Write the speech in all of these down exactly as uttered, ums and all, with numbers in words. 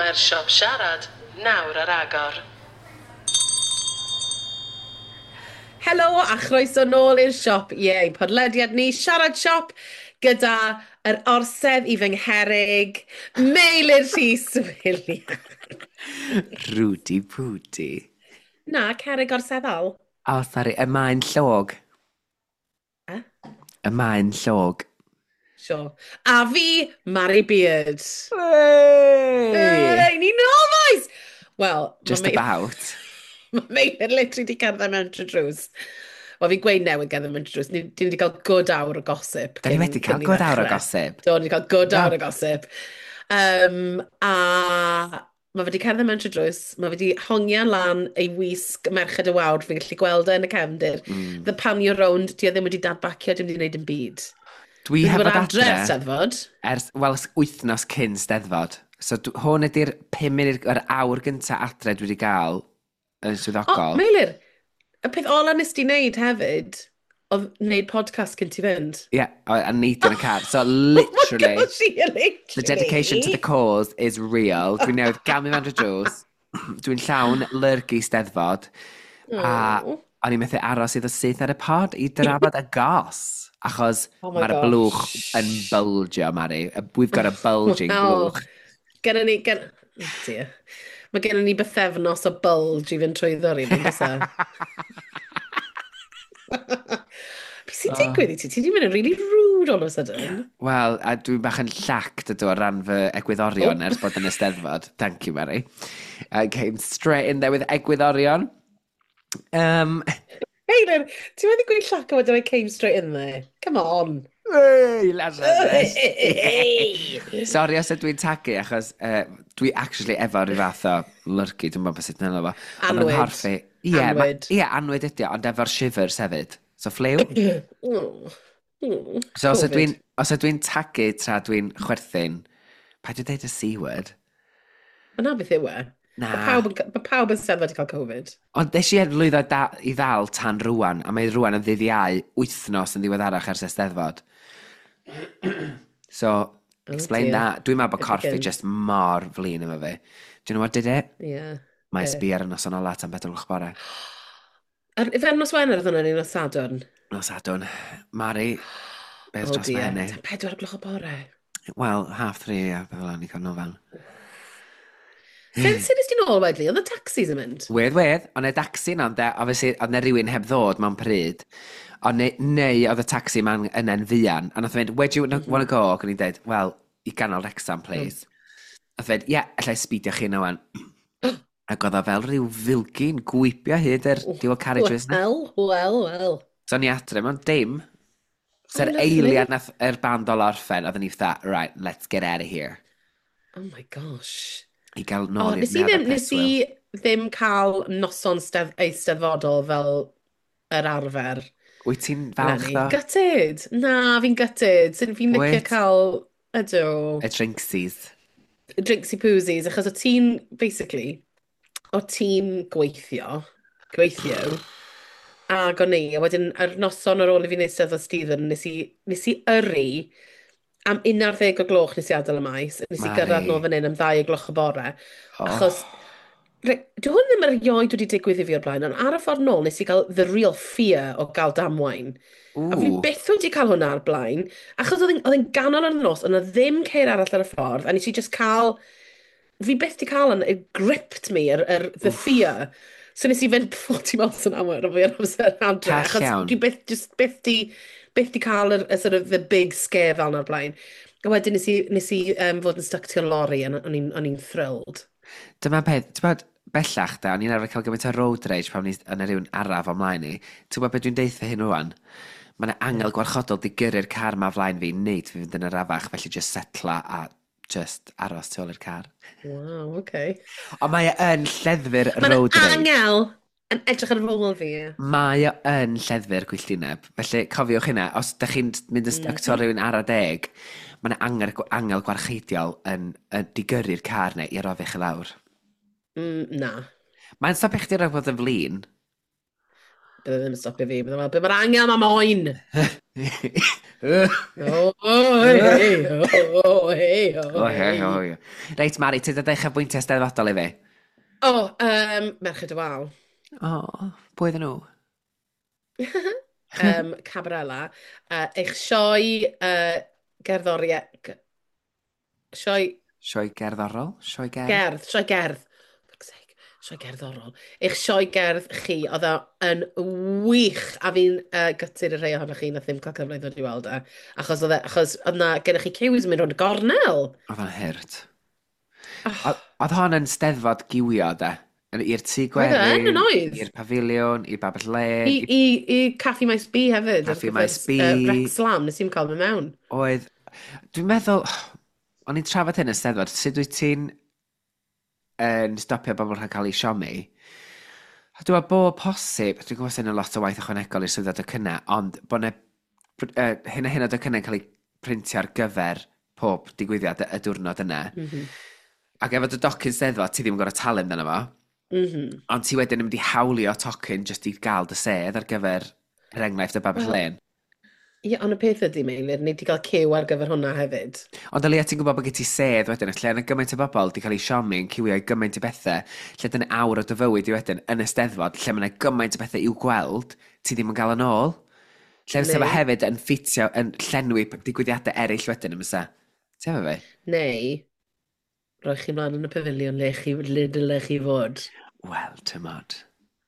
Mae'r siop siarad nawr ar agor. Helo a chroeso nôl i'r siop. Ie, yeah, podlediad ni siarad siop gyda yr orsedd i fy ngherig, Meilir Rhys William. Rwdi pwdi. Na, cerig orseddol. O, sori, y maen llog. Eh? Y maen llog. Sure. A fi, Mary Beard. Hey! Hey, ni nôl, boys! Wel, Just ma' Mei- about. Mae Meilir literally di cerdded mewn trwy drws. Wel, fi gweud newydd gerdded mewn trwy drws. Ni ni wedi cael good awr o gosip. Da ni cyn- wedi cael cyn i good awr o ddechrau. gosip. Do, ni wedi cael good Wow. awr o gosip. Um, a mae fe wedi cerdded mewn trwy drws. Mae fe wedi hongian lan ei wisg merched y wawr. Fi'n gallu gweld e yn y cefndir. Mm. The panio round, di o ddim wedi dadbacio, dim wedi gwneud yn byd. Dwi Dwi wedi hefyd bod adre adre ers Steddfod. ers, wel, wythnos cyn steddfod. So dw- hwn ydy'r pum munud, yr awr gyntaf adre dwi wedi gael yn O, swyddogol. Meilir, y peth ola nes di wneud hefyd, oedd wneud podcast cyn ti fynd. Ie, yeah, a neud yn y car. So Oh my literally, gosh, ie, literally. the dedication to the cause is real. Dwi'n newydd gael mi fan y drws. Dwi'n llawn lyrgu steddfod. A Oh. o'n i'n methu aros iddo syth ar y pod i drafod y gos. Achos Oh my mae'r gosh. blwch yn bulgio, Mari. We've got a bulging Wel, blwch. Genna ni... Gen... Oh dear. Mae genna ni bythefnos o bulge i fynd trwyddo rili, bys e? Be sy'n digwydd i ti? Ti wedi mynd yn really rude all of a sudden. Wel, a dwi'n bach yn llac dydw o ran fy egwyddorion ers bod yn y steddfod. Thank you, Mary. I came straight in there with egwyddorion. Um, Meilir, ti wedi gweud llac o wedyn I came straight in there. Come on. Hey, Lazarus. Hey! Sorry os ydw dwi'n tagu, achos uh, dwi actually efo rhyw fath o lyrgu, dwi'n meddwl beth sydd yn efo. Annwyd. Ie, ma- Annwyd. ie, annwyd ydi o, ond efo'r shivers hefyd. So flew. Oh. Mm. So os Covid. ydw i'n os ydw i'n tagu tra dwi'n chwerthin, pa dwi'n deud y C-word? Mae na beth yw e. Na. Mae pawb, yn- ma' pawb yn sefyd i cael Covid. Ond nes i lwyddo da, i ddal tan rwan, a mae rwan yn ddyddiau wythnos yn ddiweddarach ers y steddfod. So, explain dear. that. Dwi'n meddwl bod Good corffi begin. just mor flin yma fi. Do you know what did it? Yeah. Mae Be? sbi ar y noson ola tan bedwr o'ch bore. Ar Ifennos Wener oedd hwnna ni'n Sadwrn. Nos adwn. Mari, beth Oh dros dear. mehynnu? Tan pedwar o gloch o bore. Wel, half three, a beth fel ni cael nofel. Sut sut ys ti'n ôl wedlu? Oedd y taxis yn mynd? Wedd, wedd, ond y taxi na, ond e, obviously, oedd na rhywun heb ddod mewn pryd. Ond neu, neu oedd y taxi ma'n yna'n fian. A nath o fynd, where do you want to go? Ac o'n i'n dweud, well, i ganol Wrexham, please. Nath o fynd, ie, yeah, allai sbidio chi na wan. Ac oedd o fel rhyw filgyn gwipio hyd yr diwedd carriages na. Wel, wel, wel. So ni adre, mewn dim. So'r Oh, lovely. eiliad nath yr band o orffen, oedd ni fatha, right, let's get out of here. Oh my gosh. I gael O, nôl nes i ddim, nes i ddim cael noson stedd, eisteddfodol fel yr arfer. Wyt ti'n falch Eleni. o? Gutted. Na, fi'n gutted. Sy'n fi'n licio Wyt? cael, ydw, Y drinksies. drinksy poozies, achos o ti'n, basically, o ti'n gweithio, gweithio, ac o'n i, a wedyn yr noson ar ôl i fi wneud steddfod Stephen, nes i, nes i yrru am un ar ddeg o gloch nes i adael y maes, a nes i Mari. gyrraedd nôl fan hyn am ddau o gloch y bore, Oh. achos re- dwi hwn ddim erioed wedi digwydd i fi o'r blaen, ond ar y ffordd nôl nes i gael the real fear o gael damwain. A fi Ooh. byth wedi cael hwnna ar blaen, achos oedd hi'n- oedd hi'n ganol yn y nos, ond oedd ddim ceir arall ar y ffordd, a nes i just cael, fi byth di cael yn, it gripped me, yr, yr, the fear. So nes i fynd forty miles an hour o fi ar amser adre, Call achos iawn. dwi byth, just byth di, byth di cael yr, y sort of the big scare fel yna'r blaen. A wedyn nes i, nes i um, fod yn stuck to lorry, a o'n i'n- o'n i'n thrilled. Dyma peth, ti'n bod bellach da, o'n i'n arfer cael gymaint o road rage pan ni yn rhywun araf o'mlaen ni. Ti'n bod beth dwi'n deitha hyn rwan? Mae yna angel gwarchodol di gyrru'r car ma flaen fi, neud fi fynd yn yr afach, felly just setla a just aros tu ôl i'r car. Wow, okay. Ond mae e yn lleddfu'r Mae'n road rage. angel yn edrych ar ôl fi. Mae o yn lleddfu'r gwylltineb. Felly cofiwch hynna, os ydych chi'n mynd yn stuck to rhywun ar a deg, mae yna angel, angel gwarcheidiol yn, yn digyrru'r car neu i rofi chi lawr. Mm, na. Mae'n stopio chdi rhaid bod yn flin. Bydd e ddim yn stopio fi. Bydd e fel, be mae'r angel ma moyn. O, hei, o, hei, o, O, hei, o, hei. hei. Reit, Mari, ti ddod eich bwyntiau steddfodol i fi? O, um, Merched y Wal. O, pwy ydyn nhw? um, Cabarella. Uh, eich sioe uh, gerddoriaeth... g- Sioe Sioe gerddorol? Sioe gerdd? gerdd. Sioe gerdd. Fuck's sake. Sioe gerddorol. Eich sioe gerdd chi, oedd o yn wych. A fi'n uh, gytid y rhai ohonych chi na ddim cael cyfle i ddod i weld e. Achos oedd e- achos oedd na gennych chi ciws yn mynd rhwng y gornel. Oedd o'n hyrt. Oh, Oedd oedd hon yn steddfod giwio, de? Yn- I'r tŷ Oedd e, yn gwerin, oedd. i'r pafiliwn, i Babell Len, I, i i, I Caffi Maes B hefyd. Caffi ar gyfer, Maes B. Uh, Rec Slam, nes i'n cael mynd mewn. oedd... Dwi'n meddwl... O'n i'n trafod hyn yn steddfod, sut wyt ti'n yn stopio bobl rhaid cael ei siomi? Dwi'n meddwl bod posib, dwi'n gwybod sy'n y lot o waith ychwanegol i'r swyddog y cynna, ond bod ne, uh, hyn a hyn o dy cynna yn cael ei printio ar gyfer pob digwyddiad y, y diwrnod yna. Mm -hmm. Ac efo dy docyn steddfod, ti ddim yn gorau talu amdano fo. Mm -hmm. Ond ti wedyn yn mynd i hawlio tocyn jyst i gael dy sedd ar gyfer, er enghraifft, y Babell Len. Ie, ond y peth ydy, Meilir, ni wedi cael cyw ar gyfer hwnna hefyd. Ond Alia, ti'n gwybod bod gen ti sedd wedyn, lle yna gymaint o bobl wedi cael ei siomi yn cywio i gymaint o bethau, lle dyna awr o dy fywyd i wedyn yn y steddfod, lle mae yna gymaint o bethau i'w gweld, ti ddim yn gael yn ôl. Lle fysa fe hefyd yn ffitio, yn llenwi digwyddiadau eraill wedyn, ymwysa. Ti efo fi? Neu, roi chi mlaen yn y pafiliwn le chi le dyle chi fod. Wel, tymod.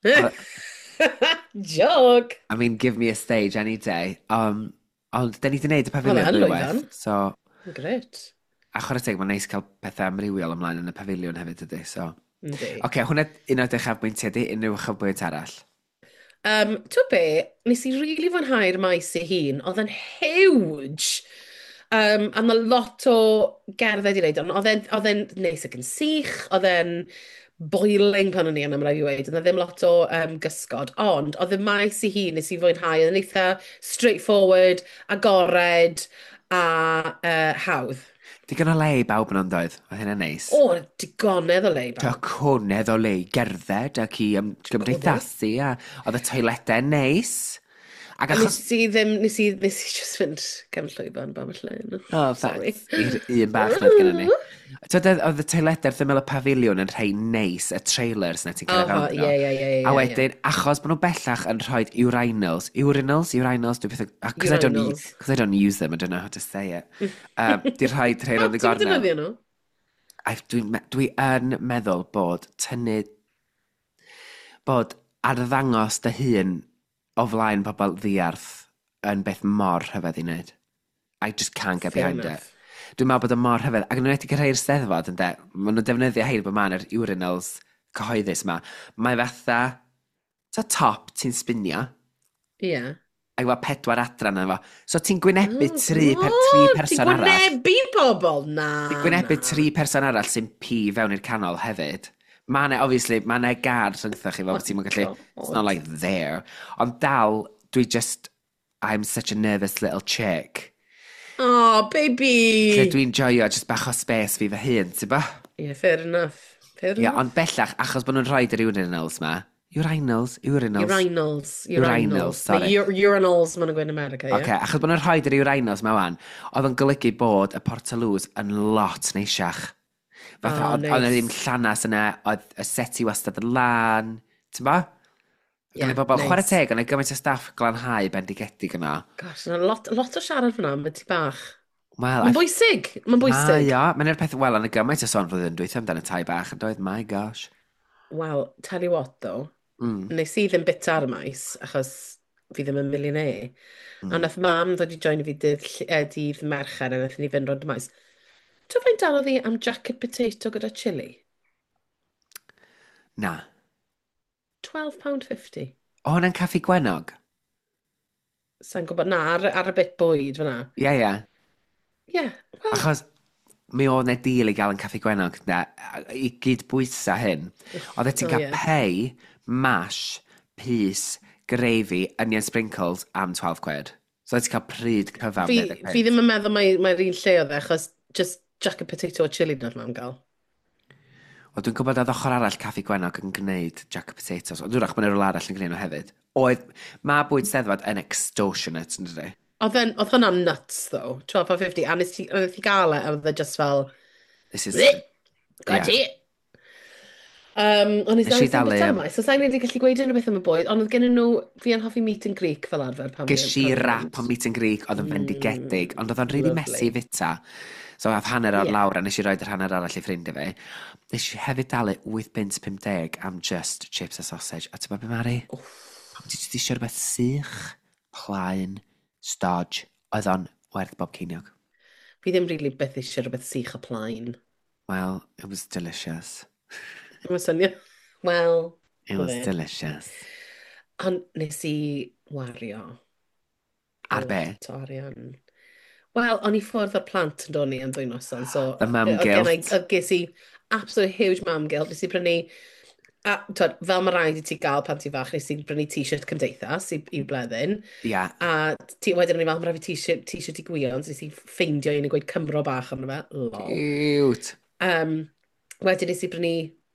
Jog! I mean, give me a stage any day. Um, ond, da ni wedi gwneud y pafiliwn Wel, dwywaith. Lwyddan. So, Gret. a chwarae teg, mae'n neis cael pethau amrywiol ymlaen yn y pafiliwn hefyd ydy. So, Yndi. Oce, okay, hwnna un o'r uchafbwyntiau di, unrhyw uchafbwynt arall. Um, T'w be, nes i rili really fwynhau'r maes ei hun, oedd yn huge. Um, a mae lot o gerdded i wneud, ond oedd e'n oedd e'n neis ac yn sych, oedd e'n boiling pan o'n i yn ymlaen i weid, oedd e ddim lot o um, gysgod, ond oedd y maes ei hun nes i fwynhau, oedd yn eitha straightforward, agored a uh, hawdd. Digon o le i bawb yn ond oedd, oedd hynny'n neis. O, digonedd o le i bawb. Digonedd o le i gerdded ac i um, gymdeithasu a oedd y toiletau neis. Ac A nes achos... i ddim, nes i, nes i just fynd cefn llwyfan bam y lle. O, thanks. I'r un bach nad gyda ni. Tyd, oedd y toiledau wrth ymyl y pafiliwn yn rhai neis, y trailers na ti'n cael ei Oh, fewn. ie, ie, ie, ie, A ie. wedyn, achos bod nhw bellach yn rhoi urinals, urinals, urinals, dwi'n beth... Because I, don't u- Urinals. 'cause I don't use them, I don't know how to say it. Um, di rhoi treir o'n y Ti'n gornel. defnyddio nhw? A Dwi'n me- dwi yn meddwl bod tynnu... bod arddangos dy hun o flaen pobl ddiarth yn beth mor rhyfedd i wneud. I just can't get Fair behind enough. it. Dwi'n meddwl bod y mor rhyfedd. Ac yn enwedig y rhai'r steddfod, ynddo, maen nhw'n defnyddio hein bod ma'n yr urinals cyhoeddus ma. Mae fatha, ta top ti'n sbinio, Ie. ac efo pedwar adran efo. So ti'n gwynebu Oh, tri, per, tri God, person Ti'n arall. gwynebu pobl? Na, Ti'n gwynebu na. tri person arall sy'n pi fewn i'r canol hefyd. Mae yna, obviously, mae yna gard rhyngthach chi fel bod ti'n gallu, it's not like there. Ond dal, dwi just, I'm such a nervous little chick. Oh, baby! Lle dwi'n joio just bach o space fi fy hun, ti'n ba? Yeah, fair enough. Fair Ie, enough. ond bellach, achos bod nhw'n rhoi yr urinals ma. Urinals, urinals. Urinals. Urinals, sorry. Neu ur- urinals, maen nhw'n gweud yn America, ie. Oce, achos bod nhw'n rhoi yr urinals ma wan, oedd yn golygu bod y Portaloos yn lot neisiach. Fatha, Oh, oedd oedd 'na neis. ddim llanas yna, oedd y seti wastad yn lan, ti'n ba? Ie, Oedd bobl, neis. chwarae teg, ond ei gymaint o staff glanhau bendigedig yma. Gosh, yna lot, lot o siarad fyna, mae ti bach. Wel, Mae'n bwysig, mae'n Ah, bwysig. ia, mae'n yr peth, wel, yn y gymaint o son flwyddyn dwytha amdano tai bach, yn doedd, my gosh. Wel, tell you what, though. Mm. Nes i ddim bit ar y maes, achos fi ddim yn millionaire. Mm. A nath mam ddod i join i fi dydd, ll- uh, dydd Mercher, a nath ni fynd rond y maes. Ti'n fe'n dal o fi am jacket potato gyda chili? Na. twelve pound fifty. O, hwnna'n caffi gwenog? Sa'n gwybod, na, ar, ar y bit bwyd fyna. Ie, ie. Ie, yeah, wel, Achos mi oedd na deal i gael yn caffi gwenog, na, i gyd bwysa hyn. Oedd e ti'n O, cael ie. pay, mash, pys, gravy, onion sprinkles am twelve quid. So oedd ti'n cael pryd cyfam. fi, deuddeg fi quid. ddim yn meddwl mae'r mae un lle oedd e, achos just jacket potato a chili nad mam gael. O, dwi'n gwybod oedd ochr arall caffi gwenog yn gwneud jack potatoes. O, dwi'n rach bod yna rhywle arall yn gwneud nhw hefyd. Oedd, mae bwyd steddfod yn extortionate, yn dydi? Oedd yn- oedd hwnna'n nuts, though. twelve pound fifty. A nes ti, oedd ti gael e, a oedd e just fel, This is... "Bleh, got Yeah. it." Um, ond nes Nes i i ddangos dalu, yn yym, bit so sa'n wedi gallu gweud unrhyw beth am y bwyd, ond oedd gen nhw, fi yn hoffi meet and Greek fel arfer pan Ges i pan fi'n rap mynd. o meet and Greek oedd yn fendigedig, ond oedd o'n really lovely. messy fita. So oedd hanner o'r Ie. lawr a nes i roed yr hanner arall i ffrindiau fi. Nes i hefyd dalu wyth punt pump deg am just chips a sausage. A ti'n bod beth, Mari? Pam ti jyst eisiau rhywbeth sych, plaen, stodge, oedd o'n werth bob ceiniog. Fi ddim rili really beth eisiau rhywbeth sych a plaen. Well, it was delicious. Mae'n synio. Wel, It was oedd e. delicious. Ond nes i wario. Ar be? lot o arian. Wel, o'n i ffwrdd o'r plant yn dod ni am ddwy noson, so... The mum oedd gennai- guilt. oedd ges i absolute huge mum guilt. Nes i brynu... A, twyd, fel mae rhaid i ti gael pan ti fach, nes i brynu t-shirt cymdeithas i, i bleddyn. Ia. A ti, wedyn o'n i fel, mae rhaid i t-shirt t-shirt i gwion, so nes i ffeindio un i gweud Cymro bach arno fe. Lol. Cute. Um, wedyn nes i brynu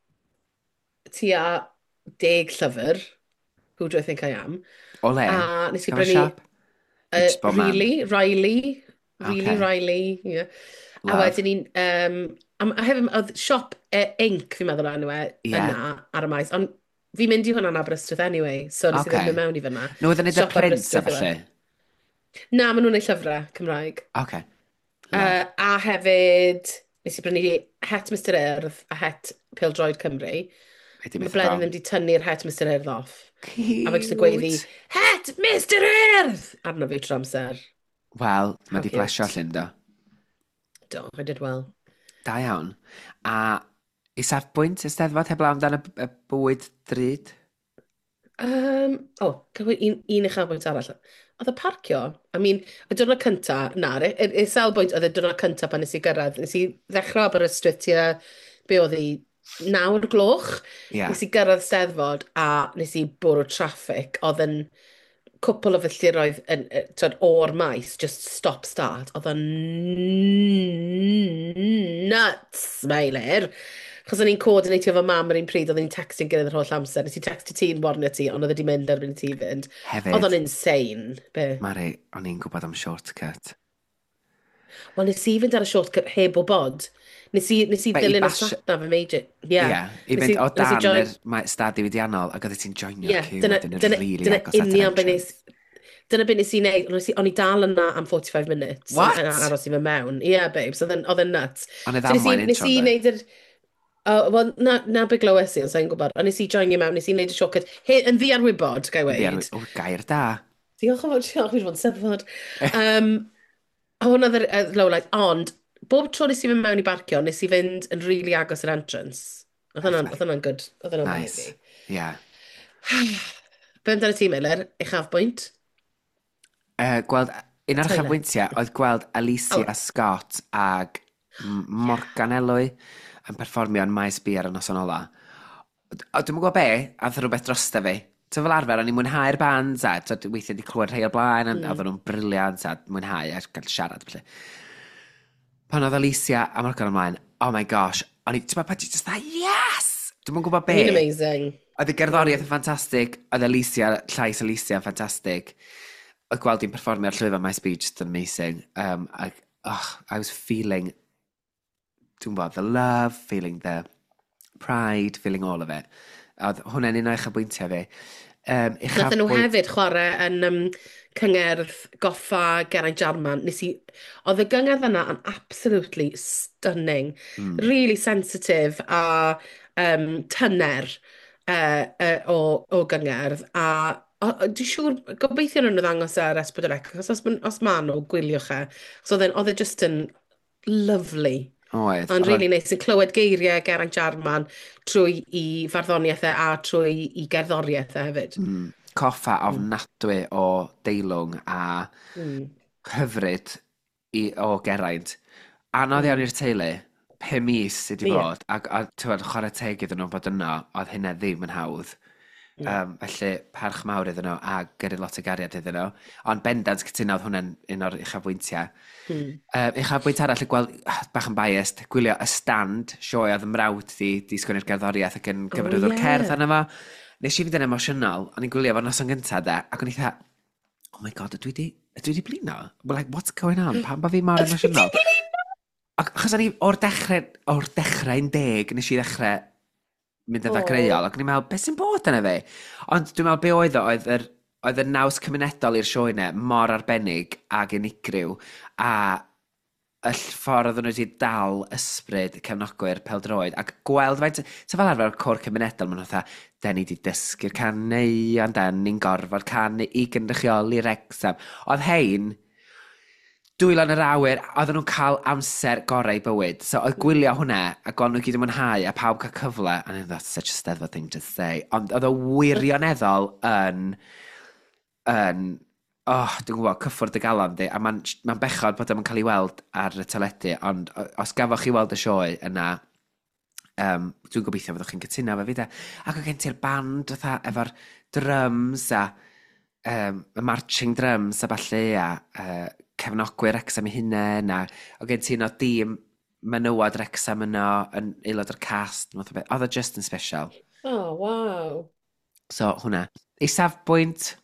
tua deg llyfr. Who do I think I am? O le? A nes i Cafodd brynu... siap? Uh, Just bob man. Really, Riley. Really, Okay. Riley. Yeah. A Love. wedyn ni'n... Um, a a hefyd, oedd siop uh, Inc, fi'n meddwl enw e, Ie. yna ar y maes. Ond fi'n mynd i hwnna'n Aberystwyth anyway, so nes i Okay. ddim mynd mewn i fyna. Nhw oedd yn neud y Siop prints a Aberystwyth yw e. felly? Na, maen nhw'n neud llyfrau Cymraeg. Ok. Uh, a hefyd, nes i brynu het mister Earth a het Pêl-droed Cymru. Be di Mae beth bleddyn o? ddim wedi tynnu'r het mister Earth off. Cute. A fe jyst yn gweud fi, het mister Earth! Arno fi trwy amser. Wel, mae How di blesio cute. Llynda. Do, I did well. Da iawn. A i safbwynt Eisteddfod heblaw amdano y y bwyd drud? Um, o, oh, un, un uchelbwynt arall. Oedd y parcio, I mean, y diwrnod cynta, na, y, y, y selbwynt oedd y diwrnod cynta pan nes i gyrraedd. Nes i ddechrau Aberystwyth tua, be oedd i, nawr gloch. Ia. Nes i gyrraedd Steddfod a nes i bwrw traffic. Oedd yn cwpl o fylltiroedd yn, yy, twyd, o'r maes, just stop-start. Oedd yn nuts, Meilir. Chos o'n i'n coordinatio efo mam yr un pryd, oedd ni'n textio'n gilydd yr holl amser. Nes i textio ti'n warnio ti, ond oedd wedi mynd erbyn i ti fynd. Hefyd. Oedd o'n insane. Be? Mari, o'n i'n gwybod am shortcut. Wel, nes i fynd ar y shortcut heb o bod. Nes i, nes i Be, i ddilyn y basio- snapna fy meidr. Ie. Ia. I Nes fynd o nes i dan join- yr mae stadi diwidiannol ac oedd ti'n joinio'r Ie, cyw dyna, wedyn yn dyna, rili dyna agos at yr union be nes... entrance. Dyna beth nes i wneud, ond nes i- o'n i dal yna am forty-five minutes. What? Yn aros i fe mewn. Ie, yeah, babes, oedd yn oedd yn nuts. Ond y So nes i- ddamwain Nes intro, i ynde? wneud yr... Oh, wel, na, na be glywes i, ond sa'n gwybod. Ond nes i joinio mewn, nes i wneud y siocad. He, yn ddiarwybod, gai Di ar- weid. O, gair da. Diolch yn fawr, diolch yn fawr, sefod. Um, a hwnna oedd y lowlight. Ond, bob tro nes i fynd mewn i barcio, nes i fynd yn rili really agos yr entrance. Oedd hwnna'n oedd hwnna'n good. Oedd hwnna'n Nice. amazing. Ia. Be amdano ti, Meilir? Uchafbwynt? Uh, gweld, un o'r Toilet. chafbwyntiau oedd gweld Alicia O. Scott ag M- Morgan Elwy yn perfformio yn Maes B ar y noson ola. O, dwi'n gwybod be, a ddod rhywbeth drosta fi. So fel arfer, o'n i'n mwynhau'r bands a so, weithiau wedi clywed rhai o'r blaen, a mm. oedden nhw'n briliant a mwynhau a gael siarad. Felly. Pan oedd Alicia a Morgan ymlaen, oh my gosh, o'n i, ti'n meddwl, pati just that, yes! Dwi'n gwybod be. Yn amazing. Oedd y gerddoriaeth yn ffantastig, oedd Alicia, llais Alicia yn ffantastig. Oedd gweld i'n perfformio ar llwyfan My Speech, just amazing. Um, I, oh, I was feeling, dwi'n gwybod, the love, feeling the pride, feeling all of it. Oedd hwnna'n un o'i chabwyntiau fi. Um, Nath nhw hefyd chwarae yn um, cyngerdd goffa Geraint Jarman. Nes i... Oedd y gyngerdd yna yn absolutely stunning. Mm. Really sensitive a um, tyner uh, uh, o, o gyngerdd. A o- o- dwi'n siŵr, gobeithio nhw'n ddangos ar S four C, achos os, ma- os ma nhw, gwylioch e. So oedd e'n- oedd e just yn lovely. Oedd. Ond really neis yn clywed geiriau Geraint Jarman trwy i farddoniaethau a trwy i gerddoriaethau hefyd. Mm, coffa ofnadwy o deilwng a Mm. hyfryd i, o Geraint. Anodd iawn i'r teulu, pum mis sydd wedi Ie. bod, ac a, tywed, chwarae teg iddyn nhw bod yno, oedd hynna ddim yn hawdd. Um, felly, parch mawr iddyn nhw a gyrru lot o gariad iddyn nhw. Ond bendant cytuno oedd hwnna'n un o'r uchafbwyntiau. Mm. Um, uchafbwynt arall y gweld, ah, bach yn biased, gwylio y stand, sioe oedd y mrawd di, di sgwni'r gerddoriaeth ac yn gyfarwyddwr ie. cerdd arno fo. Nes i fynd yn emosiynol, o'n i'n gwylio fo'r noson gyntaf de, ac o'n i dda, oh my god, dwi di dwi wedi blino. We're like, what's going on? Pam ba fi mor emosiynol? Achos o'n i o'r dechrau, o'r dechrau un deg, nes i ddechrau mynd yn ddechreuol, ac o'n i'n meddwl, beth sy'n bod yna fe? Ond dwi'n meddwl, be oedd o, oedd yr, oedd y naws cymunedol i'r sioe yna mor arbennig ag unigryw, a y ffordd oedden nhw wedi dal ysbryd cefnogwyr pêl-droed, ac gweld faint, so fel arfer cwr cymunedol, maen nhw'n dda, da ni wedi dysgu'r canu, ond da ni'n gorfod canu i gynrychioli Wrexham. Oedd hein, dwylo yn yr awyr, oedden nhw'n cael amser gorau i bywyd. So oedd gwylio hwnna, ac oedd nhw gyd yn mwynhau, a pawb cael cyfle, and that's such a steddfod thing to say, ond oedd o wirioneddol yn, yn, oh, dwi'n gwybod, cyffwrdd y galan di, a mae'n ma bechod bod yma'n cael ei weld ar y teledu, ond os gafoch chi weld y sioe yna, um, dwi'n gobeithio fyddwch chi'n cytuno fe fi de. Ac o gen ti'r band, fatha, efo'r drums a um, y marching drums a falle, a uh, cefnogwyr Wrexham ei hunain, a o gen ti un o dîm menywod Wrexham yno, yn aelod o'r cast, oedd o just yn special. Oh, wow. So, hwnna. I safbwynt,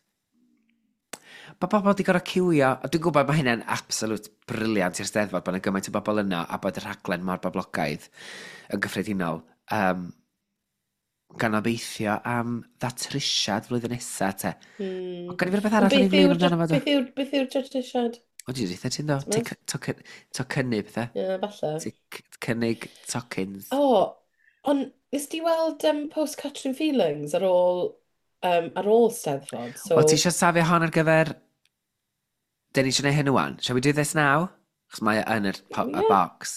mae bobl wedi gorau ciwio, a dwi'n gwybod mae hynny'n absolute briliant i'r steddfod, bod yna gymaint o bobl yno, a bod y rhaglen mor boblogaidd yn gyffredinol. Um, gan obeithio am ddatrisiad flwyddyn nesa, te. Mm. Gan i fyr beth arall yn ei flin amdano fo? Beth yw'r ddatrisiad? O, di ddeitha ti'n do? To cynnig, te? Ie, falle. Cynnig tokens. O, ond nes di weld um, post-Catrin Feelings ar ôl, um, ar ôl steddfod? So... O, ti eisiau safio hon ar gyfer... Dyn ni eisiau gwneud hyn wan? Shall we do this now? Chos mae yn y yeah. box.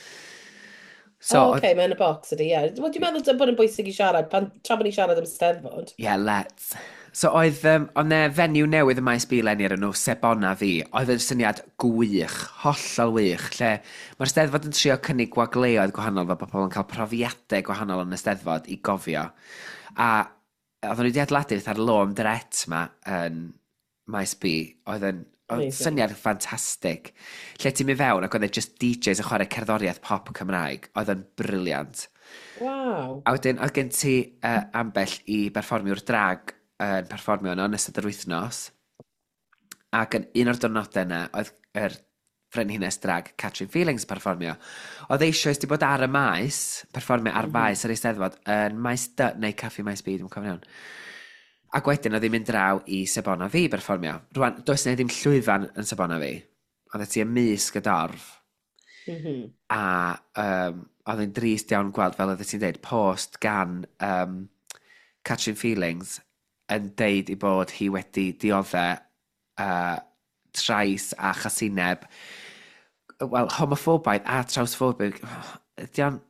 So, oh, okay, mae yn y box ydy, ie. Yeah. Wel, dwi'n meddwl bod yn bwysig i siarad, pan tra bod ni siarad am steddfod. Yeah, let's. So, oedd um, on y fenyw newydd y maes bilen i'r enw Sebona fi, oedd yn syniad gwych, hollol wych, lle mae'r steddfod yn trio cynnig gwagleoedd gwahanol, fe bobl yn cael profiadau gwahanol yn y steddfod i gofio. A oedd nhw wedi adeiladu ar lôn dret yma yn maes bi, oedd yn syniad ffantastig. Lle ti'n mynd fewn ac oedd e just D Js yn chwarae cerddoriaeth pop Cymraeg. Oedd yn briliant. Wow. A wedyn, oedd gen ti uh, ambell i berfformiwr drag yn uh, perfformio yno nes yd'r wythnos. Ac yn un o'r diwrnodau yna, oedd yr frenhines drag Catrin Feelings perfformio. Oedd eisoes di bod ar y maes, perfformio ar faes ar ei steddfod, yn maes dy neu caffi maes bi, dwi'n cofio iawn. Ac wedyn oedd hi'n mynd draw i Sebona fi berfformio. Rwan, does na ddim llwyfan yn Sebona fi. Oedd ti ymysg y dorf. Mm -hmm. A um, oedd hi'n drist iawn gweld, fel oedd ti'n dweud, post gan um, Catrin Feelings yn deud i bod hi wedi dioddau uh, trais a chasineb, wel, homophobaeth a trawsphobig. Ydy o'n...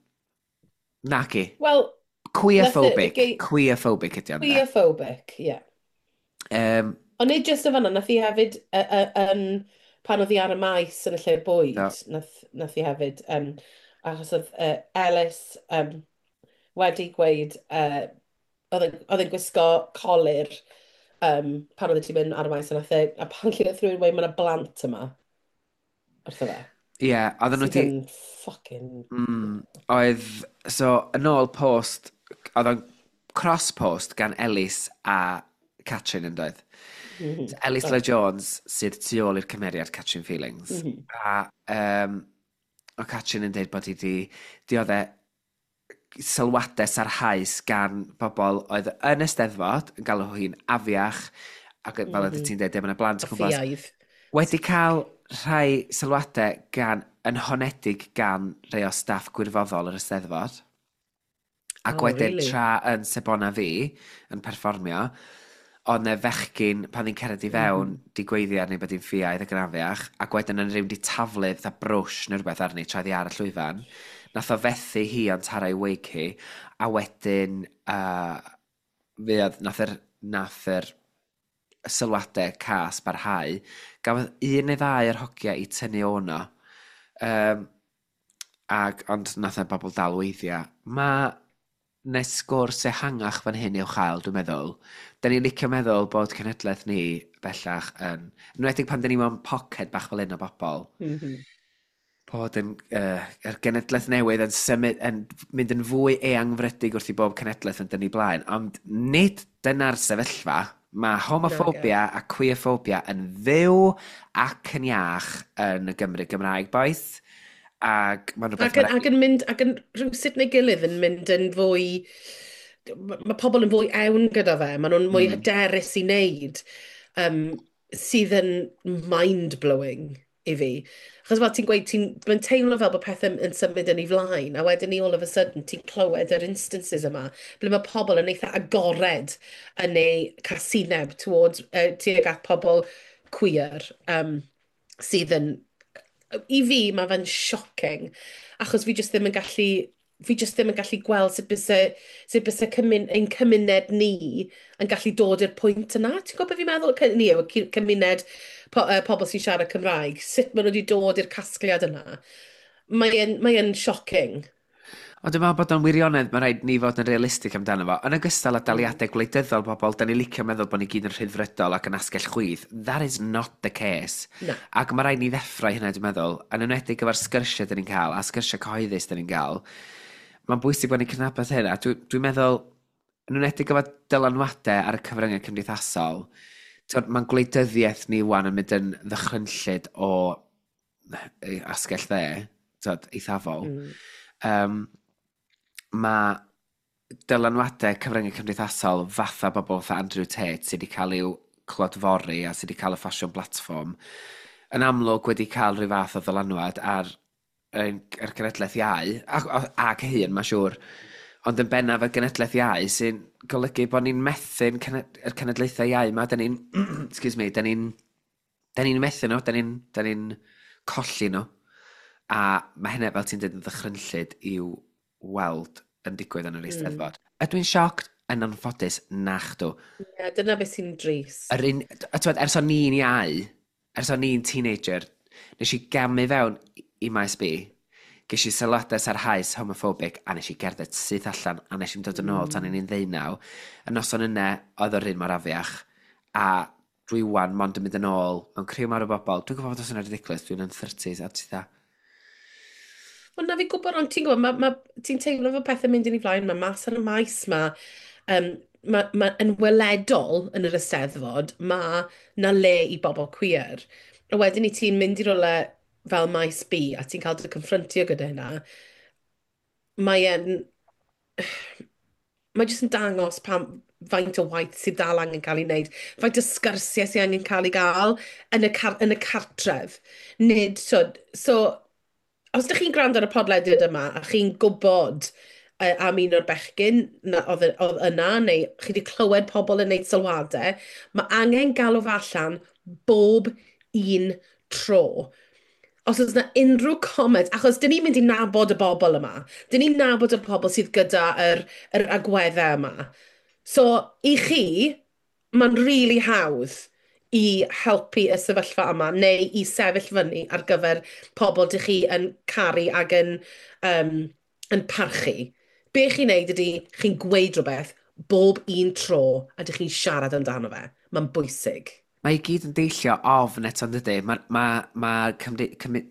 Naci. Wel... Queerphobic. Queerphobic ydy o'n. Queerphobic, ie. Yeah. Um, Ond nid jyst o fanna, nath hi hefyd, uh, uh, um, pan oedd hi ar y maes yn y lle bwyd, no. nath, nath hi hefyd, um, achos oedd uh, Ellis um, wedi gweud, uh, oedd e'n gwisgo colir um, pan oedd ti'n mynd ar y maes yna, a pan lle oedd rhywun wedi, mae yna blant yma. Wrtho fe. Ie, yeah, oedd nhw ti... Fucking... Mm, oedd, so, yn ôl post, oedd o'n cross-post gan Ellis a Catrin yn doedd. Mm -hmm. Ellis oh. Jones sydd tu ôl i'r cymeriad Catrin Feelings. Mm -hmm. A um, o Catrin yn dweud bod hi di dioddau sylwadau sarhaus gan bobl oedd yn y steddfod, yn galw hi'n afiach, ac fel mm -hmm. oedd ti'n dweud, dim yn y blant. Offiaidd. Wedi cael rhai sylwadau gan, yn honedig gan rhai o staff gwirfoddol yr Eisteddfod. Ac oh, wedyn really? Tra yn Sebona fi, yn perfformio, ond y fechgyn, pan ni'n cered i fewn, mm -hmm. di gweiddi arni bod hi'n ffiaidd ac yn afiach, ac wedyn yn rhywun di taflu fatha brwsh neu rhywbeth arni tra di ar y llwyfan. Nath o fethu hi ond tara i weig hi, a wedyn, uh, fe oedd, nath yr, nath yr sylwadau cas barhau, gafodd un neu ddau o'r hogia i tynnu o'no, um, ac, ond nath y bobl dal weiddiau. Mae nes sgwrs ehangach fan hyn i'w chael, dwi'n meddwl. Da ni'n licio meddwl bod cenedlaeth ni bellach yn... Nwedig pan da ni mewn poced bach fel un o bobl. Mm -hmm. Bod yn... Uh, yr genedlaeth newydd yn, symud, yn mynd yn fwy eangfrydig wrth i bob cenedlaeth yn dynnu blaen. Ond nid dyna'r sefyllfa. Mae homophobia a queerphobia yn fyw ac yn iach yn y Gymru Gymraeg, boeth. Ac mae'n rhywbeth... Ac yn, ac yn mynd, ac yn rhywsut neu gilydd yn mynd yn fwy... Mae pobl yn fwy ewn gyda fe, maen nhw'n mwy hyderus i wneud, um, sydd yn mind-blowing i fi. Achos fel ti'n gweud, ti'n mae'n teimlo fel bod pethau yn symud yn ei flaen, a wedyn ni all of a sudden ti'n clywed yr instances yma, ble mae pobl yn eitha agored yn ei casineb towards, uh, tuag at pobl queer, um, sydd yn i fi mae fe'n shocking achos fi just ddim yn gallu fi just ddim yn gallu gweld sut bysau sut bysau cymun, ein cymuned ni yn gallu dod i'r pwynt yna. Ti'n gwybod beth fi'n meddwl cy- ni yw y cymuned po, uh, pobl sy'n siarad Cymraeg, sut maen nhw wedi dod i'r casgliad yna. Mae'n mae shocking. Ond dwi'n meddwl bod o'n wirionedd, mae'n rhaid ni fod yn realistig amdano fo. Yn ogystal â daliadau gwleidyddol bobl, da ni licio meddwl bod ni gyd yn rhyddfrydol ac yn asgell chwydd. That is not the case. No. Ac mae rhaid ni ddeffro hynny, dwi'n meddwl, yn enwedig efo'r sgyrsiau dyn ni'n cael, a sgyrsiau cyhoeddus dyn ni'n cael. Mae'n bwysig bod ni'n cynabod hynna. Dwi'n dwi meddwl, yn enwedig efo dylanwadau ar y cyfryngau cymdeithasol, mae'n gwleidyddiaeth ni wan yn mynd yn ddychrynllid o asgell dde, eithafol. Mm. Um, mae dylanwadau cyfryngau cymdeithasol fatha bobl fatha Andrew Tate sydd wedi cael i'w clodfori a sydd wedi cael y ffasiwn platform yn amlwg wedi cael rhyw fath o ddylanwad ar, ar, ar genedlaeth iau ac, ac hyn, mae'n siŵr, ond yn bennaf y genedlaeth iau sy'n golygu bod ni'n methu'n yr cenedlaethau iau yma, da ni'n excuse me, da ni'n da ni'n methu nhw, da ni'n ni colli nhw, a mae hynny fel ti'n dweud yn ddychrynllyd i'w weld yn digwydd yn yr eisteddfod. Mm. Ydw i'n sioct yn anffodus? Nachdw. Ie, yeah, dyna beth sy'n dris. Yr un, tywed, ers o'n ni'n iau, ers o'n ni'n teenager, nes i gamu fewn i maes B, ges i sylwadau sarhaus homophobic, a nes i gerdded syth allan, a nes i'n dod yn ôl mm. tan i'n ddeunaw. Y noson yna, oedd yr un mor afiach, a dwi wan mond yn mynd yn ôl, mewn criw mawr o bobl. Dwi'n gwybod bod os yna'n ridiculous, dwi'n yn thirties, a ti dda. Ond na fi gwybod, ond ti'n gwybod, ma, ma, ti'n teimlo fod pethau mynd yn ei flaen, mae mas yn y maes ma, um, ma, ma, yn weledol yn yr Eisteddfod, mae na le i bobl queer. A wedyn i ti'n mynd i rolau fel maes B, a ti'n cael dy confrontio gyda hynna, mae'n... Mae jyst yn dangos pam faint o waith sydd dal angen cael ei wneud, faint o sgyrsiau sydd angen cael ei gael yn y, car yn y cartref. Nid, so, so os ydych chi'n gwrando ar y podlediad yma a chi'n gwybod uh, am un o'r bechgyn na, oedd, oedd yna, neu chi wedi clywed pobl yn gwneud sylwadau, mae angen galw fe allan bob un tro. Os oes yna unrhyw comment, achos dyn ni'n mynd i nabod y bobl yma, dyn ni'n nabod y bobl sydd gyda yr, yr agweddau yma. So, i chi, mae'n rili really hawdd i helpu y sefyllfa yma, neu i sefyll fyny ar gyfer pobl dych chi yn caru ac yn, um, yn parchu. Be chi'n neud ydy, chi'n gweud rhywbeth bob un tro a dych chi'n siarad amdano fe. Mae'n bwysig. Mae i gyd yn deillio ofn eto yn dydy. Mae ma, ma cymde, cymde,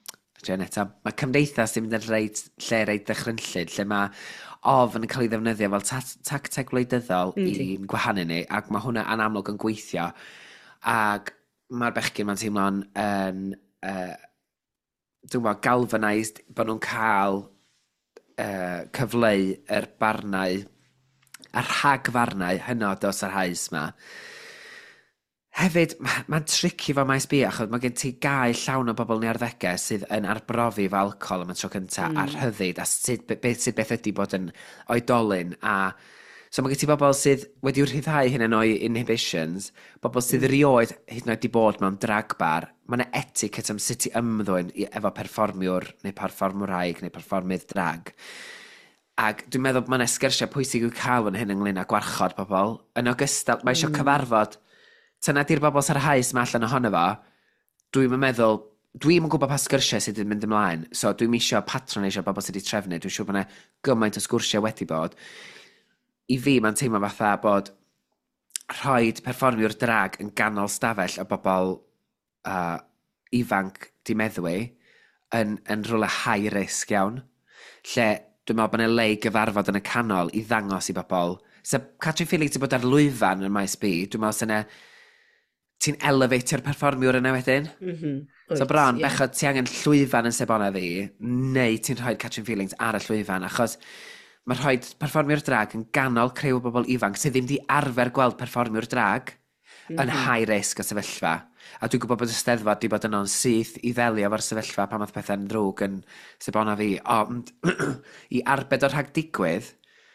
ma cymdeithas ddim yn rhaid lle reid dychrynllyd, lle mae ofn yn cael ei ddefnyddio fel tacteg wleidyddol mm, i'n gwahanu ni, ac mae hwnna yn amlwg yn gweithio. Ac mae'r bechgyn ma'n teimlo'n yn, uh, dwi'n gwybod, galvanised bod nhw'n cael uh, cyfleu yr barnau, a'r rhagfarnau hynod o sarhaus yma. Hefyd, mae'n ma tricky fo maes B, achos mae gen ti gael llawn o bobl yn ei arddegau sydd yn arbrofi fo alcohol am y tro cyntaf, mm. a rhyddid, a sydd, beth sydd beth ydy bod yn oedolyn. A, so mae gen ti bobl sydd wedi rhyddhau hyn yn o'i inhibitions, bobl sydd mm. rioed hyd yn oed wedi bod mewn drag bar. Mae yna etiquette am sut i ymddwyn efo perfformiwr, neu perfformwraig, neu perfformydd drag. Ac dwi'n meddwl mae yna sgyrsiau pwysig i'w cael yn hyn ynglyn â gwarchod pobl. Yn ogystal, mae eisiau mm. cyfarfod. Tyna di'r bobl sarhaus mae allan ohono fo, dwi'n meddwl, dwi'n gwybod pa sgyrsiau sydd wedi mynd ymlaen, so dwi'n misio patroneisio bobl sydd wedi trefnu, dwi'n siŵr bod yna gymaint o sgwrsiau wedi bod. I fi, mae'n teimlo fatha bod rhoi perfformiwr drag yn ganol stafell o bobl uh, ifanc di meddwi yn, yn rhywle high risk iawn, lle dwi'n meddwl bod yna le i gyfarfod yn y canol i ddangos i bobl So, catching feelings i bod ar lwyfan yn maes B, dwi'n meddwl sy'n ti'n elevatio'r perfformiwr yna wedyn. Mhm. So Wyt, bron, ie. bechod ti angen llwyfan yn sebona fi, neu ti'n rhoi catching feelings ar y llwyfan, achos mae rhoi perfformiwr drag yn ganol criw o bobl ifanc sydd ddim di arfer gweld perfformiwr drag yn high risk o sefyllfa. A dwi'n gwybod bod y steddfod di bod yno'n syth i ddelio efo'r sefyllfa pan oedd pethau'n ddrwg yn sebona fi. Ond i arbed o'r rhag digwydd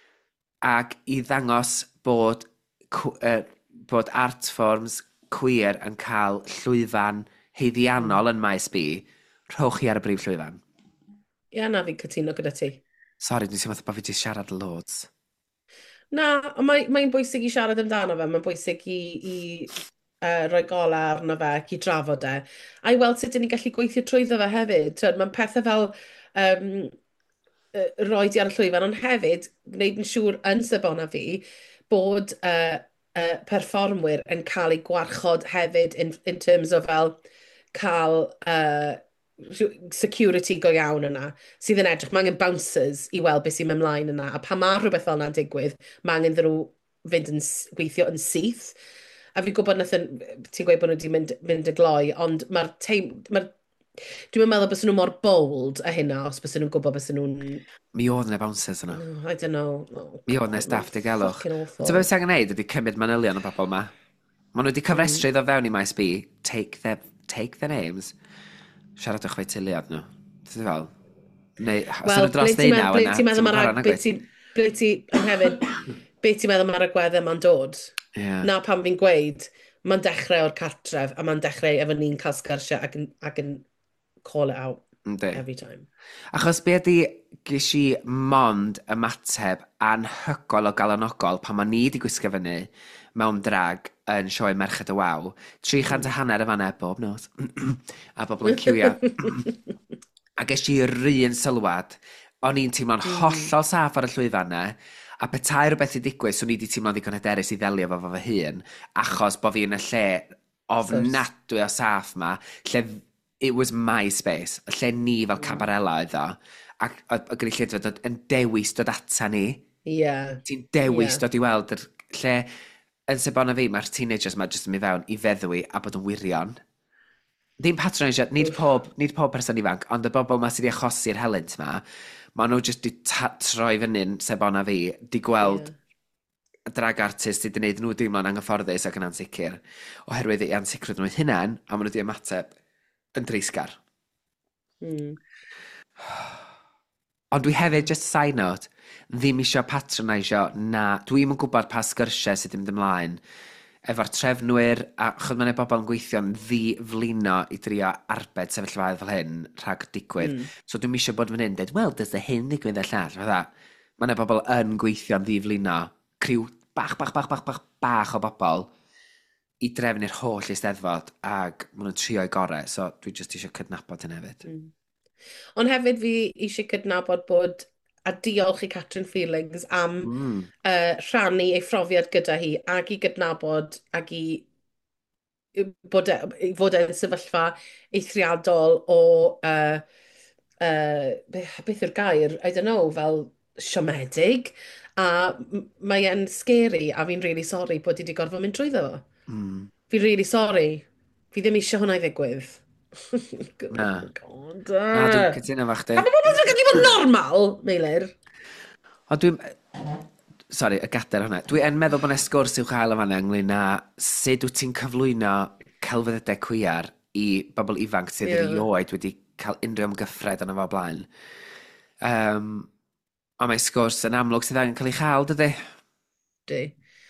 ac i ddangos bod, cw- uh, bod art forms queer yn cael llwyfan heiddiannol yn maes B, rhowch chi ar y brif llwyfan. Ie, na fi'n cytuno gyda ti. Sori, dwi'n teimlo bod fi wedi siarad loads. Na, ond mae- mae'n bwysig i siarad amdano fe, mae'n bwysig i, i uh, rhoi gola arno fe, ac i drafod e. A i weld sut 'dyn ni'n gallu gweithio trwyddo fe hefyd. Twyd, Mae'n pethau fel um, uh, roi di ar y llwyfan, ond hefyd gwneud yn siŵr yn sebona fi bod uh, uh, perfformwyr yn cael eu gwarchod hefyd in, in terms o fel cael uh, rhyw- security go iawn yna, sydd yn edrych, mae angen bouncers i weld beth sy'n mynd ymlaen yna, a pa mae rhywbeth fel yna'n digwydd, mae angen ddyn nhw fynd yn s- gweithio yn syth. A fi'n gwybod nath yn, ti'n gweud bod nhw wedi mynd, mynd y gloi, ond mae'r teim, mae'r dwi'n meddwl bys nhw mor bold a hynna os bys nhw'n gwybod bys nhw'n... Mi oedd yna bouncers yna. Oh, I don't know. Oh, Mi oedd yna God, staff mae'n di galwch. fucking Ti'n awful. beth sy'n gwneud ydy cymryd manylion o bobl yma. Maen nhw wedi cyfrestru iddo fewn i maes B, take their, take their names, siarad o'ch feitiliad nhw. Ti'n fel? Neu, os Wel, ydyn dros ble ti'n ddeunaw meddwl- ble yna, ti'n meddwl ti'n mae'r chwarae ag- na ble gwaith. ti, ble ti, yn hefyd, be ti'n meddwl mae'r agweddau ma'n dod? Ie. Na pan fi'n gweud, mae'n dechrau o'r cartref, a mae'n dechrau efo ni'n cael sgyrsiau ac yn, ac yn call it out Yndi. every time. Achos be ydi ges i mond ymateb anhygol o galonogol pan ma ni di gwisgo fyny mewn drag yn sioe Merched y Waw. Tri chant a hanner y fanna bob nos. A bobl yn ciwio. A ges i yr un sylwad. O'n i'n teimlo'n hollol saff ar y llwyfan na. A petai rhywbeth i digwydd, swn i wedi teimlo'n ddigon hyderus i ddelio fo fo fy hun. Achos bod fi yn y lle ofnadwy o saff ma. Lle it was my space. Lle ni fel cabarella oedd o. Ac o gynulleidfa yn dewis dod ata ni. Ie. Ti'n dewis Ie. dod i weld yr lle yn sebona fi, mae'r teenagers ma jyst yn mynd fewn i feddwi a bod yn wirion. Ddim patronisio, nid pob, nid pob person ifanc, ond y bobl ma sydd wedi achosi'r helynt ma, ma nhw jyst di ta- troi fyny'n sebona fi, di gweld y drag artist sydd wedi gwneud nhw deimlo'n anghyfforddus ac yn ansicr, oherwydd eu ansicrwydd nhw'n hunan, a ma nhw wedi ymateb yn dreisgar. Mm. Ond dwi hefyd, just side note, ddim eisiau patronisio na, dwi'm yn gwybod pa sgyrsiau sydd yn mynd ymlaen efo'r trefnwyr, a chod mae'n bobl yn gweithio'n ddiflino i drio arbed sefyllfaoedd fel hyn rhag digwydd. Mm. So dwi'n eisiau bod fan hyn dweud, wel, does y hyn digwydd y llall. Fydda, mae'n bobl yn gweithio'n ddiflino, criw bach, bach, bach, bach, bach, bach o bobl i drefnu'r holl eisteddfod ac maen nhw'n trio'i gorau. So dwi just eisiau cydnabod hyn hefyd. Mm. Ond hefyd fi eisiau cydnabod bod a diolch i Catrin Feelings am Mm. uh, rhannu ei phrofiad gyda hi ac i gydnabod ac i i bod e, i fod e'n sefyllfa eithriadol o uh, uh, beth, beth yw'r gair? I don't know, fel siomedig. A m- mae e'n scary a fi'n really sorry bod i wedi gorfod mynd trwyddo fo. Mm. Fi'n really sorry. Fi ddim eisiau hwnna i ddigwydd. Good Na. God. Na, dwi'n cytuno fo chdi. A mae bobl yn gallu bod normal, Meilir. Ond dwi'n... Sori, y gader hwnna. Dwi'n meddwl bod yna sgwrs i'w chael yma ynglyn â sut wyt ti'n cyflwyno celfyddydau cwiar i bobl ifanc sydd Ie. erioed wedi cael unrhyw ymgyffred yna fo blaen. Um, a mae sgwrs yn amlwg sydd angen cael ei chael, dydy? Di.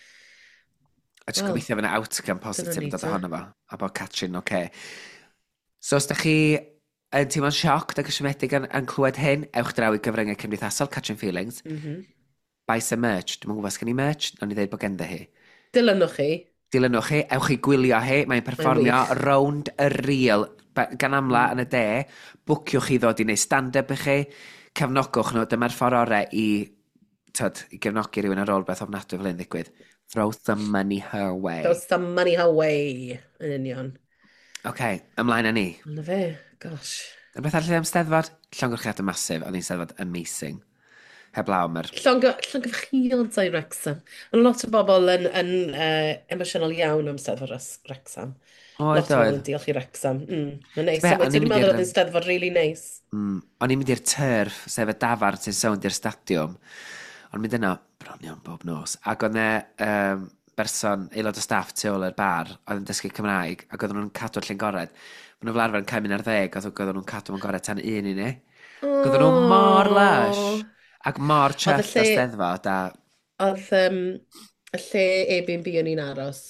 A jyst Wel, gobeithio fyna outcome positif dyna ni yn dod te. ohono fo. A bod Catrin, oce. Okay. So, os da chi yn teimlo'n sioc ac ysymedig yn, yn clywed hyn, ewch draw i gyfryngau cymdeithasol Catrin Feelings. Mm -hmm. Buy some merch. Dwi'n gwybod sgan i merch, nawn ni ddeud bod genda hi. Dilynwch chi. Dilynwch chi, ewch chi gwylio hi, mae'n perfformio wych. rownd y reel, Ba- gan amla yn y de, bwciwch chi ddod i wneud stand-up i chi, cefnogwch nhw, dyma'r ffordd orau i, tyd, i gefnogi rhywun ar ôl beth ofnadwy fel un ddigwydd. Throw some money her way. Throw some money her way. Yn union. Oce, okay, ymlaen â ni. Na fe, gosh. Yn beth arall am steddfod? Llongyfarchiadau masif, oedd hi'n steddfod amazing. heblaw mae'r... Llongyfarchiad o'i Wrexham. Mae lot o bobl yn, yn uh, emosiynol iawn am Steddfod Res- Wrexham. Oedd, Lot o bobl oedd. yn diolch i Wrexham. Mm, mae'n neis. Be, So, o'n i'n ti'n mynd meddwl i'r... oedd yn Steddfod really neis? Mm, o'n i'n mynd i'r turf, sef y dafar sy'n sownd i'r stadiwm. O'n mynd yno, bron iawn bob nos. Ac oedd yna um, berson, aelod o staff tu ôl i'r bar, oedd yn dysgu Cymraeg, ac oedd nhw'n cadw'r llyn gored. Mae nhw fel arfer yn cael mynd ar ddeg, oedd oedd nhw'n cadw yn gored tan un i ni. Ac oedd nhw mor lush, ac mor Oedd y chuffed o lle, steddfod, a... oedd um, y lle Airbnb o'n i'n aros.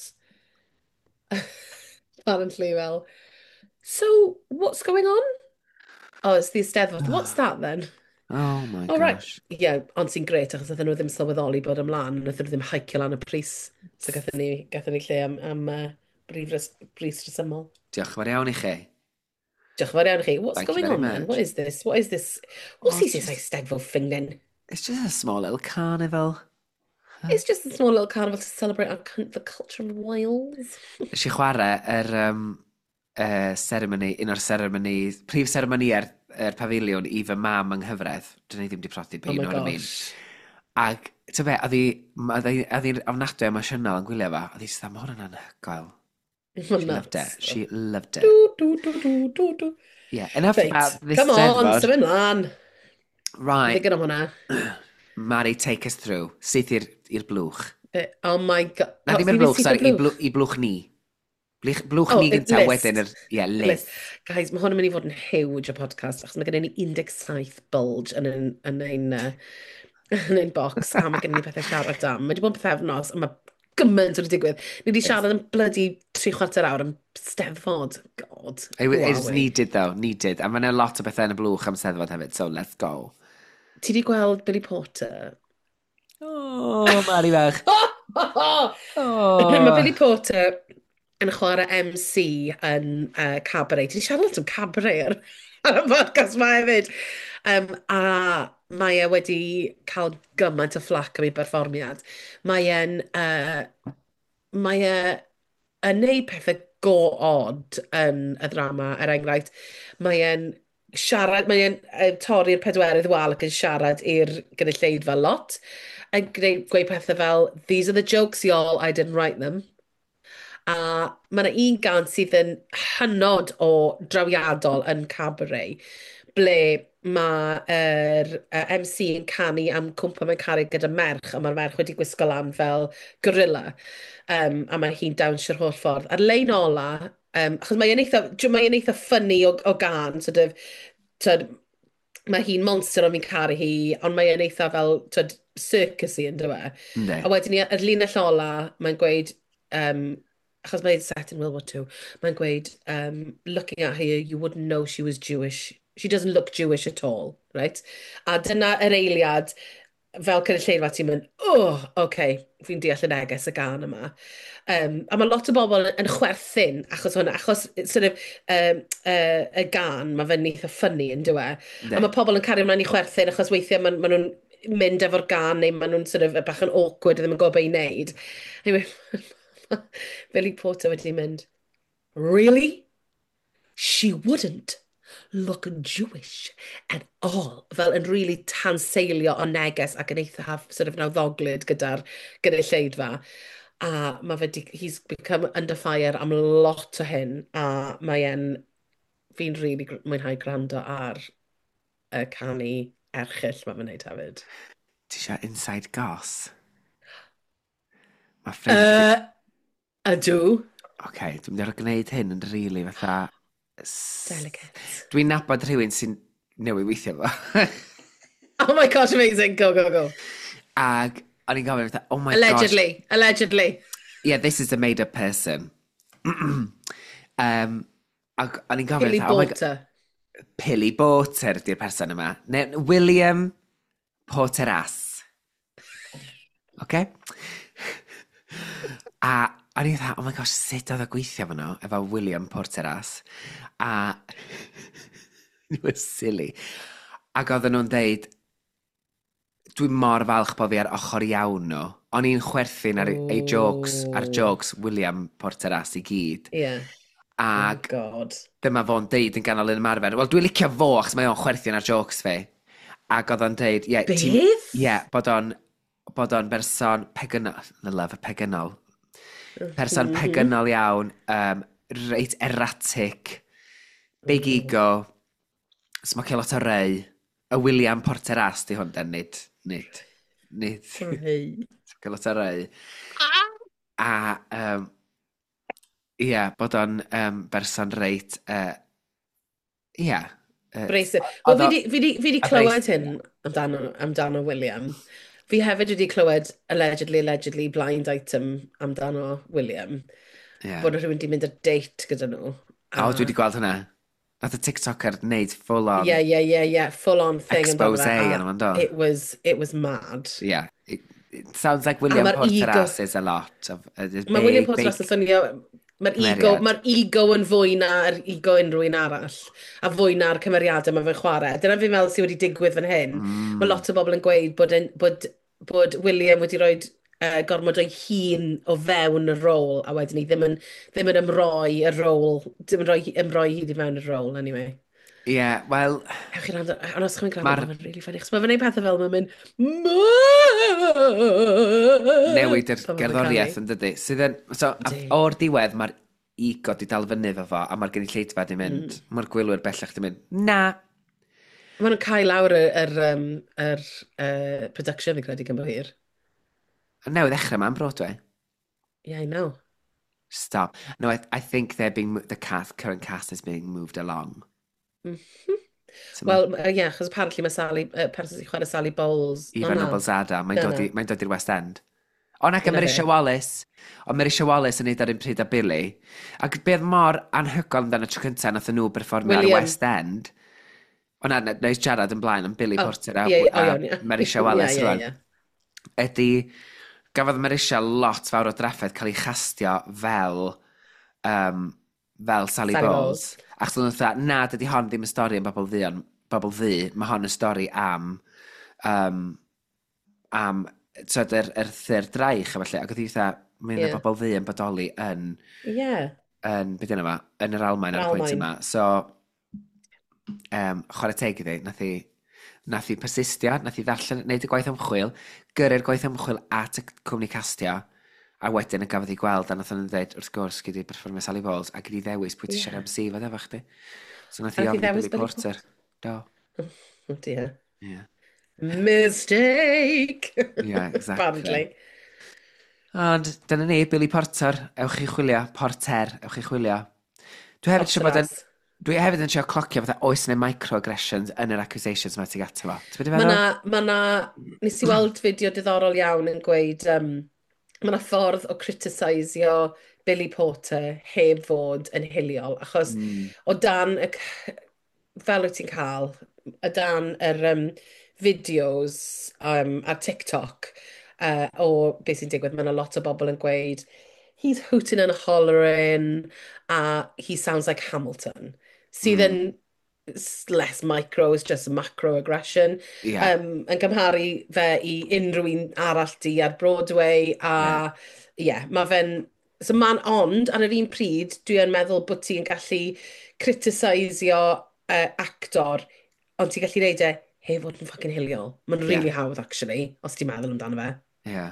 Apparently, well. So, what's going on? Oh, it's the Eisteddfod. What's that then? Oh my Oh, right. gosh. Yeah, ond sy'n gret, achos ydyn nhw ddim sylweddoli bod ymlaen, ydyn nhw ddim haicio lan y pris. So gathen ni, gathen ni lle am, am uh, brif res, bris resymol. Diolch yn fawr iawn i chi. Diolch yn fawr iawn i chi. What's Thank you going very on then? much. What is this? What is this? What Oh, is this Eisteddfod thing then? It's just a small little carnival. It's just a small little carnival to celebrate our, cul- the culture of Wales. Ys i chwarae yr um, uh, ceremony, un o'r ceremony, prif ceremony ar er pafiliwn i fy mam yng Nghyfredd. Dyn ni ddim di prodi Oh be, my you know what I mean? gosh. Ac, ti'n be, oedd hi'n ofnadwy emosiynol yn gwylio fa, oedd hi sydd am hwn yn anhygoel. She loved it. She loved it. Do, do, do, do, do, do. Yeah, enough Reit, about this come on, Steddfod. symud mlaen. Right, Ddigon am hwnna. Mari, take us through. Syth i'r blwch. Be- Oh my god. Na ddim i'r blwch, sorry, i blwch, i blwch ni. Blwch, blwch Oh, ni y gyntaf, list. wedyn yr... Ie, List. list. Guys, mae hwn yn mynd i fod yn huge o podcast, achos mae gennym ni un deg saith bulge yn ein, yn ein, uh, yn ein box, a mae gennym ni pethau siarad am. Mae wedi bod yn pethefnos, a mae gymaint wedi digwydd. Ni wedi siarad yn bloody tri chwarter awr am Steddfod. God. It, Wow, it's we. needed though, needed. A mae'n lot o bethau yn y blwch am Steddfod hefyd, so let's go. Ti wedi gweld Billy Porter? Oh, Mari fach. Oh! Oh. Mae Billy Porter yn chwarae M C yn uh, cabaret. Ti wedi siarad lot am cabaret ar, ar y podcast ma hefyd. Um, a mae e wedi cael gymaint o fflac am ei berfformiad. Mae e'n... Uh, mae e yn neud pethau go odd yn y ddrama, er enghraifft. Mae e'n siarad, mae e'n uh, torri'r pedwerydd wal ac yn siarad i'r gynulleidfa lot. Yn gwneud gweud pethau fel, these are the jokes, y'all, I didn't write them. A mae yna un gan sydd yn hynod o drawiadol yn cabaret, ble mae yr uh, M C yn canu am cwmpa mewn cariad gyda merch, a mae'r merch wedi gwisgo lan fel gorilla, um, a mae hi'n dawnsio'r holl ffordd. A'r lein ola, um, achos mae'n eitha, mae'n eitha ffynnu o, o gan, sort of, tyd, mae hi'n monster o'n fi'n caru hi, ond mae'n eitha fel, tyd, circus-y yn dywe. Ynddi. A wedyn ni, yr linell ola, mae'n gweud, um, achos mae'n set in World War Two, mae'n gweud, um, looking at her, you wouldn't know she was Jewish. She doesn't look Jewish at all, right? A dyna yr eiliad, fel cynulleidfa ti'n mynd, oh, okay, fi'n deall y neges y gan yma. Um, a mae lot o bobl yn chwerthin achos hwnna, achos sort of, um, uh, y gan, mae fe'n eitha ffynnu yn dywe. Yndi. A mae pobl yn cario ymlaen i chwerthin achos weithiau maen ma nhw'n mynd efo'r gan neu maen nhw'n sort of bach yn awkward a ddim yn gwybod be i wneud. Anyway, Billy Porter wedi mynd, really? She wouldn't look Jewish at all. Fel yn really tanseilio o neges ac yn eitha sort of nawddoglyd gyda'r gynulleidfa. A mae fe, di- he's become under fire am lot o hyn. A mae e'n, fi'n really gr- mwynhau gwrando ar y canu erchill mae fe'n neud hefyd. Ti eisiau inside goss? Mae ffrind... Uh, ydw. OK, dwi'n mynd ar gwneud hyn yn rili fatha... s- Delicate. Dwi'n nabod rhywun sy'n newid weithio fo. Oh my gosh, amazing. Go, go, go. Ag o'n i'n gofyn fatha, oh my gosh. Allegedly. Allegedly. Yeah, this is a made-up person. um, ag o'n i'n gofyn Billy fatha, oh my god. Porter. Billy Porter ydy'r person yma. Ne, William Porteras. OK? A o'n i'n dda, oh my gosh, sut oedd o gweithio fo nhw efo William Porteras. A it was silly. Ac oedden nhw'n deud, dwi'n mor falch bod fi ar ochr iawn nhw. O'n i'n chwerthin ar ei jokes, ar jokes William Porteras i gyd. Yeah. Ac God. dyma fo'n deud yn ganol yn ymarfer. Wel, dwi'n licio fo, achos mae o'n chwerthin ar jokes fi. Ac oedd o'n deud, ie, ti'n... Beth? Ie, bod o'n bod o'n berson pegynol, the love of pegynol. Person pegynol iawn, um, reit erratic, big ego, smocio lot o rei. Y William Porteras di hwn den, nid, nid, nid. Rei. Smocio lot o rei. A, um, ie, yeah, bod o'n um, berson reit, uh, ie. Yeah, uh, Brace. Wel, oedd o- fi di- fi di fi di a clywed brace- hyn amdano, amdano William. Fi hefyd wedi clywed allegedly, allegedly blind item amdano William. Ie. Bod rhywun wedi mynd ar date gyda nhw. O, dwi wedi gweld hynna. Nath y TikToker wneud full on. Yeah, yeah, yeah, yeah. Full on thing. amdano Expose fe, a arno fo'n do. It was, it was mad. Yeah. It, it sounds like William ma'r Porteras ego- is a lot of... Uh, Mae William Porteras yn swnio, mae'r ego, cymeriad. mae'r ego yn fwy na'r ego unrhyw un arall, a fwy na'r cymeriadau mae fe'n chwarae. Dyna fi'n meddwl sydd wedi digwydd fan hyn. Mm. Mae lot o bobl yn gweud bod, yn- bod, bod William wedi rhoi uh, gormod o'i hun o fewn y rôl, a wedyn ni ddim yn, ddim yn ymroi y rôl, ddim yn rhoi, ymroi hyd i fewn y rôl, anyway. Ie, yeah, wel... Ewch i'n rand, ond os chi'n gwrando, Ma'r- mae'n really funny, chos mae fe'n ei pethau fel mae'n mynd... Newid yr Pan ma' fe'n gerddoriaeth canu. yn dydy. Sydd yn... So, a- Yndi. o'r diwedd, mae'r ego di dal fyny fo fo, a mae'r gynulleidfa di mynd, Mm. mae'r gwylwyr bellach di mynd, na. Maen nhw'n cael lawr yr, yr, um, yr uh, production fi'n credu gymryd hir. Newydd ddechrau ma'n Broadway. Yeah, I know. Stop. No, I, I think they're being... mo- The cast, current cast is being moved along. So ma- Wel, uh, yeah, achos apparently mae Sally, uh, person sy'n chwarae Sally Bowles. Eva O, na. Noblezada, mae'n dod Dyna. i- mae'n dod i'r West End. O na, Dyna Marisha fe. Wallace. O Marisha Wallace yn neud ar un pryd a Billy. Ac beth mor anhygoel amdano tro cyntaf nath nhw berfformio ar y William. West End. O na, neis siarad yn blaen am Billy O, Porter a, ie, ie, o, a iawn, ie. Marisha Wallace Ie, ie, rwan. ie. Ydy, gafodd Marisha lot fawr o draffaeth cael ei chastio fel, um, fel Sally, Sally Bowles. Bowles. Ac so nhw'n dweud, na, dydy hon ddim yn stori am bobl ddu, ond bobl ddu, mae hon yn stori am, um, am, tyd, yr, yr thyr draich, a falle, ac oedd hi dweud, mae'n Ie. yeah. bobl ddu yn bodoli yn, Ie. yn, beth yna yma, yn yr Almaen ar y pwynt Almaen. yma. So, um, chwarae teg iddi, nath i, nath i persistio, nath i ddarllen, wneud y gwaith ymchwil, gyrru'r gwaith ymchwil at y cwmni castio, a wedyn y gafodd i gweld, a nath nhw'n dweud, wrth gwrs, gyd i performio Sally Bowles, a gyd i ddewis pwy ti Ie. siarad am si fod efo chdi. So nath A i nath i ofyn i ddewis Billy Billy Porter. Do, Oh dear. ie. Mistake! Ie, exactly. Apparently. Ond dyna ni, Billy Porter, ewch chi chwilio, Porter, ewch chi chwilio. Dwi hefyd eisiau bod yn, Porteras. dwi hefyd yn eisiau clocio fatha oes neu microaggressions yn yr accusations mae ti gato fo. Ti'n beth i Mae feddwl? na, ma na, nes i weld fideo diddorol iawn yn gweud, um, mae na ffordd o critiseisio Billy Porter heb fod yn hiliol, achos Mm. o dan, y, c- fel wyt ti'n cael, o dan yr um, fideos um, ar TikTok uh, o beth sy'n digwydd, mae yna lot o bobl yn gweud, he's hooting and hollering, a he sounds like Hamilton, sydd yn s- less micro, it's just macro aggression. Ie. Um, yn gymharu fe i unrhyw un arall di ar Broadway, a ie, yeah, mae fe'n... So man, ond, ar yr un pryd, dwi yn meddwl bod ti'n gallu critiseisio uh, actor, ond ti'n gallu neud e heb fod yn ffocin hiliol. Mae'n really Ie. hawdd, actually, os ti'n meddwl amdano fe. Ie.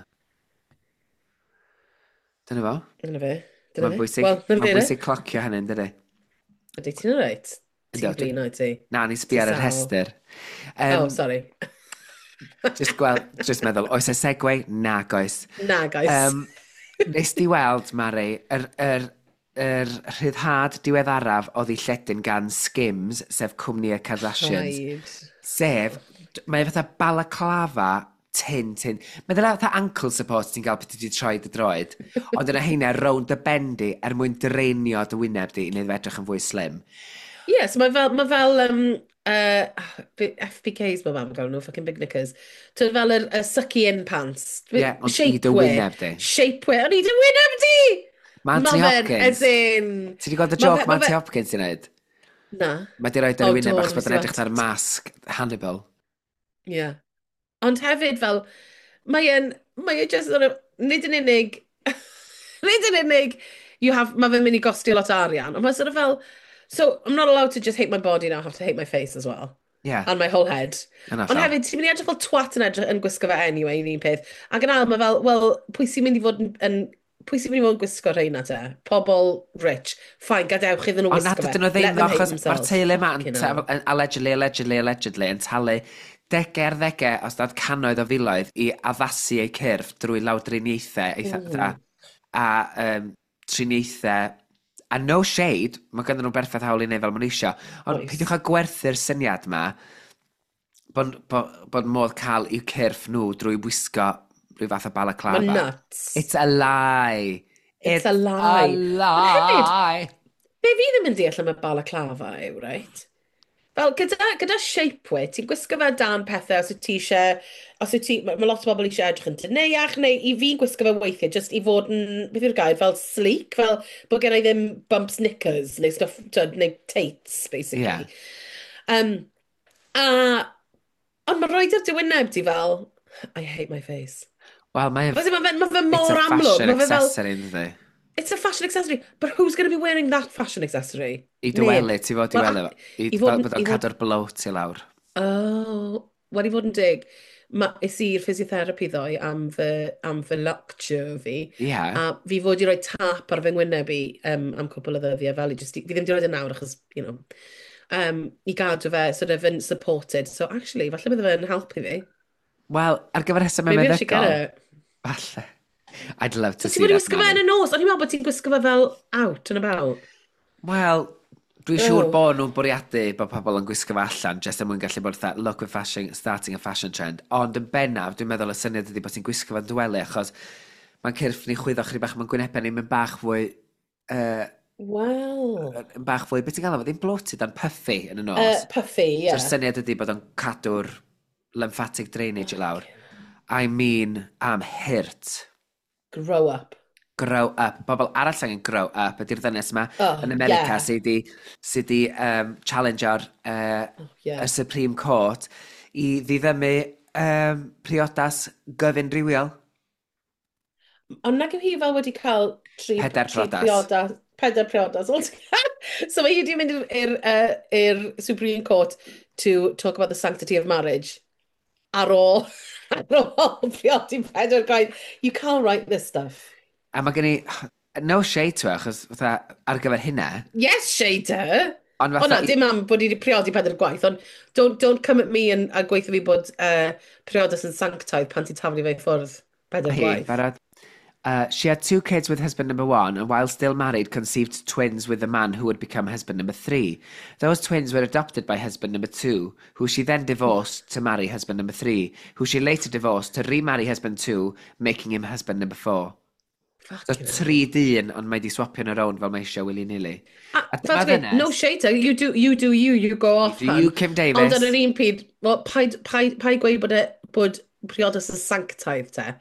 Dyna fo. Dyna fe. Dyna Mae'n fe. bwysig, Wel, dyna mae'n fe, bwysig clocio hynny'n dydy. Ydy ti'n reit? Ti'n Yndw, dwi- blin oed ti? Na, ni sbi ar y Sal. rhestr. Oh, Um, sorry. just gweld, just meddwl, oes e segway? Na, goes. Na, guys. Um, nes di weld, Mari, yr, yr, yr rhyddhad diweddaraf oedd ei lledyn gan Skims, sef cwmni y Kardashians. Rhaid. Sef, d- mae fatha balaclava tin, tin. Mae dda fatha ankle support ti'n cael beth ti wedi troi dy droed. Ond yna heina round y bendi er mwyn dreinio dy wyneb di i wneud fe edrych yn fwy slim. Yes, mae fel, mae fel um, uh, F P Ks mae fam gael nhw, fucking big knickers. Ti'n fel yr y sucky-in pants. Ie, ond i dy wyneb di. Shapewear, ond i dy wyneb di! Mae Anthony Ma' fe'n, Hopkins. as in... Ti wedi gweld y Ma' joc fe- mae ma' fe- Anthony Hopkins ti'n neud? Na, Mae di roi ar O, y wyneb do, achos bod nes yn i edrych weld. ar masg Hannibal. ie. Yeah. Ond hefyd fel, mae e'n, mae e just, sort of, nid yn unig, nid yn unig, you have, mae fe'n mynd i gostio lot o arian, ond mae sort of fel, so I'm not allowed to just hate my body now, I have to hate my face as well. Ie, on my whole head. yna Ond llaw. hefyd, ti'n mynd i edrych fel twat yn edrych yn gwisgo fe anyway, un peth. Ac yn ail, mae fel, wel, pwy sy'n mynd i fod yn, yn pwy sy'n mynd i fod yn gwisgo rheina te? Pobl rich. Fine, gadewch iddyn nhw Ond nad gwisgo fe. ydyn nhw Let ddim, them hate achos mae'r themselves. teulu yma yn Fucking ta- hell. yn allegedly, allegedly, allegedly yn talu degau ar ddegau os nad cannoedd o filoedd i addasu eu cyrff drwy lawdriniaethau eitha, a, a um, triniaethau. A no shade, mae ganddyn nhw berffaith hawl i wneud fel maen nhw eisiau. Ond Oes. peidiwch â gwerthu'r syniad yma bod, bod, bod modd cael i'w cyrff nhw drwy wisgo rhyw fath o balaclava. Mae'n nuts. It's a lie. It's a lie. a lie. Be fi ddim yn deall am y balaclava yw, right? Fel, gyda, gyda shapewear, ti'n gwisgo fe dan pethau os wyt ti eisiau, os wyt ti, mae ma lot o bobl eisiau edrych yn dyneiach, neu i fi'n gwisgo fe weithiau, just i fod yn, beth yw'r gair, fel sleek, fel bod gen i ddim bumps knickers, neu stuff, tyd, neu tates, basically. Yeah. Um, a, ond mae roed ar diwyneb ti fel, I hate my face. Wel, mae Felly mae fe, ma fe it's mor a amlwg, fashion mae fe fel, accessory, ynddi? it's a fashion accessory, but who's going to be wearing that fashion accessory? I dywelu, ti fod i Wel, welu. I i fod yn- bod i o'n fod- cadw'r bloat i lawr. Oh, wel i fod yn dig, ma, is i'r physiotherapy ddoe am fy, am fy loctio fi. Ie. A fi fod i roi tap ar fy ngwyneb i um, am cwpl o ddyddiau fel i just, i- fi ddim di roed yn nawr achos, you know, um, i gadw fe sort of yn supported. So actually, falle bydde fe'n helpu fi. Wel, ar gyfer rheswm Maybe I should get meddygol. it. Falle. I'd love to So see ti'n bod i that. wisgo fe Manu. yn y nos? O'n i'n meddwl bod ti'n gwisgo fe fel out and about. Wel, dwi'n siŵr Oh. bod nhw'n bwriadu bod pobl yn gwisgo fe allan, jyst er mwyn gallu bod that look with fashion, starting a fashion trend. Ond yn bennaf, dwi'n meddwl y syniad ydy bod ti'n gwisgo fe'n dwelu, achos mae'n cyrff ni chwyddo chri bach, mae'n gwynebau ni'n mynd bach fwy, uh, Wel. yn bach fwy, beth ti'n gael o, ddim bloated, ond puffy yn y nos. Uh, puffy, ie. So'r syniad ydy bod o'n cadw'r lymphatic drainage i lawr. I mean, am hirt. Grow up. Grow up. Bobl arall angen grow up ydy'r ddynes yma Oh, yn America yeah. sydd di, sydd di um, challenge'r uh, Oh, yeah. y Supreme Court i ddiddymu um, priodas gyfundrhywiol. Ond nag yw hi fel wedi cael tri, Pedair tri priodas. priodas. Pedair priodas. So mae hi wedi mynd i'r i'r, uh, i'r Supreme Court to talk about the sanctity of marriage. Ar ôl, ar ôl priodi pedair gwaith. You can't write this stuff. A mae gen i, no shade to e, achos fatha ar gyfer hynna. Yes, Shader. Ond O na, fatha, dim am bod hi wedi priodi pedair gwaith, ond don't, don't come at me and, a gweithio fi bod uh, priodas yn sanctaidd pan ti'n taflu fe i ffwrdd pedair hi, gwaith. barod. Uh, she had two kids with husband number one, and while still married, conceived twins with the man who would become husband number three. Those twins were adopted by husband number two, who she then divorced to marry husband number three, who she later divorced to remarry husband two, making him husband number four. So Fucking hell. tri dyn, ond mae di swapio yn y rownd fel mae eisiau willy-nilly. A, A fel dyma ti'n gweud, ddynes- no shade, you do, you do you, you go off. Do hun. you, Kim Davies? Ond yn yr un pryd, well, paid, paid, paid gweud bod, e, bod priodas yn sanctaidd te.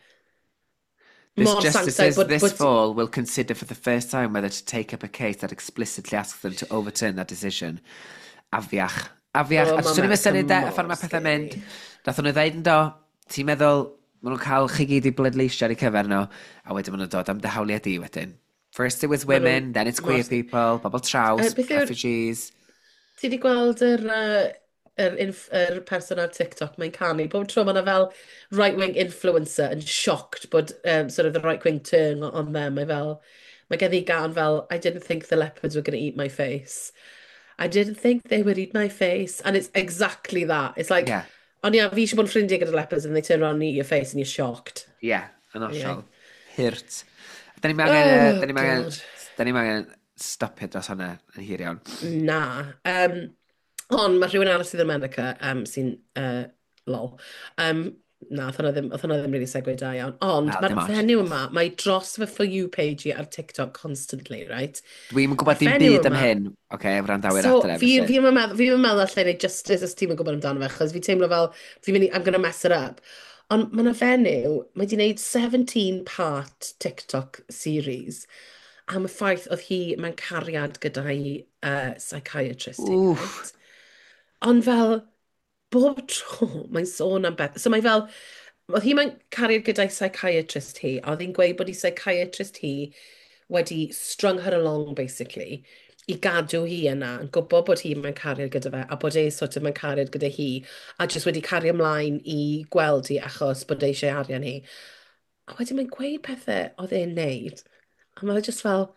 This Mor justice sanctaidd says bod- this bod- fall will consider for the first time whether to take up a case that explicitly asks them to overturn that decision. Afiach. Afiach. Oh, a ma' swn i'n America syni de, mor y ffordd mae pethau mynd. scary. Dath nhw ddeud yn do, ti'n meddwl, maen nhw'n cael chi gyd i bleidleisio ar eu cyfer nhw, a wedyn maen nhw'n dod am dehawliau di wedyn. First it was women, then it's queer mor- people, bobl traws, Yy, beth yw'r- refugees. Ti wedi gweld yr, uh, yr, inf, yr person ar TikTok mae'n canu? Bob tro mae'n fel right-wing influencer yn shocked bod um, sort of the right-wing turn on on them. Mae fel, mae gen i gan fel, I didn't think the leopards were going to eat my face. I didn't think they would eat my face. And it's exactly that. It's like, Yeah. ond ia, fi eisiau bod yn ffrindiau gyda leopards and they turn around and eat your face and you're shocked. Yeah, yn ollol. Ie. Hirt. Da ni'n angen, Oh, da ni'n angen, God. da ni'n angen stopio dros hwnna yn hir iawn. Na. Um, ond mae rhywun arall sydd yn America um, sy'n uh, lol. Um, na, oedd hwnna ddim, oedd hwnna ddim really segwe da iawn. Ond Na, mae'r dim ots. fenyw yma, mae dros fy For You page i ar TikTok constantly, right? Dwi'n gwybod dim Fenyw byd am yma- hyn. Oce, okay, efrandawyr So, adre. fi felly. fi ddim yn meddwl, fi ddim yn meddwl allai neud justice os ti'n yn gwybod amdano fe, chos fi teimlo fel, fi'n mynd i, I'm gonna mess it up. Ond mae yna fenyw, mae di wneud seventeen part TikTok series am y ffaith oedd hi mewn cariad gyda'i uh, psychiatrist. hi, Oof. right? Ond fel, bob tro mae'n sôn am beth. So mae fel, oedd hi mewn cariad gyda'i psychiatrist hi, a oedd hi'n gweud bod ei psychiatrist hi wedi strung her along, basically, i gadw hi yna, yn gwybod bod hi mewn cariad gyda fe, a bod e sort of mewn cariad gyda hi, a jyst wedi cario ymlaen i gweld hi achos bod e eisiau arian hi. A wedyn mae'n gweud pethau oedd e'n neud, a mae just fel,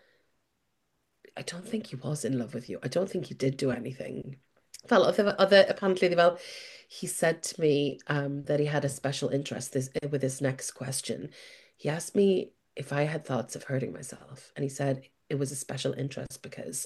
I don't think he was in love with you. I don't think he did do anything. Fel, oedd e, oedd e, apparently, oedd e fel, he said to me um, that he had a special interest this, with his next question. He asked me if I had thoughts of hurting myself. And he said it was a special interest because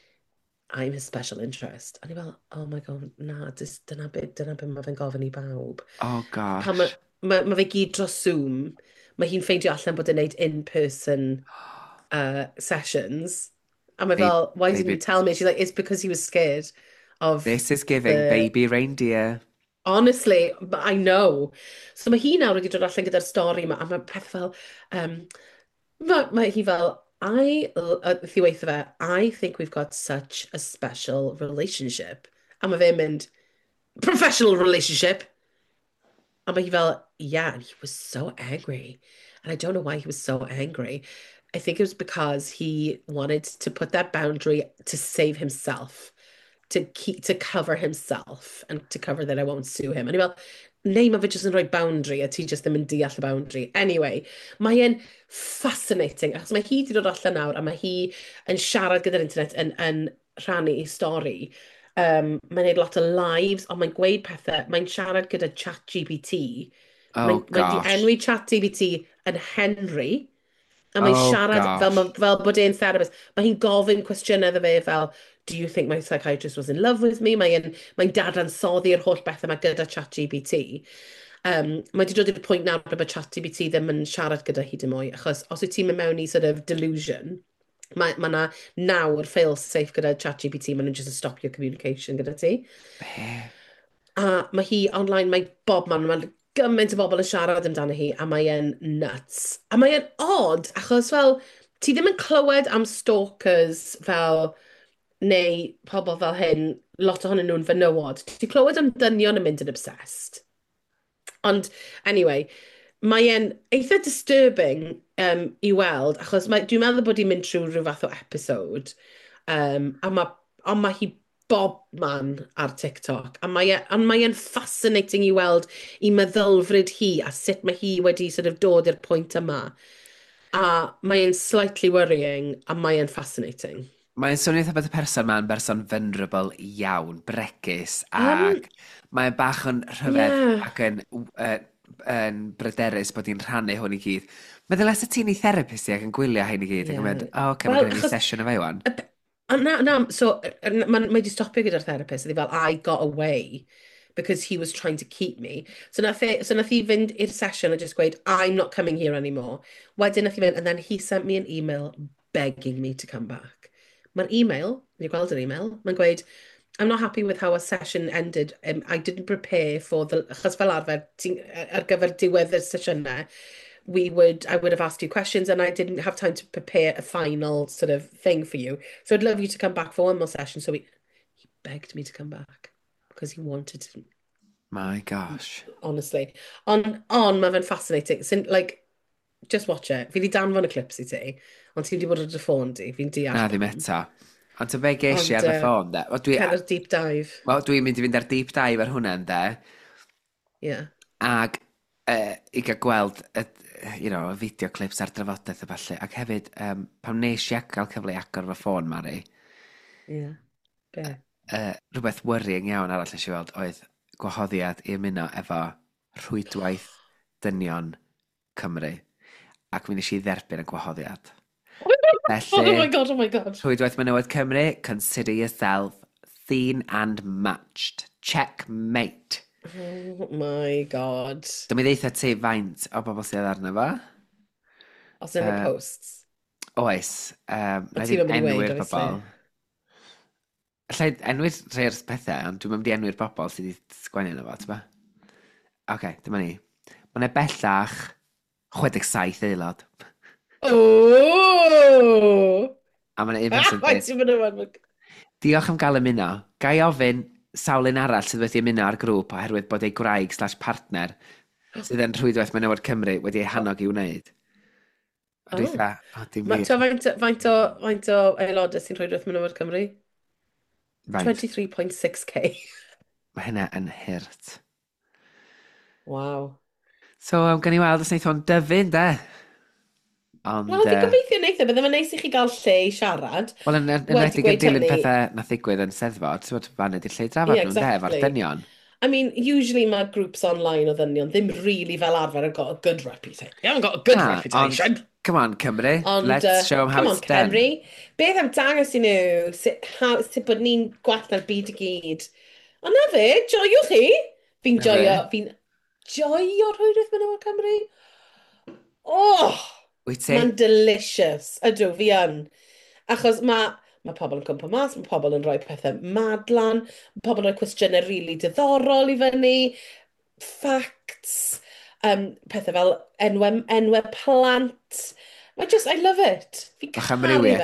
I'm his special interest. And i fel, oh my God, na, dis, dyna beth, dyna beth mae fe'n gofyn i bawb. Oh gosh. Pan mae ma, ma fe gyd dros Zoom, mae hi'n ffeindio allan bod e'n neud in-person uh, sessions. A mae Babe- fel, why didn't baby- you tell me? She's like, it's because he was scared of... This is giving the- baby reindeer. Honestly, but I know. So mae hi nawr wedi dod allan gyda'r stori yma, a mae peth fel... Um, mae, mae hi fel, I, uh, ddiweithio fe, I think we've got such a special relationship. A mae fe'n mynd, professional relationship. A mae hi fel, yeah, and he was so angry. And I don't know why he was so angry. I think it was because he wanted to put that boundary to save himself, to keep to cover himself and to cover that I won't sue him. And i fel, neu mae fe jyst yn rhoi boundary a ti jyst ddim yn deall y boundary. Anyway, mae e'n fascinating achos mae hi wedi dod allan nawr a mae hi yn siarad gyda'r internet yn, yn rhannu ei stori. Um, mae'n neud lot o lives, ond mae'n gweud pethau. Mae'n siarad gyda ChatGPT. Oh Mae'n mae gosh. di enwi ChatGPT yn Henry. A mae'n Oh, siarad gosh. fel, ma- fel bod e'n therapist. Mae hi'n gofyn cwestiynau iddo fe fel, do you think my psychiatrist was in love with me? Mae'n mae dadansoddi'r holl bethau yma gyda ChatGPT. Um, mae wedi dod i'r pwynt nawr bod ChatGPT ddim yn siarad gyda hi dim mwy, achos os wyt ti'n mynd mewn i sort of delusion, mae ma na nawr fail safe gyda ChatGPT, maen nhw'n just yn stopio communication gyda ti. Be? A mae hi online, mae bob man, mae gymaint o bobl yn siarad amdano hi, a mae e'n nuts. A mae e'n odd, achos fel, ti ddim yn clywed am stalkers fel, neu pobl fel hyn, lot ohonyn nhw'n fenywod. Ti'n clywed am dynion yn mynd yn obsessed. Ond, anyway, mae e'n eitha disturbing um, i weld, achos mae, dwi'n meddwl bod hi'n mynd trwy rhyw fath o episode, um, a mae, ond mae hi bob man ar TikTok, a mae, e- ond mae e'n fascinating i weld i meddylfryd hi, a sut mae hi wedi sort of dod i'r pwynt yma. A mae e'n slightly worrying, a mae e'n fascinating. Mae'n swnio eitha bod y person ma'n berson vulnerable iawn, bregus, Um, ac mae'n bach yn rhyfedd yeah. ac yn, uh, yn bryderus bod hi'n rhannu hwn i gyd. Meddwl les y ti'n i therapist i ac yn gwylio hyn i gyd, ac yn mynd, Yeah. o, oh, okay, Wel, mae'n gwneud achos- sesiwn o fe wan. Y pe- a Na, na, so, mae ma wedi stopio gyda'r therapist, a ddi fel, I got away because he was trying to keep me. So nath, e, so nath hi fynd i'r session a just gweud, I'm not coming here anymore. Wedyn nath hi fynd, and then he sent me an email begging me to come back. Mae'r email, ni'n gweld yr email, mae'n gweud, I'm not happy with how our session ended. Um, I didn't prepare for the... Achos fel arfer, ti'n- ar gyfer diwedd y sesiynau, we would, I would have asked you questions and I didn't have time to prepare a final sort of thing for you. So I'd love you to come back for one more session. So he, he begged me to come back because he wanted to, My gosh. honestly. On, on, mae fe'n fascinating. So, like, just watch it. Fi di danfon y clips i ti, ond ti wedi bod ar dy ffôn di, fi'n deall. Na, ddim eto. Ond ty fe geisi Ond, ar y yy, ffôn, de. Wel, dwi, Kind of deep dive. wel, dwi'n mynd i fynd ar deep dive ar hwnna'n, de. Yeah. Ac uh, i gael gweld y, you know, y fideo clips ar drafodaeth y falle. Ac hefyd, um, pam nes i gael cyfle i agor fy ffôn, Mari, Yeah. Be? uh, rhywbeth worrying iawn arall nes i weld oedd gwahoddiad i ymuno efo rhwydwaith dynion Cymru. Ac mi nes i dderbyn y gwahoddiad. Oh my Felly, god, oh my god. rhwydwaith menywod Cymru, consider yourself seen and matched. Checkmate. Oh my god. Dwi'n mynd eitha ti faint o bobl sydd arno fo. Os yn y Yy, posts. Oes. Um, A na ti ddim ddim yn mynd i enwi'r weud, obviously. bobl. Allai enwi'r rhai'r pethau, ond dwi'n mynd i enwi'r bobl sydd wedi sgwennu yno fo, ti'n ba? Oce, dyma ni. Mae'n e bellach chwe deg saith aelod. Oh! A mae'n un Ah, person I dweud, ti'n mynd yn diolch am gael ymuno. Ga i ofyn sawlun arall sydd wedi ymuno ar grŵp oherwydd bod ei gwraig slash partner sydd yn rhwydwaith menywod Cymru wedi ei hannog i wneud. A dwi Oh. dda, o, dim Ma, wir. ta faint, faint, o, faint o aelodau sy'n rhoi rwyth mynd Cymru? Faint, twenty-three point six k. mae hynna yn hyrt. Wow. So, um, gan i weld os wneud o'n dyfu, de? Wel, Ond, fi'n uh, gobeithio neitho, bydde fe'n neis i chi gael lle i siarad. wel, yn yn Wedi enwedig yn gweud dilyn hynny- pethau na ddigwydd yn seddfod, ti'n bod, fan ydy'r lle i drafod Ie, nhw'n de, efo'r exactly. dynion. I mean, usually mae groups online o ddynion ddim really fel arfer yn got a good reputation. They haven't got a good Ah, reputation. Ond, come on, Cymru, Ond, let's uh, show them how come it's on, done. Cymru. Beth am dangos i nhw sut, how, sut bod ni'n gwell na'r byd i gyd. Ond na fe, joiwch chi. Fi'n Na fe. joio, fi'n joio rhywbeth mynd o'r Cymru. Oh, Wyt ti? mae'n delicious. Ydw, fi yn. Achos mae ma pobl yn cwmpa mas, mae pobl yn rhoi pethau madlan, mae pobl yn rhoi cwestiynau rili really diddorol i fyny, facts, um, pethau fel enwau, enwau plant. Mae just, I love it. Fi'n Bach caru amrywiaeth.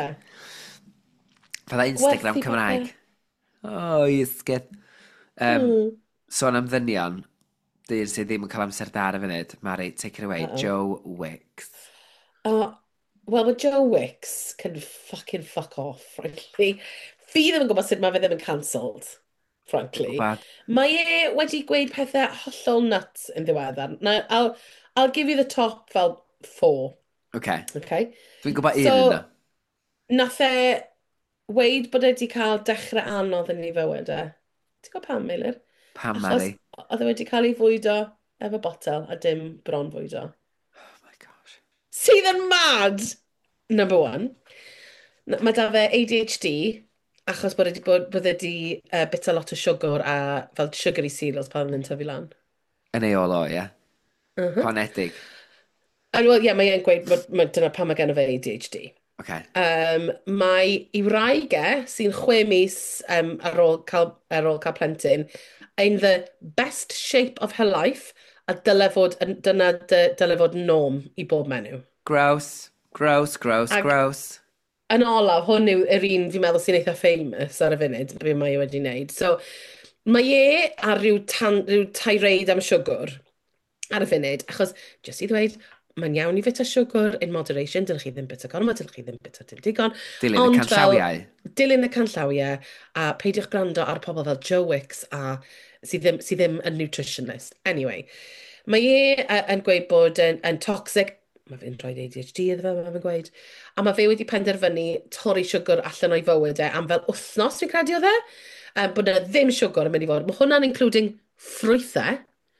fe. Fydda Instagram Gwerthu Cymraeg. pethau. O, isgyd. Um, Mm. Sôn am ddynion, dyn sydd ddim yn cael amser da ar y funud, Mari, take it away, Uh-oh. Joe Wicks. Uh, Wel, mae Joe Wicks can fucking fuck off, frankly. Fi ddim yn gwybod sut mae fe ddim yn cancelled, frankly. Gwbod. Mae e wedi gweud pethau hollol nuts yn ddiweddar. Now, I'll, I'll give you the top fel four, Okay. okay? Dwi'n gwybod un So, yna. nath e weid bod e wedi cael dechrau anodd yn ei fywyd e. Ti'n gwybod pam, Meilir? Pam, Achos Mari? oedd e wedi cael ei fwydo efo botel a dim bron fwydo. Oh my gosh. Sydd yn mad! Number one. N- Mae da fe A D H D, achos bod e wedi bod, bod e wedi uh, bita lot o siwgr a fel sugary cereals pan yn tyfu lan. Yn ei ôl o, ie? Uh-huh. Honedig. A wel, ie, mae e'n gweud, bod, mae, dyna pan mae gen fe A D H D. Okay. Um, mae i wraigau sy'n chwe mis um, ar, ôl cael, ar ôl cael plentyn in the best shape of her life a dyle fod, yn- dyna dy- dyle fod norm i bob menyw. Gross. Gross, gross, Ag- gross. Yn olaf, hwn yw yr un fi'n meddwl sy'n eitha famous ar y funud, be mae e wedi wneud. So, mae e ar rhyw, tan, rhyw tirade am siwgr ar y funud, achos, jyst i ddweud, mae'n iawn i fita siwgr in moderation, dylech chi ddim bita gormod, dylech chi ddim bita dim digon. Dilyn y Ond canllawiau. fel- Dilyn y canllawiau, a peidiwch gwrando ar pobl fel Joe Wicks a sydd ddim, sydd ddim yn nutritionist. Anyway, mae e uh, yn gweud bod yn, yn toxic, mae fe'n rhoi A D H D iddo fe, mae fe'n gweud, a mae fe wedi penderfynu torri siwgr allan o'i fywyd e am fel wythnos, fi'n credu o dde, um, bod yna ddim siwgr yn mynd i fod. Mae hwnna'n including ffrwythau,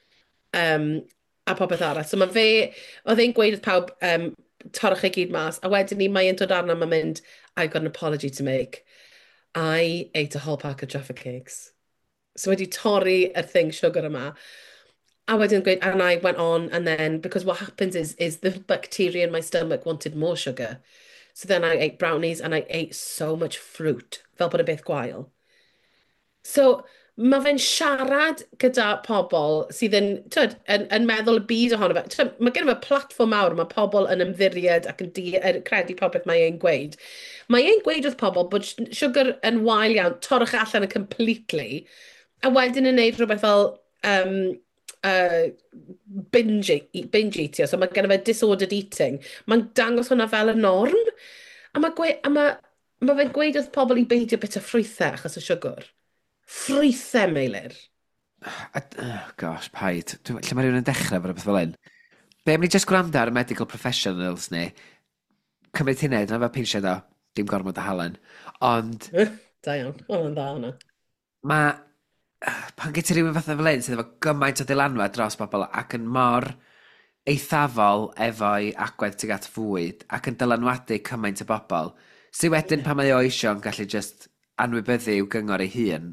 um, a popeth arall. So mae fe, oedd e'n gweud wrth pawb, um, torrwch ei gyd mas, a wedyn ni mae e'n dod arno mae'n mynd, I've got an apology to make. I ate a whole pack of Jaffa cakes. So wedi torri y thing sugar yma. A wedyn gweud, and I went on, and then, because what happens is, is the bacteria in my stomach wanted more sugar. So then I ate brownies, and I ate so much fruit, fel bod y beth gwael. So, mae fe'n siarad gyda pobl sydd yn, tyd, yn, yn meddwl y byd ohono fe. Tyd, mae gen i fe platform mawr, mae pobl yn ymddiried ac yn di, er, credu popeth mae e'n gweud. Mae e'n gweud wrth pobl bod siwgr yn wael iawn, torrwch e allan yn completely, a wedyn yn neud rhywbeth fel um, uh, binge, e- binge eatio, so mae gen i fe disordered eating. Mae'n dangos hwnna fel y norm, a mae, gwe, a mae, mae fe'n gweud wrth pobl i beidio bita ffrwythau achos o siwgr. Ffrwythau, Meilir. A- Oh, gosh, paid. Dwi- Lle mae rhywun yn dechrau fod rhywbeth fel un? Be am ni just gwrando ar y medical professionals ni? Cymryd hynny, dyna fe pinsio do. Dim gormod o halen. Ond Da iawn, oedd yn dda hwnna. mae... Pan gen ti rhywun fatha fel un sydd efo gymaint o dylanwad dros bobl ac yn mor eithafol efo'i agwedd tuag at fwyd ac yn dylanwadu cymaint o bobl, sydd wedyn pan mae o eisiau yn gallu just anwybyddu i'w gyngor ei hun.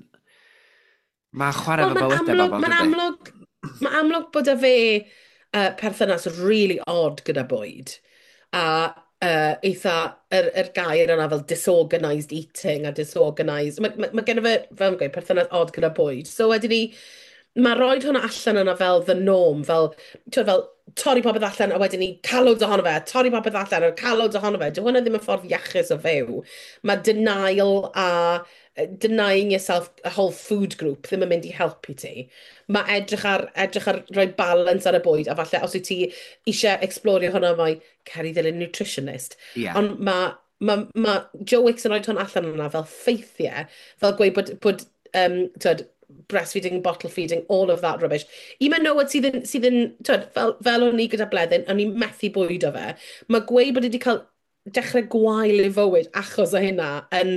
Mae chwarae Wel, efo mae'n bywydau amlwg, bobl, mae'n dydy? amlwg, mae'n amlwg bod y fe uh, perthynas really odd gyda bwyd. A uh, eitha, yr, yr gair yna fel disorganised eating a disorganised... Mae ma, ma gen i fe, fel yn gweud, perthynas odd gyda bwyd. So wedyn ni, mae roed hwnna allan yna fel the norm, fel, twyd, fel torri popeth allan a wedyn ni cael loads ohono fe, torri popeth allan a cael loads ohono fe. Dyw hwnna ddim yn ffordd iachus o fyw. Mae denial a uh, denying yourself a whole food group ddim yn mynd i helpu ti. Mae edrych ar, edrych ar rhoi balans ar y bwyd, a falle os wyt ti eisiau explorio hwnna mae cer i ddilyn nutritionist. Ie. Ond mae ma, ma Joe Wicks yn rhoi hwn allan yna fel ffeithiau, fel gweud bod, bod um, twyd, breastfeeding, bottle feeding, all of that rubbish. I menywod sydd yn, sydd yn twyd, fel, fel o'n ni gyda bleddyn, o'n i'n methu bwyd o fe, mae gweud bod wedi cael dechrau gwael i fywyd achos o hynna yn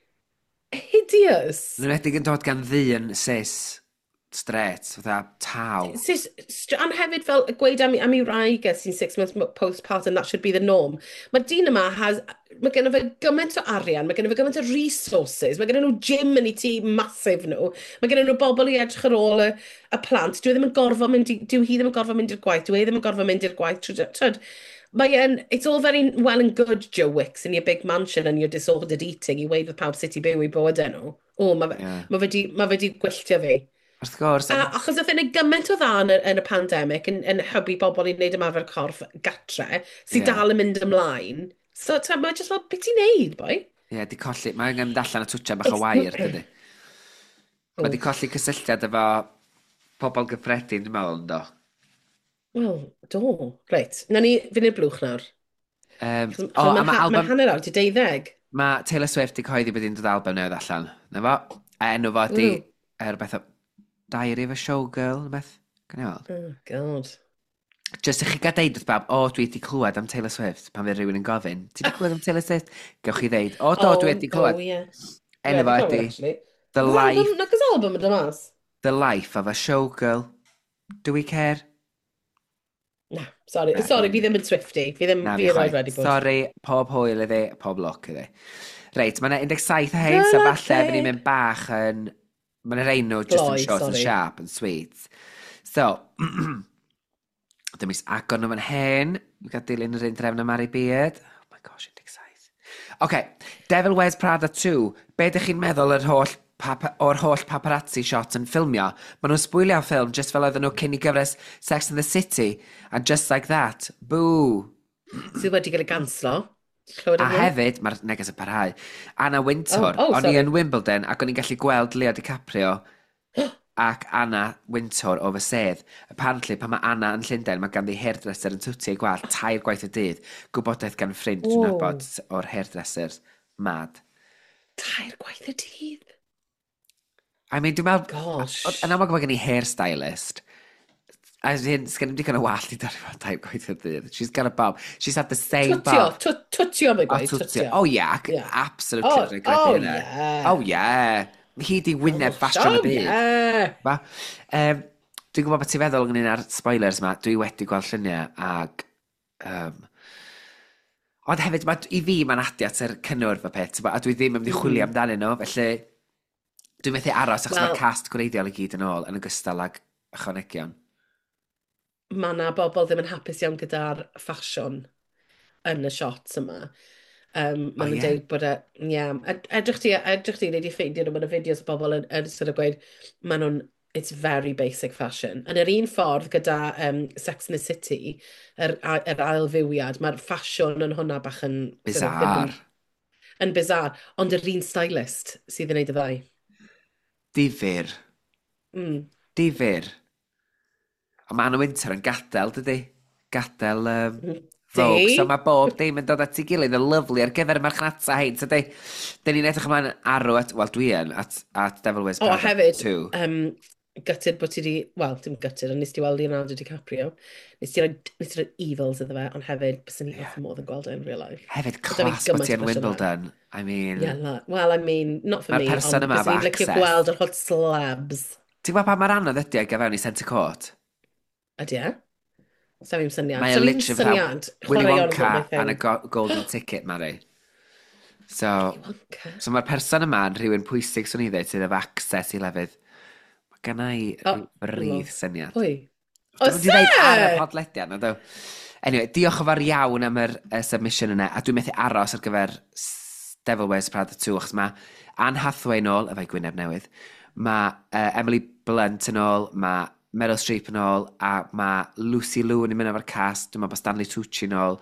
hideous. Yn edrych yn dod gan ddyn cis, stret, fatha taw. Sis, and hefyd fel gweud am, am i wraig e sy'n six months postpartum, that should be the norm. Mae dyn yma has, mae gen fe gymaint o arian, mae gen fe gymaint o resources, mae gen nhw gym yn ei tŷ masif nhw, mae gen nhw bobl i edrych ar ôl y, y plant, dwi ddim yn gorfod mynd, i- dyw hi ddim yn gorfod mynd i'r gwaith, dwi e ddim yn gorfod mynd i'r gwaith, trwy- trwy- Mae yn, it's all very well and good, Joe Wicks, in your big mansion and your disordered eating, i weid fod pawb sut i byw i bywyd enw. O, mae fe, Ie. ma fe di, ma fe di gwylltio fi. Wrth gwrs, A achos oedd e'n gymaint o dda yn y, yn y pandemig yn, yn hybu bobl i wneud ymarfer corff gatre, sy'n Ie. dal yn mynd ymlaen. So, ta, mae jyst fel, beth ti'n neud, boi? ie, di colli, mae angen mynd allan a twtio bach o wair, dydy. Mae di colli cysylltiad efo pobl gyffredin, dwi'n meddwl, ynddo. Wel, do. Reit, na ni fynd i'r blwch nawr. Um, Chos- o, chos a Mae mae ha- ma album, hanner awr, di deuddeg. mae Taylor Swift di coeddi bod hi'n dod album newydd allan. Na fo, a enw fo di, Mm. er beth o, Diary of a Showgirl, beth, gan i weld. Oh, god. Just i chi gael deud wrth bab, o, dwi wedi clywed am Taylor Swift, pan fe rhywun yn gofyn, ti wedi clywed am Taylor Swift? Gewch chi ddeud, o, do, dwi wedi clywed. Oh, yeah. Enw fo Ie, ydi, actually. The Oedd album- Life, Na gos album yn dymas? The Life of a Showgirl. Do we care? Na, sorry. Sorry, fi ddim yn Swifty. Fi ddim, Na, fi fi erioed chwaith. wedi bod. Sorry, pob hwyl iddi, pob look iddi. Reit, mae yna un deg saith o hein, so Good falle luck, fydd ni'n eh? mynd bach yn... Mae yna rhain nhw just yn Gloi, short and sorry. sharp and sweet. So, dyma is agor nhw fan hen. Dwi'n cael dilyn yr un drefn am Mari Beard. Oh my gosh, un deg saith. OK, Devil Wears Prada two. Be ydych chi'n meddwl yr holl papa, o'r holl paparazzi shot yn ffilmio? Maen nhw'n sbwylio ffilm just fel oedden nhw cyn i gyfres Sex and the City. And just like that, boo. Sydd wedi cael ei ganslo. Clywed A am hwnna? hefyd, mae'r neges yn parhau, Anna Wintour, Oh, oh, o'n i sorry. yn Wimbledon ac o'n i'n gallu gweld Leo DiCaprio ac Anna Wintour o fy sedd. Apparently, pan mae Anna yn Llundain, mae ganddi hairdresser yn twti ei gweld tair gwaith y dydd. Gwybodaeth gan ffrind dwi'n Ww. nabod o'r hairdressers. Mad. Tair gwaith y dydd. I mean, dwi'n meddwl... Gosh. o- Yn amlwg mae gen i hairstylist. As in, sgen i digon o wall i dorri fo tair gwaith y dydd. She's got a bob. She's had the same Twtio, bob. tw- twtio mae O, gweud, twtio. twtio. Oh, yeah, ac- Yeah. absolutely. Oh, regret oh, hynna. yeah. Oh, yeah. Hi di wyneb ffasiwn y Oh, byd. yeah. Ba? Um, dwi'n gwybod beth ti'n feddwl ynglyn â'r spoilers ma. Dwi wedi gweld lluniau ag... Um, ond hefyd, ma, i fi mae'n adiat yr cynnwrf y peth, a dwi ddim yn mynd i chwilio amdanyn nhw, felly dwi'n methu aros achos Wel- mae cast gwreiddiol i gyd yn ôl yn ogystal ag ychwanegion. Mae yna bobl ddim yn hapus iawn gyda'r ffasiwn yn y shots yma. Um, O, Maen nhw'n ie? deud bod e, ie, ed- edrych ti, edrych ti, neu di ffeindio nhw, mae yna fideos o bobl yn, yn sort of gweud, maen nhw'n, it's very basic fashion. Yn yr un ffordd gyda um, Sex and the City, yr, a- yr ail fywiad, mae'r ffasiwn yn hwnna bach yn... sort of ddim Bizar. Yn, yn bizar, ond yr un stylist sydd yn neud y ddau. Difyr. Mm. Difyr. Ond mae Anna Winter yn gadael, dydy? Gadael um, Di? Vogue. So mae bob dim yn dod at ei gilydd yn lyflu ar gyfer y marchnata hein, tydy? Dyn ni'n edrych ymlaen arw at, wel dwi yn, at, at Devil Wears O, Prada hefyd, two. um, gutted bod ti di, wel, dim gutted, ond nes ti weld Leonardo DiCaprio. Nes ti roi, nes ti roi evils iddo fe, ond hefyd, bys ni wrth modd yn gweld e'n real life. Hefyd Gyda fi clas bod gymaint ti o yn cwestiynau. Wimbledon. I mean, Yeah, la- well, I mean, not for Mae'r me, person ond yma bys efo ni'n licio access. gweld yr hot slabs. ti'n gwybod pa mae'r anodd ydi ar gyfer ni Centre Court? Ydy e? Sa fi'n syniad. Mae Sa e fi'n literally syniad. fel Willy Chwaraeon Wonka bod my and a thing. go- golden ticket, Mari. So, Wonka. so mae'r person yma yn rhywun pwysig swn i ddweud sydd efo access i lefydd. Mae gen i O, rydd love. syniad. Pwy? Dwi'n O, mynd i ddeud ar y se! podlediad, na do. Anyway, diolch yn fawr iawn am yr uh, submission yna, a dwi'n methu aros ar gyfer s- Devil Wears Prada two, achos mae Anne Hathaway yn ôl, efo'i gwyneb newydd, mae uh, Emily Blunt yn ôl, mae Meryl Streep yn ôl, a mae Lucy Liu yn mynd efo'r cast, dwi'n meddwl bod Stanley Tucci yn ôl,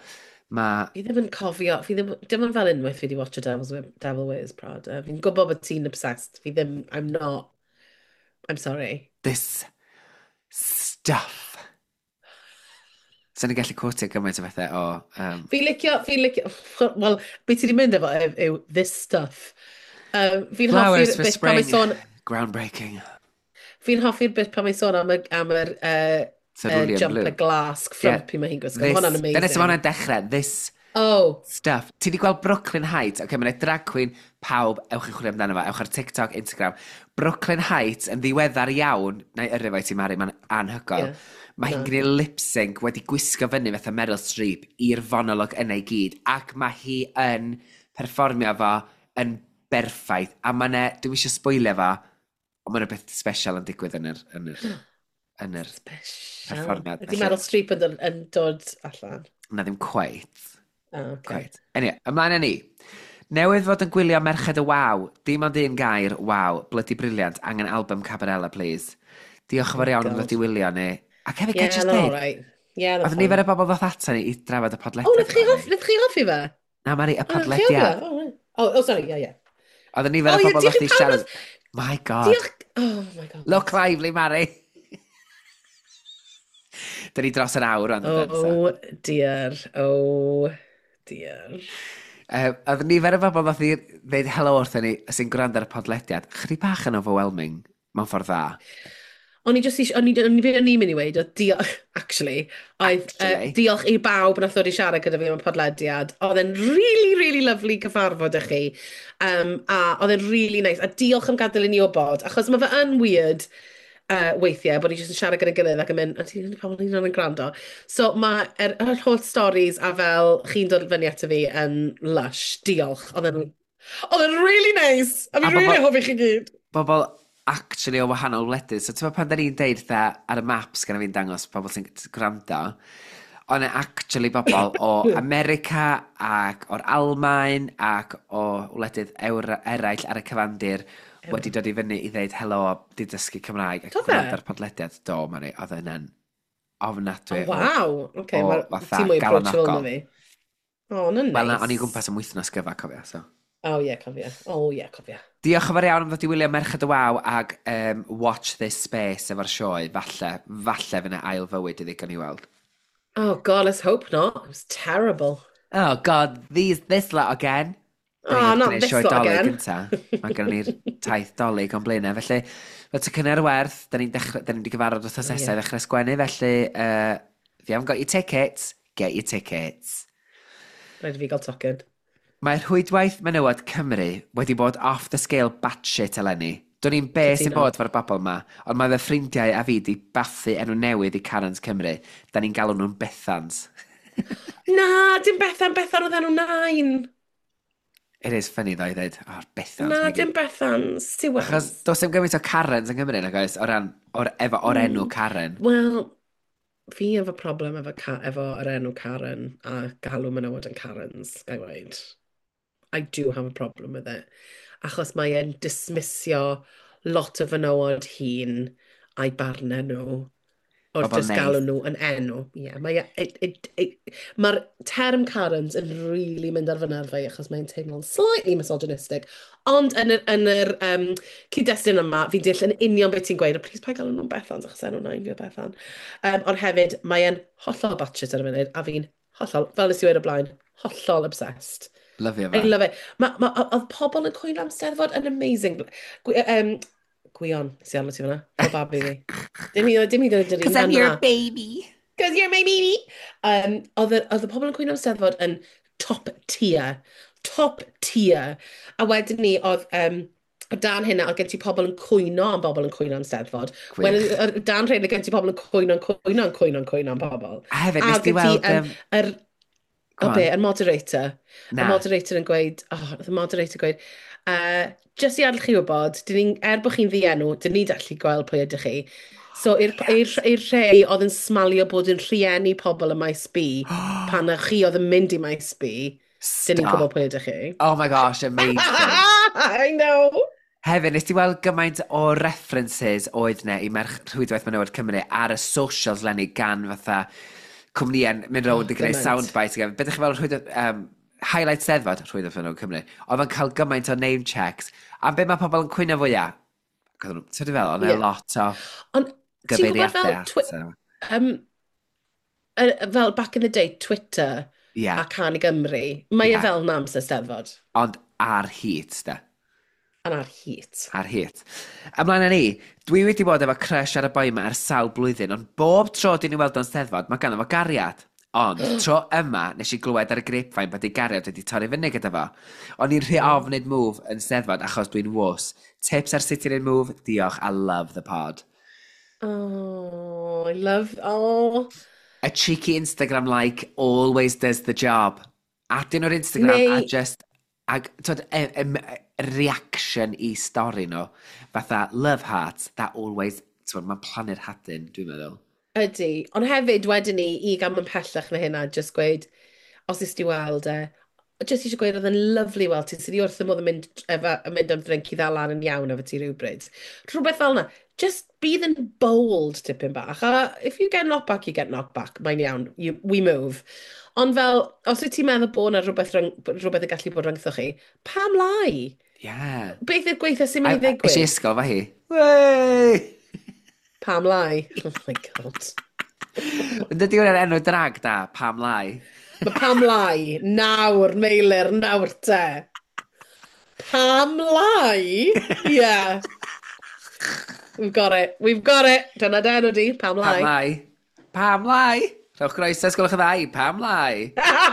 Mae... Fi ddim yn cofio, fi ddim, dim ond fel unwaith fi wedi watch a Devil's, Wi- Devil Wears Prada. Fi'n gwybod bod ti'n obsessed. Fi ddim, I'm not, I'm sorry. This stuff. So ni'n gallu quotio gymaint o bethau o... Um, Fi licio, fi licio, wel, beth ti wedi mynd efo yw, yw this stuff. Um, fi'n flowers hoffi'r for bit pan mae spring. sôn, Groundbreaking. fi'n hoffi'r bit pan mae sôn am y, am yr uh, uh, Cerulean jumper blue. glas frumpy mae hi'n gwisgo. This- Hwna'n amazing. Dyna sy'n hwnna'n dechrau. This Oh, stuff. Ti wedi gweld Brooklyn Heights? Ok, mae'n drag queen. Pawb, ewch i chwilio amdano fo. Ewch ar TikTok, Instagram. Brooklyn Heights yn ddiweddar iawn. Na i yrru fo i ti, Mari, mae'n anhygoel. Ie. Mae hi'n gwneud lip-sync wedi gwisgo fyny fatha Meryl Streep i'r fonolog yna i gyd. Ac mae hi yn perfformio fo yn berffaith. A mae'n e, dwi'n eisiau sboilio fo, ond mae'n beth special yn digwydd yn yr, yn yr, yn yr special. perfformiad. Ydy Meryl Streep yn, dod- yn dod allan? Na ddim quite. Oh, okay. Quite. Anyway, ymlaen â ni. Newydd fod yn gwylio Merched y Waw. Dim ond un gair, waw, bloody brilliant. Angen album Cabarella, please. Diolch yn fawr iawn am God. ddod i wylio ni. Ac hefyd, Yeah, yeah, just no, dweud, all right. Yeah, that's oedd fine. nifer y bobl ddoth ata ni i drafod y O, podlediad. nath chi hoffi, nath chi hoffi fe? Na, Mari, y O, nath chi hoffi podlediad. fe? Oh, right. oh, oh, sorry, yeah, yeah. Oedd nifer O, y ie, bobl diolch ddoth i i pawb siarad. nath- My God. Diolch... Oh, my God. Look lively, Mari. Dyn ni dros yr awr ond. Oh, dear. Oh, dear. Uh, oedd nifer y bobl ddoth i ddeud helo wrthyn ni sy'n gwrando ar y podlediad. Chdi bach yn overwhelming, mewn ffordd dda. O'n i just, o'n i, o'n i, o'n i'n mynd i weid, o diolch, actually, oedd uh, Actually? diolch i bawb nath ddod i siarad gyda fi am y podlediad. Oedd e'n really, really lovely cyfarfod â chi. Um, a oedd e'n really nice. A diolch am gadael i ni o bod, achos mae fe yn weird uh, weithiau, bod ni jyst yn siarad gyda'n gilydd ac yn mynd, a ti'n pa bod ni'n yn gwrando. So mae yr, yr holl stories a fel chi'n dod fyny ato fi yn lush. Diolch. Oedd e'n oedd e'n really nice. A A fi'n really bobl- hoffi chi gyd. Bobl actually o wahanol wledydd. So ti'n pan da ni'n deud dda ar y maps gan fi'n dangos pobl sy'n gwrando, ond e actually bobl o America ac o'r Almaen ac o wledydd ewr- eraill ar y cyfandir wedi dod i fyny i ddeud helo, di dysgu Cymraeg ac Do fe? gwrando ar podlediad. Do, Mari, oedd yna'n ofnadwy. Oh, wow. Okay, o mae'r fatha ti'n mwy approachable galonogol. na fi. Oh, no, nice. Wel na, o'n i'n gwmpas am wythnos gyfa, cofio. So. Oh, ie, yeah, cofio. Oh, ie, yeah, cofio. Diolch yn fawr iawn am ddod i wylio Merched y Waw ag um, Watch This Space efo'r sioe. Falle, falle fyna ail fywyd iddi gan i weld. Oh, God, let's hope not. It was terrible. Oh god, these, this lot again. Oh, not this lot again. Mae gen ni'r taith dolyg o'n blaenau. Felly, fe ty cynnar werth, da ni'n ni wedi gyfarfod wrth Oh, nesau ie. ddechrau sgwennu. Felly, uh, if you haven't got your tickets, get your tickets. Rhaid i fi gael tocyn. Mae'r rhwydwaith menywod Cymru wedi bod off the scale batshit eleni. Do'n i'n bes i Cytuno. bod fo'r bobl yma, ond mae fy ffrindiau a fi di bathu enw newydd i Carens Cymru. Da ni'n galw nhw'n Bethans. Na, dim Bethan, Bethan oedd enw nain. It is funny ddo i ddweud, o'r Bethans. Na, mae gyd. dim Bethan. Siwan. Achos does dim gymaint o Carens yn Cymru, nag oes, o ran, o'r, efo, o'r enw Karen. Wel, fi efo problem efo, ca efo yr enw Karen a galw menywod yn Karens, gai weid. I do have a problem with it. Achos mae e'n dismissio lot o fenywod hun a'i barnau nhw. O'r Bobl just neis. galw nhw yn enw. Yeah, mae, e- it, it, it, mae'r term Karens yn really mynd ar fy nerfau achos mae'n teimlo'n slightly misogynistic. Ond yn yr, yn yr um, cyd-destun yma, fi'n deall yn union beth ti'n gweud. Please pa galw nhw'n Bethans achos enw nain fi o Bethan. Um, ond hefyd, mae'r hollol batshit ar y funud a fi'n hollol, fel nes i wedi o blaen, hollol obsessed. Lyfio I fe. love it. Ma, ma, oedd pobl yn cwyno am Steddfod yn amazing. Gwy, um, Gwion, nes i alw ti fyna. O babi fi. Dim hi, dim hi dod Because I'm your baby. Because you're my baby. Um, oedd y oedd y pobl yn cwyno am Steddfod yn top tier. Top tier. A wedyn ni, oedd... Um, o dan hynna, oedd gen ti pobl yn cwyno am bobl yn cwyno am Steddfod. Gwych. Wel, o dan hynna, gen ti pobl yn cwyno, yn cwyno, yn cwyno, yn cwyno am bobl. A hefyd, A nes di gen weld... ti, yym, um, yr... Go O on. be, yr moderator. Na. Y moderator yn gweud, oh, the moderator gweud, uh, just i adal chi wybod, dyn ni'n, er bod chi'n ddienw, dyn ni'n dallu gweld pwy ydych chi. So, i'r i'r- i'r rhai oedd yn smalio bod yn rhieni pobl y maes B, pan y chi oedd yn mynd i maes B, dyn ni'n Stop. gwybod pwy ydych chi. Oh my gosh, amazing. I know! Hefyd, nes ti weld gymaint o references oedd ne i merch rhwydwaith menywod Cymru ar y socials lenni gan fatha cwmnïen mynd rownd Oh, i greu gymaint. soundbite. Beth ych fel rhywyd um, highlight steddfod rhywyd o ffynnu Cymru. Oedd o'n cael gymaint o name checks. A be mae pobl yn cwyno fwyaf? Ti'n fel, ond e Ie. lot o Ond ti'n gwybod fel, gyfeiriadau. twi- So, um, y- fel back in the day, Twitter Ie. a Can i Gymru, mae Ie. e fel na amser steddfod. Ond ar hit, da. Yn ar hit. Ar hit. Ymlaen â ni, dwi wedi bod efo crush ar y boi yma ar sawl blwyddyn, ond bob tro dyn ni weld o'n steddfod, mae ganddo fo gariad. Ond tro yma, nes i glywed ar y grapevine bod ei gariad wedi torri fyny gyda fo. O'n i'n rhy ofn wneud move yn steddfod achos dwi'n wws. Tips ar sut i wneud move? Diolch, I love the pod. Oh, I love, oh. A cheeky Instagram like always does the job. Adyn nhw'r Instagram Neu- a just... Ag, twyd, e, e, e, reaction i stori nhw. Fatha, love hearts, that always... Twyd, mae'n plannu'r hadyn, dwi'n meddwl. Ydy. Ond hefyd, wedyn ni, i gam yn pellach na hynna, just gweud, os ys di weld e, just eisiau gweud, oedd yn lyflu weld ti, sydd i wrth y modd yn mynd, efo, yn mynd am ddrink i ddalan yn iawn efo ti rhywbryd. Rhywbeth fel yna, just be then bold tipyn bach. A if you get knocked back, you get knocked back. Mae'n iawn, you, we move. Ond fel, os wyt ti'n meddwl bod yna rhywbeth, rhwng- rhywbeth yn gallu bod rhyngthoch chi, pam lai? Yeah. Beth yw'r gweithio sy'n A- mynd i a- Eisiau ddigwydd? ysgol fa hi? Wey! Pam lai? Oh my god. Dydy hwnna'n enw drag da, Pam Lai. Mae Pam Lai, nawr, Meilir, nawr te. Pam Lai? Yeah. We've got it, we've got it. Dyna den o di, Pam Pam Lai. Lai. Pam Lai. Rhowch groeso, sgwlwch y ddau, Pam Lai.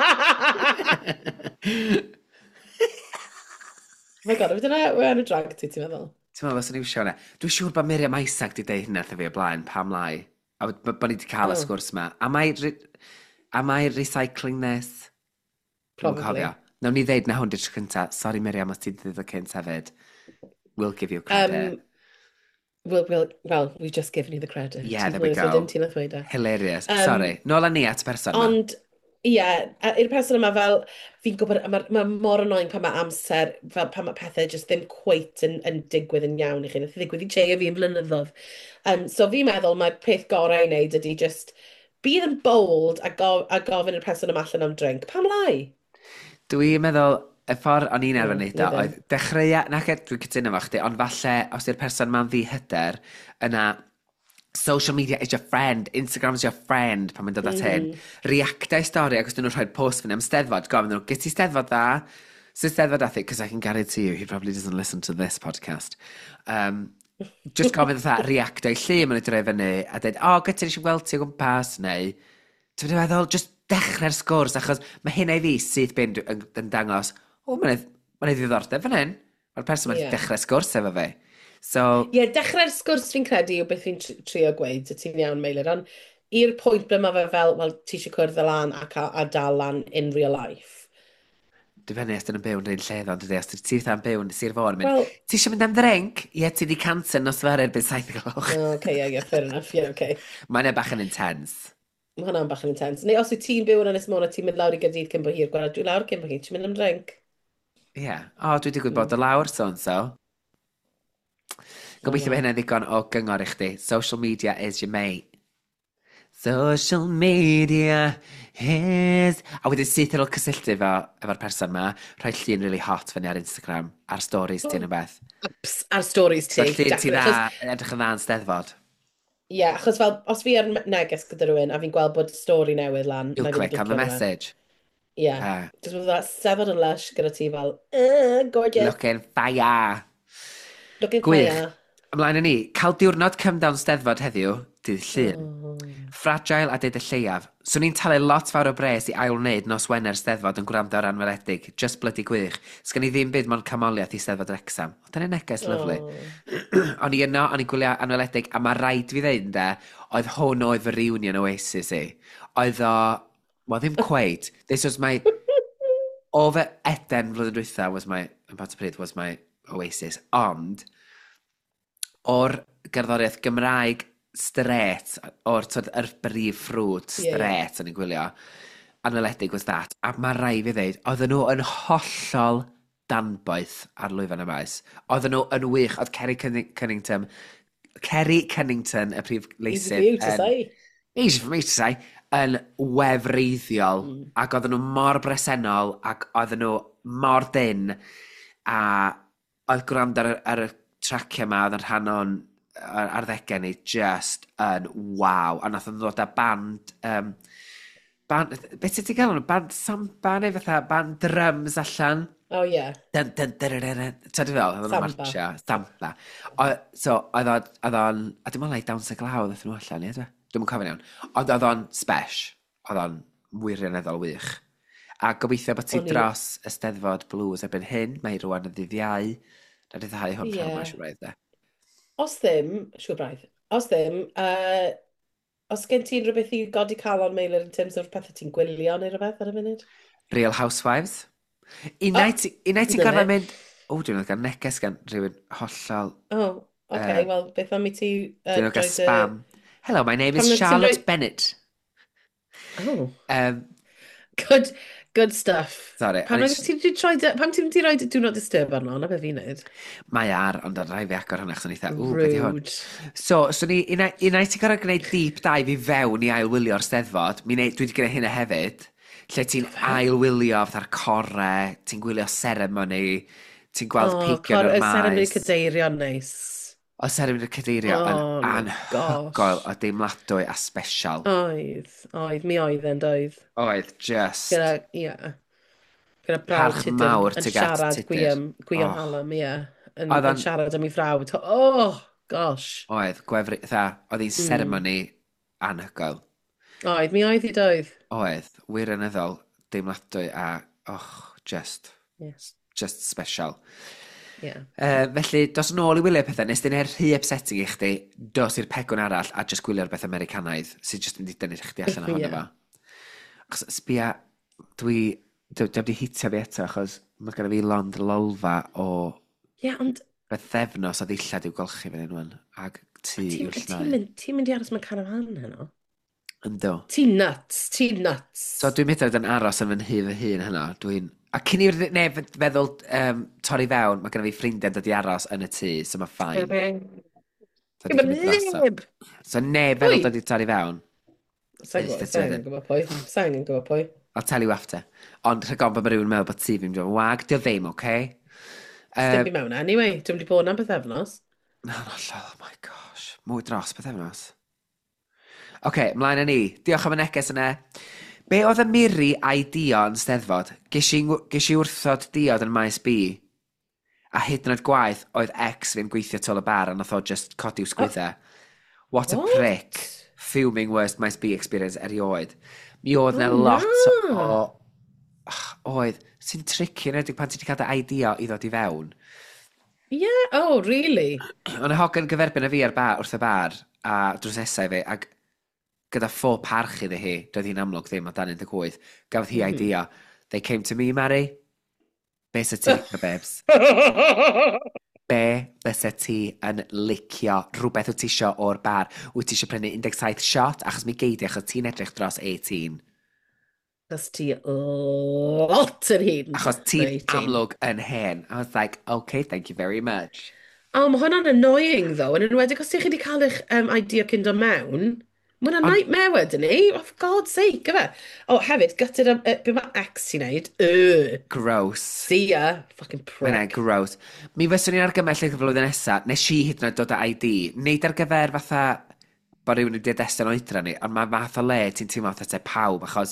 Oh my god, dyna yn y drag ti, ti'n meddwl? Ti'n meddwl, os o'n i'n siarad hwnna. Dwi'n siŵr bod Miriam Isaac wedi deud hynna wrtho fi o blaen, Pam Lai. A bod bod ni wedi cael y Oh. sgwrs yma. Am I, re- am I recycling this? Dwi'm yn Probably. cofio. Nawn ni ddeud na hwn di'r tro cynta. Sorry Miriam, os ti wedi dweud o cynt hefyd. We'll give you credit. Um, well, well, well, we've just given you the credit. Yeah, there we Ti'n go. Dim ti'n ddweud e. Hilarious. um, Sorry. Nôl â ni at person yma. Ond, ie, a i'r person yma fel, fi'n gwybod, mae ma mor annoying pan mae amser, fel pan mae pethau just ddim cweit yn, yn digwydd yn iawn i chi. Nath i ddigwydd i Jay a fi yn flynyddoedd. Um, so fi'n meddwl mae'r peth gorau i wneud ydy just be yn bold a, go, a gofyn i'r person yma allan am drink. Pam lai? Dwi'n meddwl, y ffordd o'n i'n arfer Mm, wneud o, ie. oedd dechrau, nac e, dwi'n cytuno fo chdi, ond falle, os yw'r person ma'n ddi hyder, yna, social media is your friend, Instagram is your friend, pan mae'n dod at hyn, reactau stori, ac os dyn nhw'n rhoi'r post fyny am steddfod, gofyn nhw, gyd ti steddfod dda? Sy'n steddfod dda thi? Because I can guarantee you, he probably doesn't listen to this podcast. Um, just gofyn dda, reactau lle ma'n droi fyny, a dweud, o, gyd ti eisiau gweld ti o gwmpas, neu, dwi'n meddwl, just dechrau'r sgwrs, achos mae hynna i fi sydd bynd yn, yn dangos, o, mae'n ma ddiddordeb fan hyn. Mae'r person mae'n Ie. dechrau sgwrs efo fi. So, Ie, yeah, dechrau'r sgwrs fi'n credu yw beth fi'n tr- trio gweud, y ti'n iawn Meilir, ond i'r pwynt ble mae fe fel, wel, ti eisiau cwrdd y lan a, ca- a dal lan in real life. dwi'n fyny os dyn nhw'n byw yn rhaid lleddon, dydy, os ti wrth am byw yn Sir Fôn, mynd, Wel- ti eisiau mynd am ddrink? Ie, ti di cancer nos fer erbyn saith o gloch. Oh, okay, yeah, yeah, fair enough, yeah, okay. Mae'n e bach yn intense. Mae hwnna'n bach yn intense. Neu os wyt ti'n byw yn Ynys Môn a ti'n mynd lawr i Gaerdydd cyn bo hir, gweld dwi lawr cyn bo hir, ti'n mynd am drink. Ie. Yeah. O, dwi wedi gwybod o lawr, so and so. Gobeithio bod hynny'n ddigon o gyngor i chdi. Social media is your mate. Social media is... A wedyn syth ar ôl cysylltu efo, efo'r person ma, rhoi llun really hot fyny ar Instagram, ar stories ti yn y beth. Ups, ar stories ti. Rhoi llun ti definitely. dda, Achos- edrych yn dda yn steddfod. Ie, yeah, achos fel, os fi ar neges gyda rhywun a fi'n gweld bod stori newydd lan. You'll na fi'n click on the clicio arno fe. message. Ie. Ah. Just bod that sefod yn lush gyda ti fel, uh, gorgeous. Looking fire. Looking Gwych. fire. Ymlaen â ni, cael diwrnod cymdown steddfod heddiw, dydd llun. Oh. Fragile a dyd y lleiaf. So ni'n talu lot fawr o bres i ail wneud nos Wener steddfod yn gwrando ar anweledig. Just bloody gwych. Sgan i ddim byd mo'n camoliaeth i steddfod Wrexham. O, dyna'n neges lyflu. O'n i yno, o'n i'n gwylio anweledig, a mae rhaid fi ddeud ynde, oedd hwn oedd fy reunion Oasis i. Oedd o, well ddim cweid. This was my, o fe Eden flwyddyn dwytha was my, yn pat y pryd was my Oasis. Ond, o'r gerddoriaeth Gymraeg stret, o'r tyd, yr brif ffrwd Ie, ie. stret o'n i'n gwylio, anweledig was that. A mae rai fi ddeud, oedden nhw yn hollol danboeth ar lwyfan y maes. Oedden nhw yn wych, oedd Kerry Cunning- Cunnington, Kerry Cunnington, y prif Easy leisydd. for you to yn- say. Easy for me to say. yn wefreiddiol, mm. ac oedden nhw mor bresennol, ac oedden nhw mor dyn, a oedd gwrando ar, ar y tracio yma, oedd yn rhan o'n ar, ar ddegau ni, just yn waw. A nath o'n ddod â band, um, band beth sydd ti'n gael nhw? Band samba neu fatha, band drums allan. Oh, ie. Yeah. Dyn, dyn, dyn, dyn, dyn. Ta di fel? Samba. Samba. O, so, oedd o'n, oedd o'n, a dim ond lai dawns y glaw ddeth nhw allan, ie, dwi? Dwi'n cofio'n iawn. Ond oedd o'n spesh. Oedd o'n wirioneddol wych. A gobeithio bod ti dros y Steddfod Blues erbyn hyn, mae rwan yn ddiddiau. Na di ddau hwn rhan yma, siwr braidd, de. Os ddim, siwr braidd, os ddim, uh, os gen ti'n rhywbeth i godi calon Meilir in terms of pethau ti'n gwylio neu rhywbeth ar y funud? Real Housewives. Unai ti gorau mynd... O, dwi'n meddwl gan neges gan rhywun hollol... Oh, oce, okay, uh, wel, beth am i ti... Uh, dwi'n meddwl gan spam. Hello, my name is Charlotte Bennett. Oh. Um, good, good stuff. Sorry. Pam ti'n ti roi Do Not Disturb arno, na beth fi'n neud? Mae ar, ond ar rai fi agor hwnna, chos o'n eitha, ww, beth i hwn. So, so ni, unai ti gorau gwneud deep dive i fewn i ailwylio'r Steddfod, mi wneud, dwi wedi gwneud hynna hefyd, lle ti'n ailwylio fatha'r core, ti'n gwylio ceremony, ti'n gweld oh, peigion o'r maes. O, ceremony cadeirion neis. O, ceremony cadeirio yn oh, anhygoel, o deimladwy a special. Oedd, oedd, mi oedd yn doedd. Oedd, just. Gyda, ie. Yeah. Gyda brawd Parch mawr tuag at siarad Gwiam, Gwiam oh. Hallam, ie. Yn, yn siarad am ei frawd. Oh, gosh. Oedd, gwefru, dda, oedd hi'n mm. ceremony anhygoel. Oedd, mi oedd i doedd. Oedd, wirioneddol, deimladwy a, oh, just, yes. just special. Yeah. Uh, felly, dos yn ôl i wylio pethau, nes di'n er rhy upsetting i chdi, dos i'r pegwn arall a just gwylio'r beth Americanaidd, sy'n just mynd i dynnu chdi allan ohono yeah. fo. Achos sbia, dwi, dwi wedi hitio fi eto, achos mae gen i fi lond lolfa o yeah, ond... bythefnos o ddillad i'w golchi fe nhw'n, ag ti yw'r llnau. Ti'n mynd i aros mewn carafan heno? Ynddo. Ti'n nuts, ti'n nuts. So dwi'n meddwl yn aros yn fy nhu fy hun hynna, dwi'n... A cyn i'r neb feddwl um, torri fewn, mae gen i fi ffrindiau dod i aros yn y tŷ, so mae ffain. Mae neb! So neb feddwl dod i torri fewn. Sa'n gwybod pwy. Sa'n gwybod pwy. I'll tell you after. Ond rhagon bod mae rhywun meddwl bod ti fi'n mynd wag, dio ddim, oce? Okay? Sdim fi mewn anyway, dwi'n wedi bod na bythefnos. No, no, oh my gosh. Mwy dros bythefnos. Oce, okay, mlaen â ni. Diolch am y neges yna. Be oedd y miri a'i dio yn Steddfod? Ges i wrthod diod yn maes B. A hyd yn oed gwaith oedd ex fi'n gweithio tol y bar a nath o just codi i'w sgwydda. Oh. What a What? prick. Fuming worst maes B experience erioed. Mi oedd na oh, lot no. o... Oh, oedd, sy'n tricky yn edrych pan ti wedi cael dy idea i ddod i fewn. Yeah, oh, really? Ond y hogan gyferbyn y fi ar bar, wrth y bar a drws nesau fi, ag gyda ffo parch iddi hi, doedd hi'n amlwg ddim o dan un deg wyth, gafodd hi idea. They came to me, Mary. Be sa ti, my babes? Be fysa ti yn licio rhywbeth wyt ti isio o'r bar? Wyt ti isio prynu un deg saith shot? Achos mi geidi, achos ti'n edrych dros eighteen. Achos ti lot yn hyn. Achos ti'n amlwg yn hen. I was like, okay, thank you very much. O, mae hwnna'n annoying, though. Yn enwedig, os ti chi wedi cael eich um, idea cyn do mewn... Mae hwnna'n nightmare wedyn ni. Oh, for God's sake, gyfe. O, hefyd, gutted am... Uh, be mae ex ti'n neud? Uh. Gross. See ya. Fucking prick. Mae'n gross. Mi fyswn i'n argymell y flwyddyn nesaf, nes i hyd yn oed dod â I D. Nid ar gyfer fatha bod rhywun wedi destyn oedra ni, ond mae fath o le ti'n teimlo fatha pawb, achos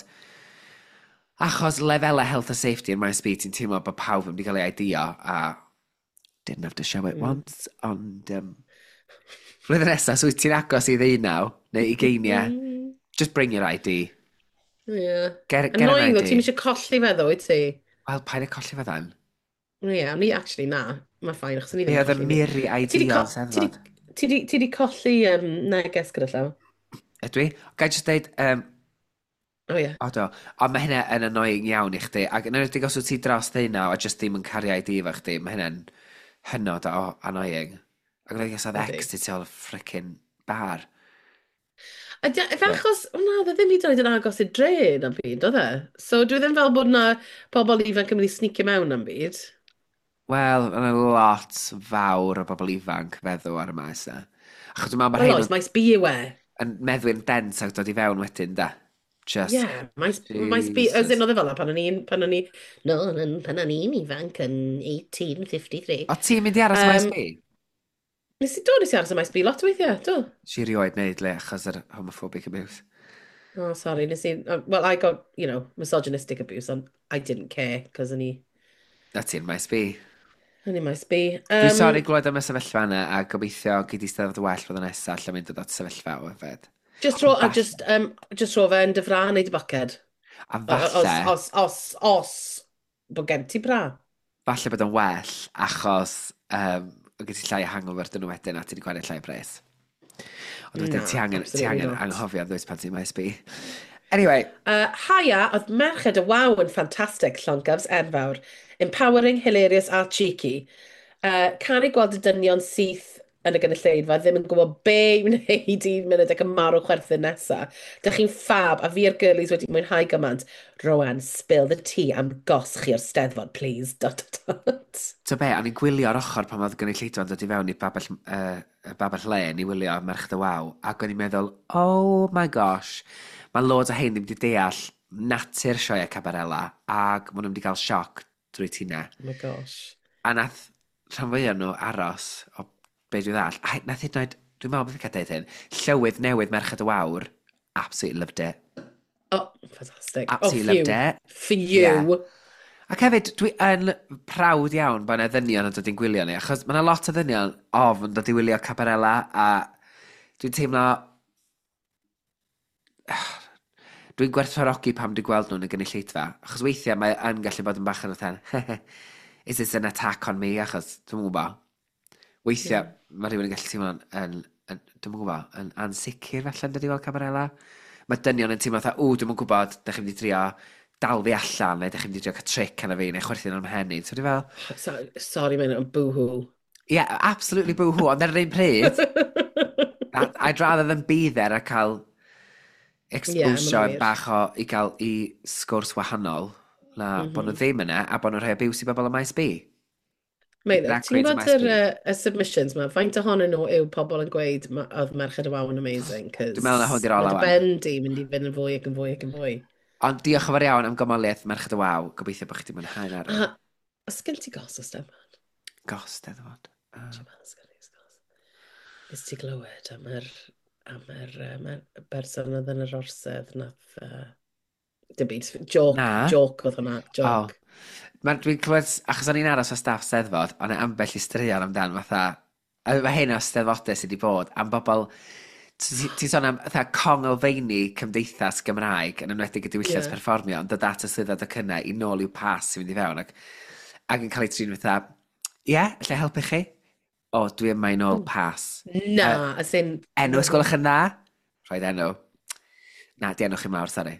achos lefelau health and safety yn maes B, ti'n teimlo bod pawb yn wedi cael ei I D o, a didn't have to show it mm. once, ond... Um, flwyddyn nesaf, so ti'n agos i ddeunaw, neu i geiniau, mm. just bring your I D. Yeah. Get, get an I D. Ti'n eisiau colli feddwl, wyt ti? Wel, pa'n ei colli feddan? Ie, yeah, ni actually na. Mae'n ffain, achos ni ddim colli. Ie, oedd y miri I D o'n Steddfod. Ti di colli um, neges gyda llaw? Ydw i? Gai just deud... Um, o ie. O do. Ond mae hynna yn annoying iawn i chdi. Ac yn ydych os wyt ti dros ddeunaw a just ddim yn cario I D fo chdi, mae hynna'n hynod o annoying. Ac yn ydych os oedd ex ti ti o'r frickin' bar. Fe achos, na, dde ddim i dod yn agos i dre am byd, oedd e? So, dwi ddim fel bod na pobl ifanc yn mynd i snicio mewn am byd. Wel, yna lot fawr o bobl ifanc feddw ar y maes na. Achos dwi'n meddwl bod rhaid... Wel, oes, maes bi yw e. Yn meddwy'n dens ac dod i fewn wedyn, da. Just, Yeah, maes, maes bi, as Jesus. in oedd e fel 'na pan o'n i'n, pan o'n i, no, yn- pan o'n i'n ifanc yn eighteen fifty-three. O ti'n mynd i aros maes Um, bi? nes i, do, nes i aros y maes bi lot o weithiau, do. Si rioed wneud le achos yr homophobic abuse. Oh, sorry, nes i, uh, well, I got, you know, misogynistic abuse, and I didn't care, cos o'n i, Na ti'n maes bi. o'n i maes bi. Dwi'n Um, sori glywed am y sefyllfa yna a gobeithio gyd i steddfod well fod yn nesaf lle mynd dod at sefyllfa o efed. just ro, a Falle- just, um, just ro fe yn dy fra neu dy baced. A O- Os, falle, os, os, os, bod gen ti bra. falle bod yn well achos um, o gyd ti llai o hangover dyn nhw wedyn a ti'n gwario llai o pres. Ond wedyn Na, ti angen, ti absolutely angen not. anghofio ddwys pan ti'n maes bi. Anyway, Uh, Haya, oedd merched y waw yn ffantastig, llongafs enfawr. Empowering, hilarious a cheeky. Uh, Canu gweld y dynion syth yn y gynulleidfa ddim yn gwybod be i wneud i munud ac yn marw chwerthin nesa. Dych chi'n ffab a fi'r girlies wedi mwynhau gymaint. Rowan, spill the tea am gosch i'r steddfod, please. Dot, dot, dot. so be, o'n i'n gwylio ar ochr pan oedd gynulleidfa yn dod i fewn i babell, uh, babell len i wylio merched y waw ac o'n i'n meddwl, oh my gosh, mae loads o hein ddim wedi deall natur sioe Cabarella ac maen nhw wedi cael sioc drwy tina. Oh my gosh. A nath rhan fwyaf nhw aros o be dwi'n ddall. A nath hyd yn oed, dwi'n meddwl bod fi'n cael deud hyn, llywydd newydd merched y wawr, absolutely loved it. Oh, fantastic. Absolutely oh, phew. loved it. For you. Yeah. Ac hefyd, dwi yn prawd iawn bod yna ddynion yn dod i'n gwylio ni, achos mae yna lot o ddynion ofn dod i wylio Cabarella, a dwi'n teimlo... Dwi'n gwerthfawrogi pam dwi'n gweld nhw'n y gynulleidfa, achos weithiau mae yn gallu bod yn bach yn othan, is this an attack on me, achos dwi'n gwybod. Weithiau, yeah. mae rhywun yn gallu teimlo'n, yn, yn, dwi'n gwybod, yn ansicr felly yn dod i weld Cabarella. Mae dynion yn teimlo fatha, ww, dwi'n gwybod, da chi'n mynd i trio dal fi allan, neu da chi'n mynd i trio cael tric yna fi, neu chwerthin o'n mhenni. So dwi'n fel, So, sorry, mae'n yn boo-hoo. yeah, absolutely boo-hoo, ond ar yr un pryd, I'd rather than be there a cael exposure Yeah, yeah, bach o i gael i sgwrs wahanol na mm -hmm. bod nhw ddim yna a bod nhw'n rhoi abuse i bobl y maes bi. Mate, Drag ti'n queens gwybod y maes yr bi. uh, y submissions ma? Faint ohonyn nhw yw pobl yn gweud ma- oedd Merched y Waw yn amazing? Dwi'n meddwl na hwn 'di'r ola Mae wan. dy ben di mynd i fynd yn fwy ac yn fwy ac yn fwy. Ond diolch yn fawr iawn am gymoliaeth Merched y Waw. Gobeithio bod chi wedi mwynhau ar A, os gen ti gos o Stefan? gos, deddfod. Uh, Os gen ti gos. Ys ti glywed am yr, am yr, um, y berson oedd yn yr orsedd nath... Uh, dim byd, joke, Na. joke oedd hwnna, oh. joke. Mae'n dwi'n clywed, achos o'n i'n aros o staff steddfod, ond e ambell i straeon amdan fatha, a mae hyn o steddfodau sydd wedi bod, am bobl, ti'n sôn am fatha congolfeini cymdeithas Gymraeg, yn enwedig y diwylliant Ie. perfformio, ond dod at y swyddog y cynna i nôl i'w pas i fynd i fewn, ac, ac yn cael ei trin fatha, ie, yeah, lle helpu chi? O, dwi yma i nôl pas. Na, as in... Enw ysgolwch yn dda? Rhaid enw. Na, di enw chi mawr, sori.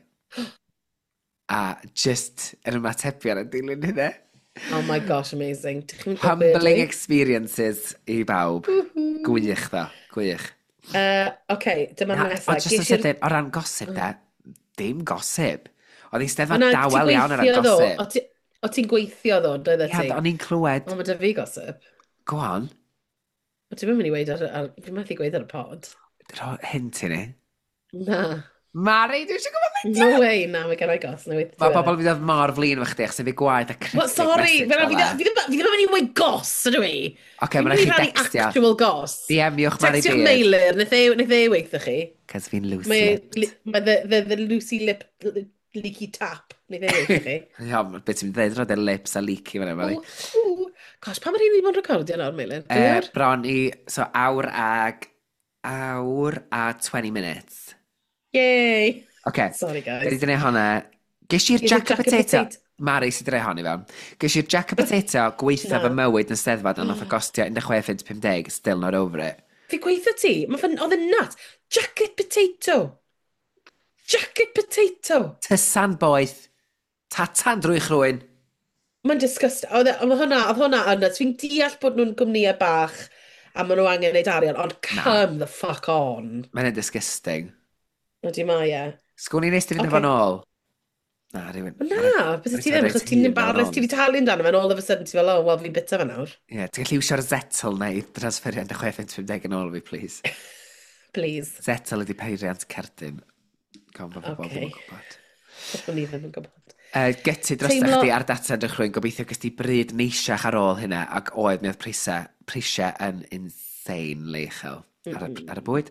A just yn ymatebion yn dilyn hynny. Oh my gosh, amazing. Dych chi'n gwybod Humbling be- experiences i bawb. Gwych ddo, gwych. Uh, OK, dyma Na, nesaf. ond just yn sydyn, o ran gosip de, dim gosip. Oedd hi'n steddfod Yna, dawel ti'n iawn o ran gweithio ddo? gosip. O ti- O ti'n gweithio ddo, doedd e Ia, ti? o'n i'n clywed, O, mae dy fi gosip. go on, O ti'n mynd i weid ar, ar... Fi'n methu gweud ar y pod. ro hint i ni. Na. Mari, dwi eisiau gwybod mynd. No way, na, mae gennau gos. No, Mae bobl fi ddod mor flin efo chdi, achos fi gwaed a cryptic Well, sorry, message fi fel ddim fi ddim yn mynd i weid gos, ydw i? Oce, ma' raid chi Fi'n dextio. actual gos. D M iwch Mari Textio'r Beard. mailer, naeth e naeth e weithio chi. Cos fi'n loose Mae lipped. mae the, the, the Lucy lip leaky tap. Naeth e weithio chi. Ia, beth ti'n dweud, roedd e lips a leaky fan yma. Ww, ww. Gosh, pa mae'r un i bod yn recordio nawr, Meilen? Uh, Dwyr? bron i, so awr ag, awr a twenty minutes. Yay! Oce, Sorry, da guys. ni wedi gwneud hwnna. Ges i'r Ges i'r Jack a Jack a Potato. Potato. Mari sydd wedi honni fewn. Ges i'r Jack a Potato gweithaf Na. y mywyd yn steddfod ond oedd o gostio un deg chwech punt pump deg, still not over it. Fi gweithio ti, mae ffyn, oedd yn nat. Jacket potato. Jacket potato. Tysan boeth, tatan drwy chrwyn. Mae'n disgust. Oedd e- oedd hwnna, oedd hwnna yn nuts. Fi'n deall bod nhw'n gwmnïau bach a maen nhw angen gwneud arian, ond come the fuck on. Mae'n disgusting. Ydy mae e. Sgwn i'n eistedd fynd Ocê. efo nôl. Na, rhywun. Na, beth ti ddim, achos ti'n embarrassed, ti wedi talu amdano fe, and all of a sudden ti fel, oh, wel, fi'n bita fe nawr. Ie, ti'n gallu iwsio'r Zettel na i transferio un deg chwech punt pump deg yn ôl fi, please. Please. Zettel ydi peiriant cerdyn. Cawn bod pobl ddim yn gwybod. Pobl ni ddim yn gwybod. Uh, Geti dros Teimlo- chdi ar data dychrwyn, gobeithio gys ti bryd neisiach ar ôl hynna, ac oedd mi oedd prisau, prisiau yn insanely uchel ar, y- ar y bwyd.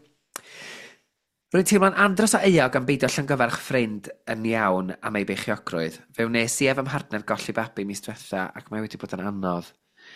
Rwy'n teimlo'n andros o eog am beidio llangyfarch ffrind yn iawn am ei beichiogrwydd. Fe wnes i ef ym mhartner golli babi mis diwetha ac mae wedi bod yn anodd.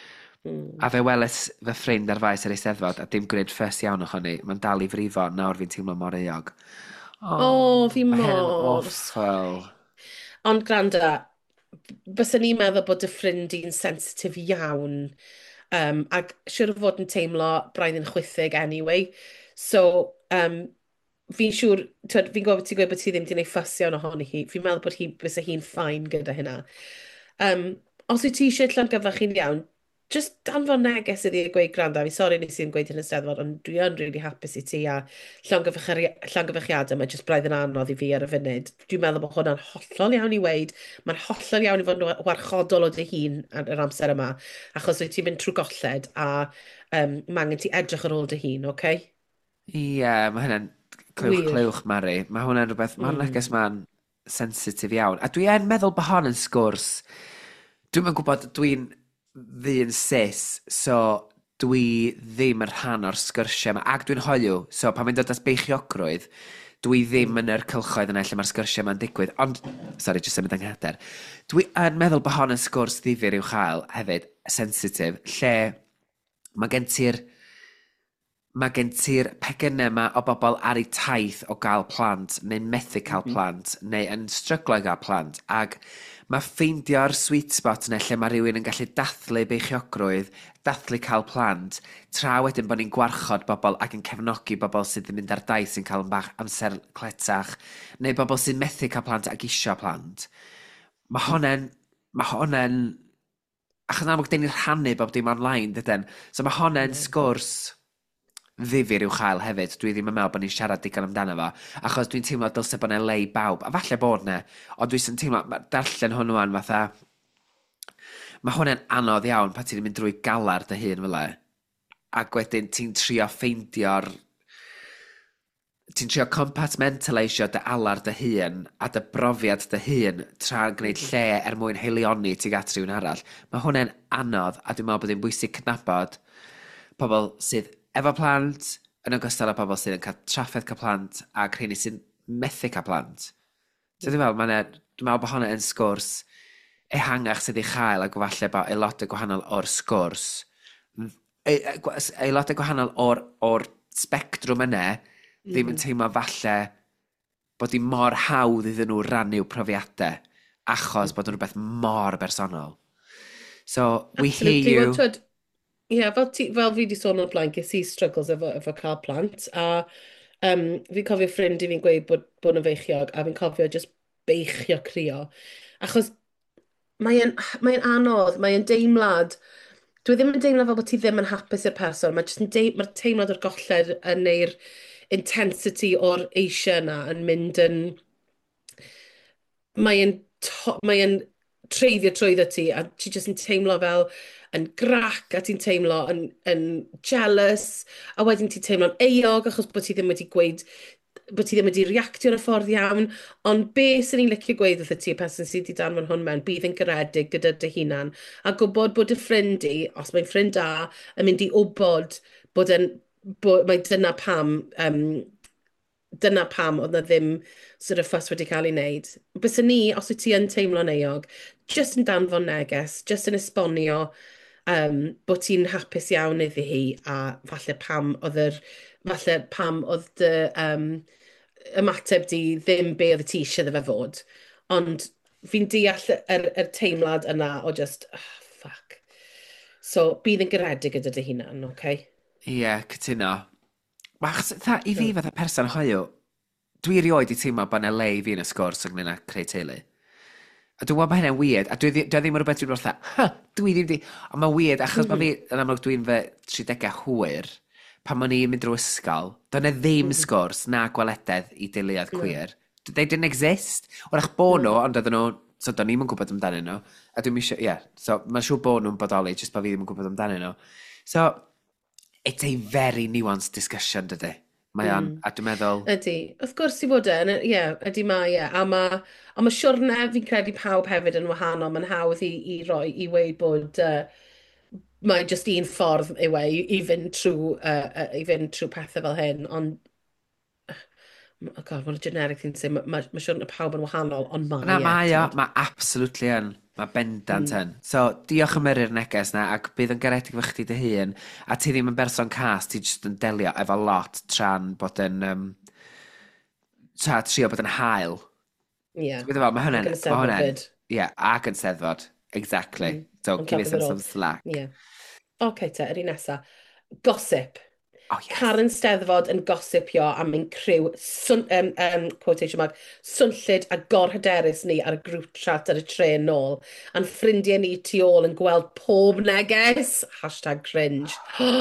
A fe weles fy ffrind ar faes yr eisteddfod a dim gwneud ffys iawn ohoni. Mae'n dal i frifo, nawr fi'n teimlo mor eog. O, fi Mae hyn yn mor. awful. Ond granda, byswn ni'n meddwl bod y ffrind i'n sensitif iawn. Um, ac siwr o fod yn teimlo braidd yn chwythig anyway. So, um, fi'n siŵr, twyd, fi'n gwybod ti'n gweud bod ti ddim wedi gwneud ffys iawn ohoni hi. Fi'n meddwl bod hi, bysa hi'n ffain gyda hynna. Um, os wyt ti eisiau llangyfach chi'n iawn, just danfon neges iddi a gweud granda. Fi sori nes i'n gweud yn y steddfod, ond dwi yn really hapus i ti a llangyfachiadau mae jyst braidd yn anodd i fi ar y funud. Dwi'n meddwl bod hwnna'n hollol iawn i weid. Mae'n hollol iawn i fod yn warchodol o dy hun ar yr amser yma. Achos wyt ti'n mynd trwy golled a um, mae angen ti edrych ar ôl dy hun, oce? Okay? Ie, mae hynna'n clywch Wir. clywch, Mari. Mae hwnna'n rhywbeth, mae'n neges ma'n sensitif iawn. A dwi yn meddwl bod hon yn sgwrs. Dwi'n yn gwybod, dwi'n ddyn cis, so dwi ddim yn rhan o'r sgyrsiau yma. Ac dwi'n hoiw, so pan mae'n dod at beichiogrwydd, dwi ddim yn yr cylchoedd yna lle mae'r sgyrsiau yma'n digwydd. Ond, sori, jyst yn mynd anghyder. Dwi yn meddwl bod hon yn sgwrs ddifyr i'w chael hefyd, sensitif, lle mae gen ti'r mae gen ti'r pegynau yma o bobl ar eu taith o gael plant, neu methu cael plant, neu yn stryglo i gael plant, ac mae ffeindio'r sweet spot yna lle mae rhywun yn gallu dathlu beichiogrwydd, dathlu cael plant, tra wedyn bod ni'n gwarchod bobl ac yn cefnogi bobl sydd yn mynd ar daith sy'n cael yn bach amser cletach, neu bobl sy'n methu cael plant ac isio plant. Mae honen, mae honen, achos amlwg dyn ni'n rhannu bob dim online, dydyn, so mae honen sgwrs ddifyr i'w chael hefyd. Dwi ddim yn meddwl bod ni'n siarad digon amdano fo, achos dwi'n teimlo dylse bod yna le i bawb, a falle bod yna, ond dwi'n teimlo, ma- darllen hwn wan fatha, mae hwnna'n anodd iawn pan ti'n mynd drwy galar dy hun fel e, ac wedyn ti'n trio ffeindio'r, ti'n trio compartmentaleisio dy alar dy hun a dy brofiad dy hun tra'n gwneud lle er mwyn heilioni tuag at rhywun arall. Mae hwnna'n anodd, a dwi'n meddwl bod hi'n bwysig cydnabod pobl sydd efo plant, yn ogystal â pobl sydd yn cael trafferth cael plant ac rheini sy'n methu cael plant. So dwi'n meddwl, mae dwi'n meddwl bod hwnna yn sgwrs ehangach sydd i chael ac falle bod aelodau gwahanol o'r sgwrs, e- e- gwa- aelodau gwahanol o'r, or spectrwm yna ddim yn teimlo falle bod hi mor hawdd iddyn nhw rannu'w profiadau achos bod yn rhywbeth mor bersonol. So, we hear Absolutely. you. Wel, twyd, Ie, fel, ti, fel fi wedi sôn o'r blaen, ges i struggles efo, efo cael plant, a um, fi'n cofio ffrind i fi'n gweud bod, bod yn feichiog, a fi'n cofio just beichio crio. Achos mae'n mae anodd, mae'n deimlad, dwi ddim yn deimlo fel bod ti ddim yn hapus i'r person, mae mae'r teimlad o'r golled yn neu'r intensity o'r eisiau yna yn mynd yn, mae'n mae treiddio trwyddo ti, a ti jyst yn teimlo fel yn grac, a ti'n teimlo yn, yn jealous, a wedyn ti'n teimlo'n eog achos bod ti ddim wedi gweud, bod ti ddim wedi reactio yn y ffordd iawn, ond be sy'n ni'n licio gweud wrth y ti, person sydd wedi danfon hwn mewn, bydd yn garedig gyda dy hunan, a gwybod bod y ffrind i, os mae'n ffrind da, yn mynd i wybod bod yn, bod, mae dyna pam, um, dyna pam oedd na ddim sort of ffys wedi cael ei wneud. Byswn ni, os wyt ti yn teimlo'n eog, just yn danfon neges, just yn esbonio um, bod ti'n hapus iawn iddi hi a falle pam oedd yr, falle pam oedd dy um, ymateb di ddim be oedd ti eisiau iddo fe fod. Ond fi'n deall yr, yr teimlad yna o just, oh, fuck. So, bydd yn garedig gyda dy hunan, oce? Okay? Ie, yeah, cytuno. Mach, tha, i fi fatha person hoiw, dwi rioed i teimlo bod yna le i fi yn y sgwrs ynglyn â creu teulu. A dwi'n meddwl bod hynny'n weird, a dwi, dwi ddim yn rhywbeth dwi'n fatha, ha, dwi ddim di, ond mae'n weird, achos mm -hmm. mae fi, yn amlwg dwi'n fe tridegau hwyr, pan ma'n i'n mynd drwy ysgol, doedd yna ddim sgwrs na gwalededd i deuluoedd cwiar. No. They didn't exist. Wrach bod nhw, ond oedden nhw, so do'n ni'n gwybod amdanyn nhw, a dwi'n mysio, ie, yeah, so mae'n siŵr bod nhw'n bodoli, jyst bod fi ddim yn gwybod amdanyn nhw. So, it's a very nuanced discussion, dydy. Mae o'n, a dwi'n meddwl, Ydy. Wrth gwrs i fod e, yn- ie, ydy mae e. A mae a ma siwrne fi'n credu pawb hefyd yn wahanol. Mae'n hawdd i, i roi, i weid bod uh, mae jyst un ffordd yw e i, i fynd trwy, uh, uh, i fynd trwy pethau fel hyn. Ond, oh god, mae'n generic thing to say, mae ma, ma siwrne pawb yn wahanol, ond na mae e. mae o, timod. mae absolutely yn, mae bendant yn. So, diolch am yrru'r neges na, ac bydd yn garedig fy chdi dy hun, a ti ddim yn berson cas, ti jyst yn delio efo lot tra'n bod yn, um, tra trio bod yn hael. Ie. Bydd fel, mae hwnna'n, Ac yn y mae Steddfod hwnna'n, fyd. ie, ac yn steddfod, exactly. So, On give top us of it some, all. some slack. Ie. OK te, yr un nesa. Gossip. Oh, yes. Karen Steddfod yn gossipio am ein criw, swn, um, um, quotation mark, swnllid a gorhyderus ni ar y grŵp chat ar y tren nôl. A'n ffrindiau ni tu ôl yn gweld pob neges. Hashtag cringe.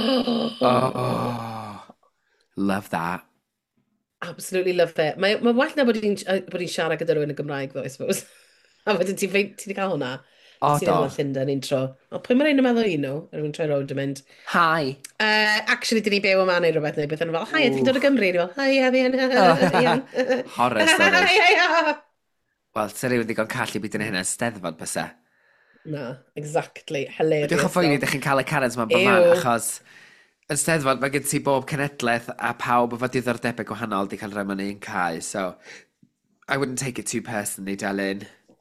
Oh, love that. Absolutely love it. Mae, mae well na bod hi'n bod hi'n siarad gyda rhywun yn Gymraeg, ddo, I suppose. A wedyn ti ti wedi cael hwnna? O, Nes i ddim do. fel Llundain intro. O, pwy mae'r un yn meddwl un nhw? Rwy'n troi rownd yn mynd. Hi. Uh, actually, dyn ni byw yma neu rhywbeth neu beth yn fel, hi, ydych chi'n dod o Gymru? Ni fel, hi, Efian. Ian." Horror stories. Hi, hi, hi. Wel, sy'n rhywun ddigon callu byd yn hynna steddfod bysa. Na, exactly. Hilarious. Ydych chi'n ffoeni, ydych chi'n cael y Karens ma'n bod man, Ew. achos yn steddfod mae gen ti bob cenedlaeth a pawb efo diddordebau gwahanol di cael rhoi mewn un cae, so I wouldn't take it too personally, Delyn.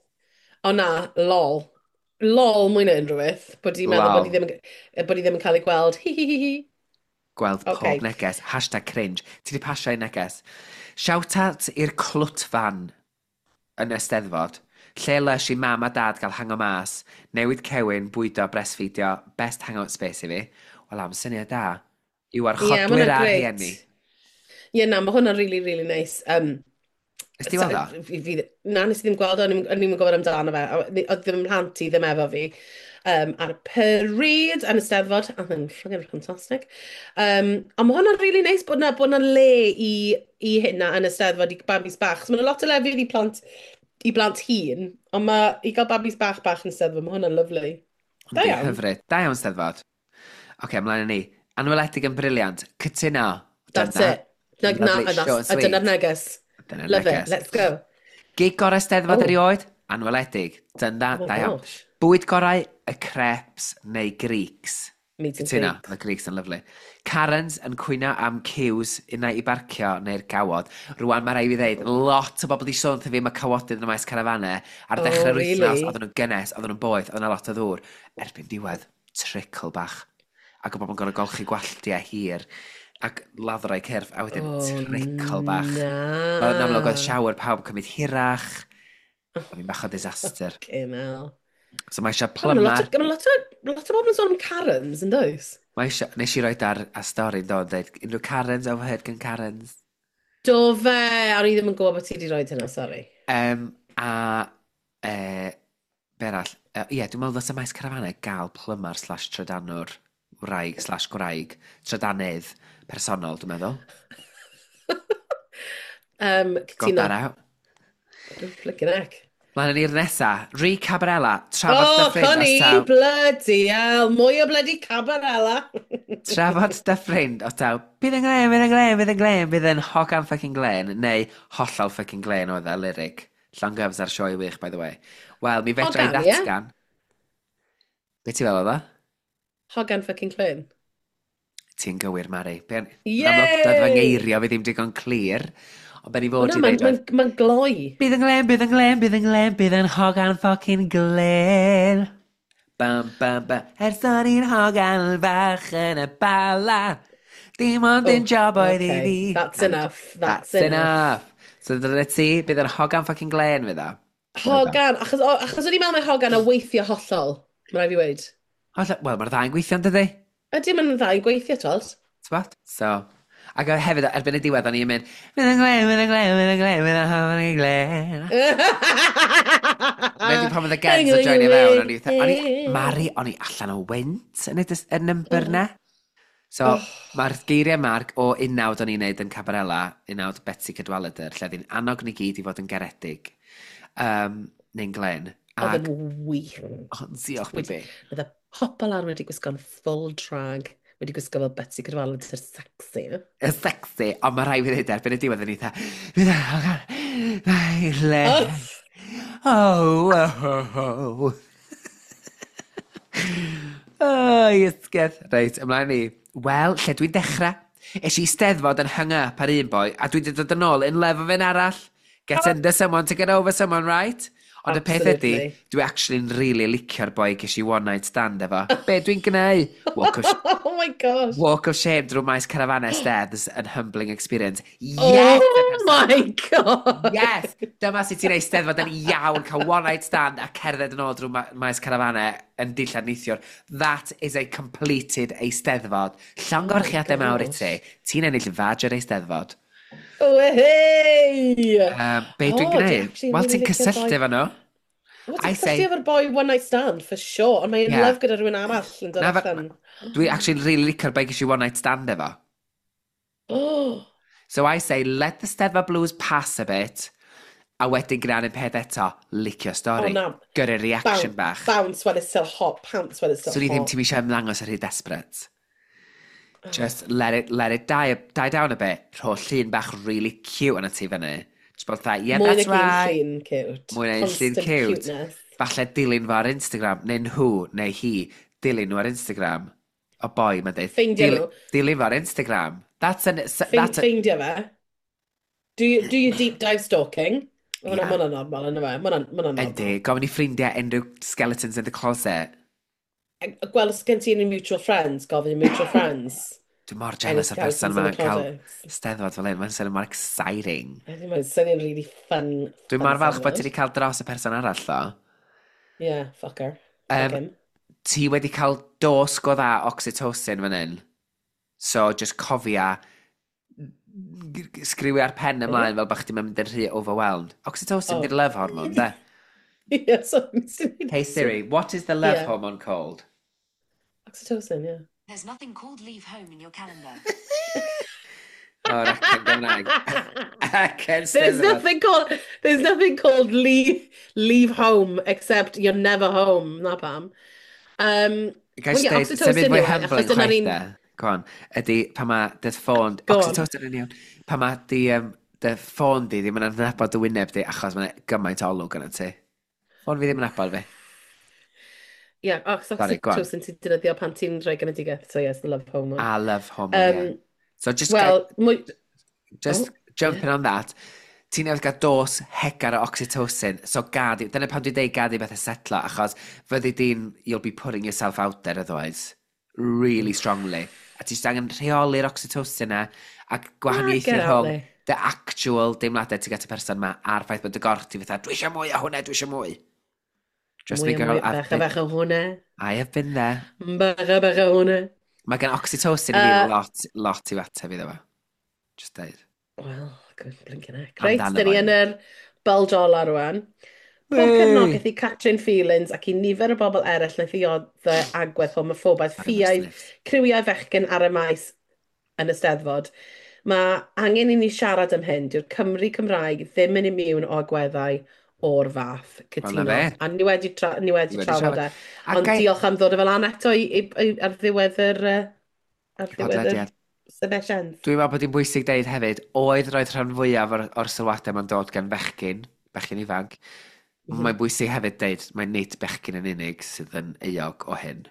O na, lol. Lol mwy na unrhyw beth. Bod i'n meddwl Lol. bod i ddim, yn- bod i ddim yn cael ei gweld. Hi, hi, hi, hi. Gweld Ocê. pob neges, hashtag cringe. Ti di pasio i neges. Shout out i'r clwt fan yn y steddfod. Lle lys i mam a dad gael hango mas, newid cewin, bwydo, breastfeedio, best hangout space i fi. Wel am syniad da. Yw Ie, ma' archodwyr hwnna'n a grêt. rhieni. Ie, na, mae hwnna'n really, really nice. Um, Ys ti weld o? Fi- fi- Na, nes i ddim gweld o, o'n i'n ddim yn gwybod amdano fe. a ni- Oedd ddim rhant i ddim efo fi. Um, ar y peryd yn y Steddfod, a mae'n ffyngyn ffantastig. Um, ond mae hwnna'n really nice bod na, bod na le i, i hynna yn y Steddfod i babis bach. So, mae'n lot o lefydd i plant, i blant hun, ond ma, i gael babis bach bach yn y Steddfod, mae hwnna'n lyflu. Da Yndi, iawn. Hyfryd. Da iawn steddfod. Oce, okay, ymlaen i ni. Anweledig yn briliant. Cytuno. That's Dyna. it. Na, na, Lovely, a that's- short and a dyna'r sweet. neges. Dyna'r Love neges. it, let's go. Gig gorau steddfod Oh. erioed? Anweledig. Dyna, Oh my da iawn. gosh. Bwyd gorau, y creps neu Greeks. Meet and Cytuno, greet. y Greeks yn lyflu. Karens yn cwyno am queues unai i barcio neu'r gawod. Rwan mae rai fi ddeud, lot o bobl di sôn wrtho fi am y cawodydd yn y maes carafannau. Ar Oh, dechrau'r wythnos, really? oedden nhw'n gynnes, oedden nhw'n boeth, oedden nhw lot o ddŵr. Erbyn diwedd, trickle bach. Ac o bobl yn gorau golchi gwalltiau hir. Ac laddorau cyrff, a wedyn Oh, trickle bach. na. Wel, yn amlwg oedd siawr pawb cymryd hirach. Oedd hi'n bach o disaster. Fucking hell. So mae eisiau Mae lot plymar. o lot o- lot o bobl yn sôn am Karens, yn does? Mae eisiau, nes i roed ar a stori, do, dweud, unrhyw Karens overhead gan Karens. Do fe, a ni ddim yn gwybod bod ti wedi rhoi hynna, sori. Um, a, e, be arall? Ie, uh, yeah, dwi'n meddwl ddys y maes carafannau gael plymar slash trydanwr wraig slash gwraig, trydanedd personol, dwi'n meddwl. Um, Got Cytuno. that out. Flicking heck. Mlaen ni'r nesa, Rhi Cabarella, trafod Oh, dy ffrind os honey, taw. bloody hell. Mwy o bloody cabarella. Trafod dy ffrind os taw. Bydd yn glen, bydd yn glen, bydd yn glen, bydd yn hogan fucking glen, neu hollol fucking glen oedd e lyrig. Llongyfs ar sioe wych, by the way. Wel, mi fedra i Hogan, ie? ddatgan. Be ti fel oedd o? Hogan fucking clyn. Ti'n gywir, Mari. Be'n... Yay! Amlwg, doedd fy ngeirio fi ddim digon clir. Ond ben i fod i Mae'n ddeud oedd... ma, ma gloi. Bydd yn glen, bydd yn glen, bydd yn glen, bydd yn hogan fucking glen. Bam, bam, bam. Ers o'n i'n hogan fach yn y bala. Dim ond yn job oedd i okay. fi. That's enough. That's, That's enough. enough. So dyna ti, bydd yn hogan fucking glen fydd o. Hogan, achos, o- achos o'n i'n meddwl mae Hogan a weithio hollol. Mae'n rhaid i weid. Wel, mae'r ddau'n gweithio yn dydi. Ydy mae'n dda i gweithio, tod? T'bod? So... Ac o hefyd, erbyn y diwedd, o'n i'n mynd, bydd yn glen, bydd yn glen, bydd yn glen, bydd yn hogan glen. Wedyn pan oedd y gens o join i fewn, o'n i, o'n i, Mari, o'n i allan o wynt yn y, dys- y number na. So, mae'r geiriau marg o unawd o'n i'n neud yn Cabarella, unawd Betsy Cadwaladr, lle dwi'n annog ni gyd i fod yn garedig, um, neu'n glen. Oedd yn wych. O, diolch, baby. Oedd y popol ar wedi gwisgo'n full drag. wedi gwisgo fel Betsy Cadwaladr sy'r sexy. Y sexy, ond mae rhai fi ddweud erbyn y diwedd yn eitha. Fydd le. Oh, oh, oh, oh. Oh, ysgedd. Reit, ymlaen ni. Wel, lle dwi'n dechrau? Eis i steddfod yn hang up ar un boi, a dwi wedi dod yn ôl yn lefo fe'n arall. Get under someone to get over someone, right? Ond y peth ydy, dwi actually'n really licio'r boi ges i one night stand efo. Be dwi'n gwneud? Walk of, Oh my gosh. walk of shame drwy maes carafannau steddfs and humbling experience. Yes! Oh my god. Yes! Dyma sut ti'n ei steddfod yn iawn, cael one night stand a cerdded yn ôl drwy ma maes carafannau yn dillad neithiwr. That is a completed eisteddfod. Llongorchiadau mawr i ti. Ti'n ennill fadge ar eisteddfod. Oh, hey! Um, be Oh, dwi'n dwi gwneud? actually Wel, really ti'n licio'r cysylltu boi. efo nhw. Wel, I ti'n say- cysylltu efo'r boi one night stand, for sure, ond mae'n Yeah. love gyda rhywun arall yn dod Na, fe- allan. Dwi actually really licio'r boi ges i one night stand efo. Oh, So I say, let the Steddfod blues pass a bit, a wedyn gyda'n peth eto, licio stori. Oh, na. Gyrru reaction bounce, bach. bounce when it's still hot, pounce when it's still So ni ddim hot. ti'n eisiau ymddangos ar hyd desperate. Just let it, let it die, die down a bit. Rho llun bach really cute yn y ti fyny. Just bod that, yeah, Mwy that's na right. llun cute. Mwy na un llun Constant cute. cuteness. Falle dilyn fo ar Instagram, neu nhw, neu hi, dilyn nhw ar Instagram. O boi, mae'n dweud. Ffeindio "Dil- nhw." Dilyn fo ar Instagram. That's an... s- Ffein- That's a, Ffeindio fe. Do you, do you deep dive stalking? Mae'n Yeah. yeah. normal yn y fe. Mae'n normal. yndi, gofyn i ffrindiau unrhyw skeletons in the closet. Gweld os gen ti unrhyw mutual friends, gofyn i mutual friends. Dwi'n mor jealous o skeletons person in yma the cael closet. steddfod fel hyn. Mae'n sôn mor exciting. I think mae'n syniad really fun. Dwi'n fun mor falch bod sounded. ti wedi cael dros y person arall, tho. Yeah, fucker. Um, Fuck him. Ti wedi cael dos go dda oxytocin fan hyn. So, just cofia g- g- sgriwio'r pen ymlaen fel bach chdi'n mynd yn rhy overwhelmed. Oxytocin Oh. di'r love hormone, de? Yeah, so... Hey Siri, what is the love Yeah. hormone called? Oxytocin, yeah. There's nothing called leave home in your calendar. O, recen Gymraeg. Recen There's Steddfod. nothing called there's nothing called leave leave home except you're never home. Na pam. Um, Gais well, yeah, dweud, oxytocin symud mwy yw e, humble achos yn dyna'r chwaith un- de. Go on. Ydy, pa ma dy ffôn... Go on. Oxytocin yn iawn. Pa ma di, um, dy ffôn di ddim yn adnabod dy wyneb di achos mae'n gymaint olwg yn y ti. Ffôn fi ddim yn adnabod fi. yeah, oh, so Sorry, go on. oxytocin ti'n defnyddio pan ti'n rhoi genedigaeth. So yes, the love hormone. I love hormone, Um, yeah. So just, Well, get, mwy... just oh, jumping on that, ti'n newydd gael dos hegar o oxytocin, so gadi, dyna pan dwi'n deud gadi bethau setlo, achos fyddi di'n, you'll be putting yourself out there otherwise, really strongly. A ti jyst angen rheoli'r oxytocin na, a gwahaniaethu get out rhwng there. the actual deimladau ti gati person ma, a'r ffaith bod y gorff ti fatha, dwi eisiau mwy o hwnna, dwi eisiau mwy. Trust me Mwy a girl, mwy, I've bach a been, bach o hwnna. I have been there. Bach a bach o hwnna. Mae gen oxytocin i Uh, fi lot, lot i fateb iddo fo. Just deud. Wel, good blinking heck. Reit, Amdano dyn ni fo, yn yr baldola rwan. Pob Hey. cefnogaeth i Catrin Feelings ac i nifer o bobl eraill wnaeth i odd agwedd homophobaeth Ar y ffiaidd busnes. criwiau fechgyn ar y maes yn y steddfod. Mae angen i ni siarad am hyn. Dyw'r Cymru Cymraeg ddim yn imiwn o agweddau o'r fath cytuno. fe. A ni wedi, tra ni wedi Ni wedi trafod siarad. e. A Ond gai- diolch am ddod o fel an eto i, i, i, ar ddiwedd yr... Uh, ar ddiwedd yr Podlediad. sefysiant. Dwi'n meddwl bod hi'n bwysig deud hefyd, oedd roedd rhan fwyaf o'r, or sylwadau mae'n dod gan bechgyn, bechgyn ifanc. Mm. Mae'n bwysig hefyd deud, mae nid bechgyn yn unig sydd yn euog o hyn.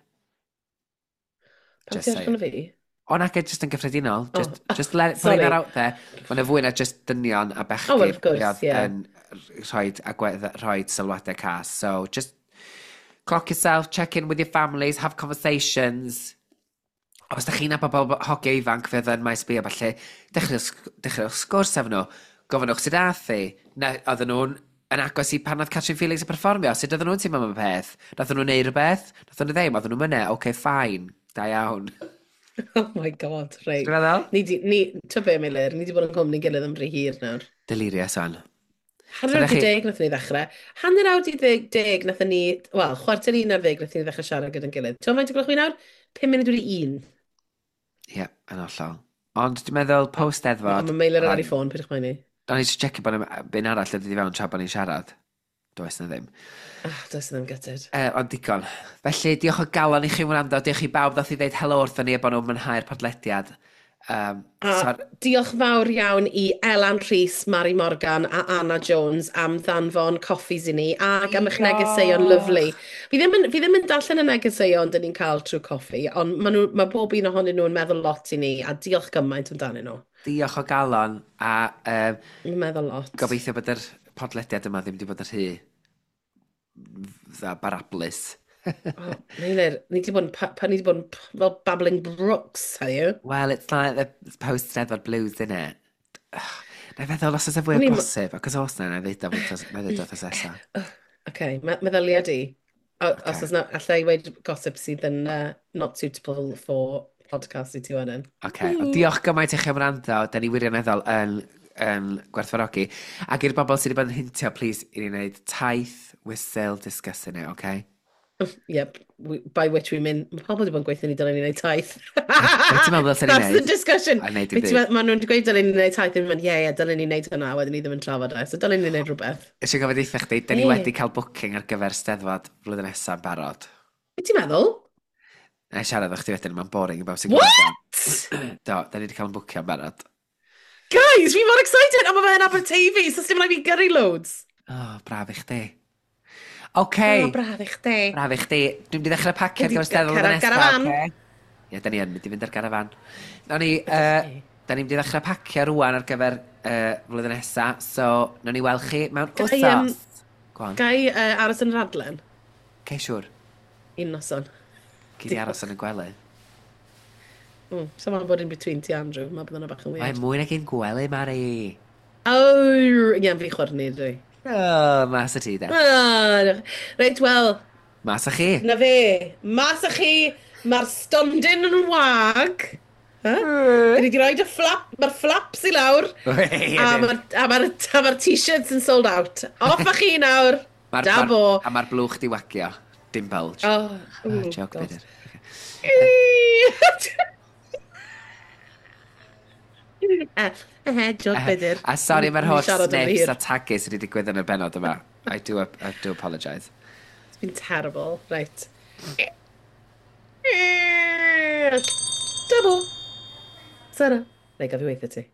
Pam Just ti allan o saying. fi? Ond ac e just yn gyffredinol, Oh, just, just let, sorry. put it out there. Mae'n fwy na just dynion a bechgyn. Oh, well, of course, oedd yeah. Yn rhoi, agwedd, rhoi sylwadau cas. So, just clock yourself, check in with your families, have conversations. Os ydych chi'n a bobl hogiau ifanc fydd yn maes bi a falle, dechreuwch dechreuwch sgwrs efo nhw. Gofynwch sydd ath i. Na, oedden nhw'n yn agos i pan oedd Catrin Feelings yn perfformio. Sut oedden nhw'n teimlo am y peth? Oedden nhw'n neud rhywbeth? Oedden nhw ddim? Oedden nhw'n mynnu? Oce, okay, fine. Da iawn. Oh my god, reit. Ti'n meddwl? Ni di, ni, to be, Meilir, ni di bod yn cwmni gilydd am rhy hir nawr. Delirious o'n. Hanner awr Fyddech di chi- deg nath ni ddechrau. Hanner awr di deg, deg nath ni, wel, chwarter un ar ddeg nath ni ddechrau siarad gyda'n gilydd. Ti'n faint o glwch fi nawr? Pum munud wedi un. Ie, yeah, yn hollol. Ond dwi'n meddwl post A eddfod... mae Meilir ar ei ffôn, pwydych mai ni. Do'n i eisiau checio bod yn arall ydy fewn tra bod ni'n siarad. Does na ddim. Ah, does ddim gytid. Uh, ond digon. Felly, diolch o galon i chi wrando. Diolch i bawb ddoth i ddeud helo wrthon ni a bod nhw'n mwynhau'r podlediad. Um, A so, diolch fawr iawn i Elan Rhys, Mary Morgan a Anna Jones am ddanfon coffis i ni ac am eich negeseuon lyflu. Fi ddim yn, fi ddim yn darllen y negeseuon dyn ni'n cael trwy coffi, ond mae, nhw, mae bob un ohonyn nhw'n meddwl lot i ni a diolch gymaint amdanyn nhw. diolch o galon a um, Mi'n meddwl lot. gobeithio bod yr podlediad yma ddim wedi bod yn rhy dda barablus. Oh, Meilir, ni wedi bod yn, pa, pa ni wedi bod yn p- fel Babbling Brooks, heddiw. Well, it's like the post-Steddfod Blues, isn't it? Na i feddwl os oes e fwy o O'n i'n- gosib, ac os oes na, na i ddeud o wrth ysesa. OK, me- meddyliad i. O, Ocê. Os oes na, allai i weid gosip sydd yn uh, not suitable for podcast i ti wedyn. Okay. Diolch gymaint i chi am rando. Da ni wirioneddol yn, yn gwerthfarogi. Ac i'r bobl sydd wedi bod yn hintio, please, i ni wneud taith, whistle, discussing it, okay? Yep, we, by which we mean, mae pobl wedi bod yn gweithio ni dylen ni wneud taith. Be ti'n meddwl dylsen ni That's the wneud? discussion. A wneud i Be ti'n fi. meddwl- Maen nhw wedi gweud dylen ni wneud taith, yn mynd, ie, ie, dylen ni wneud hynna, wedyn ni ddim yn trafod e. So dylen ni wneud rhywbeth. Eisiau gofod eitha chdi, da ni Ie. wedi cael booking ar gyfer Steddfod flwyddyn nesaf yn barod. Be ti'n meddwl? Na i siarad o chdi wedyn, mae'n boring i bawb sy'n What? gwybod. Do, da ni wedi cael yn bwcio yn barod. Guys, fi mor excited! A mae fe'n Aberteifi, so dim rhaid fi gyrru loads. O, oh, braf i chdi. OK. O, braf i chdi. Braf i chdi. Dwi'n mynd i ddechrau pacio ar Ydi, gyfer Steddfod caravan. flwyddyn nesaf. Okay? Ie, da ni yn mynd i fynd ar garafan. Nawn ni, uh, da ni'n mynd i ddechrau pacio rwan ar gyfer uh, flwyddyn nesaf, so nawn ni weld chi mewn Gai, yym, wsos. Go on. Gai uh, aros yn yr adlen? Okay, siwr. Un noson. Gyd i aros yn y gwely. Mm, so mae'n bod in between ti, Andrew. Mae bod yna bach yn Mae weird. mwy nag un gwely, Mari. Oh, ie, fi chwrni, dwi. O, oh, mas y ti, de. Ah, reit, wel, Mas y chi. na fe. Mas â chi, mae'r stondin yn wag. Huh? Ni wedi rhoi y flap, mae'r flaps i lawr. Ie, A dim. mae'r ma ma ma t-shirts yn sold out. Off â chi nawr. Ma'r- Da ma'r- bo. A mae'r blwch di wagio. Dim bulge. Oh, Ah, ooh, joke God. bydr. Eh, eh, joc bedyr. A sori, mae'r Ni'n holl siarad yn snips hir. a tagus wedi digwydd yn y benod yma. I do, I do apologise. It's been terrible. Right. Double. Sarah. Neu gael fi weithio ti.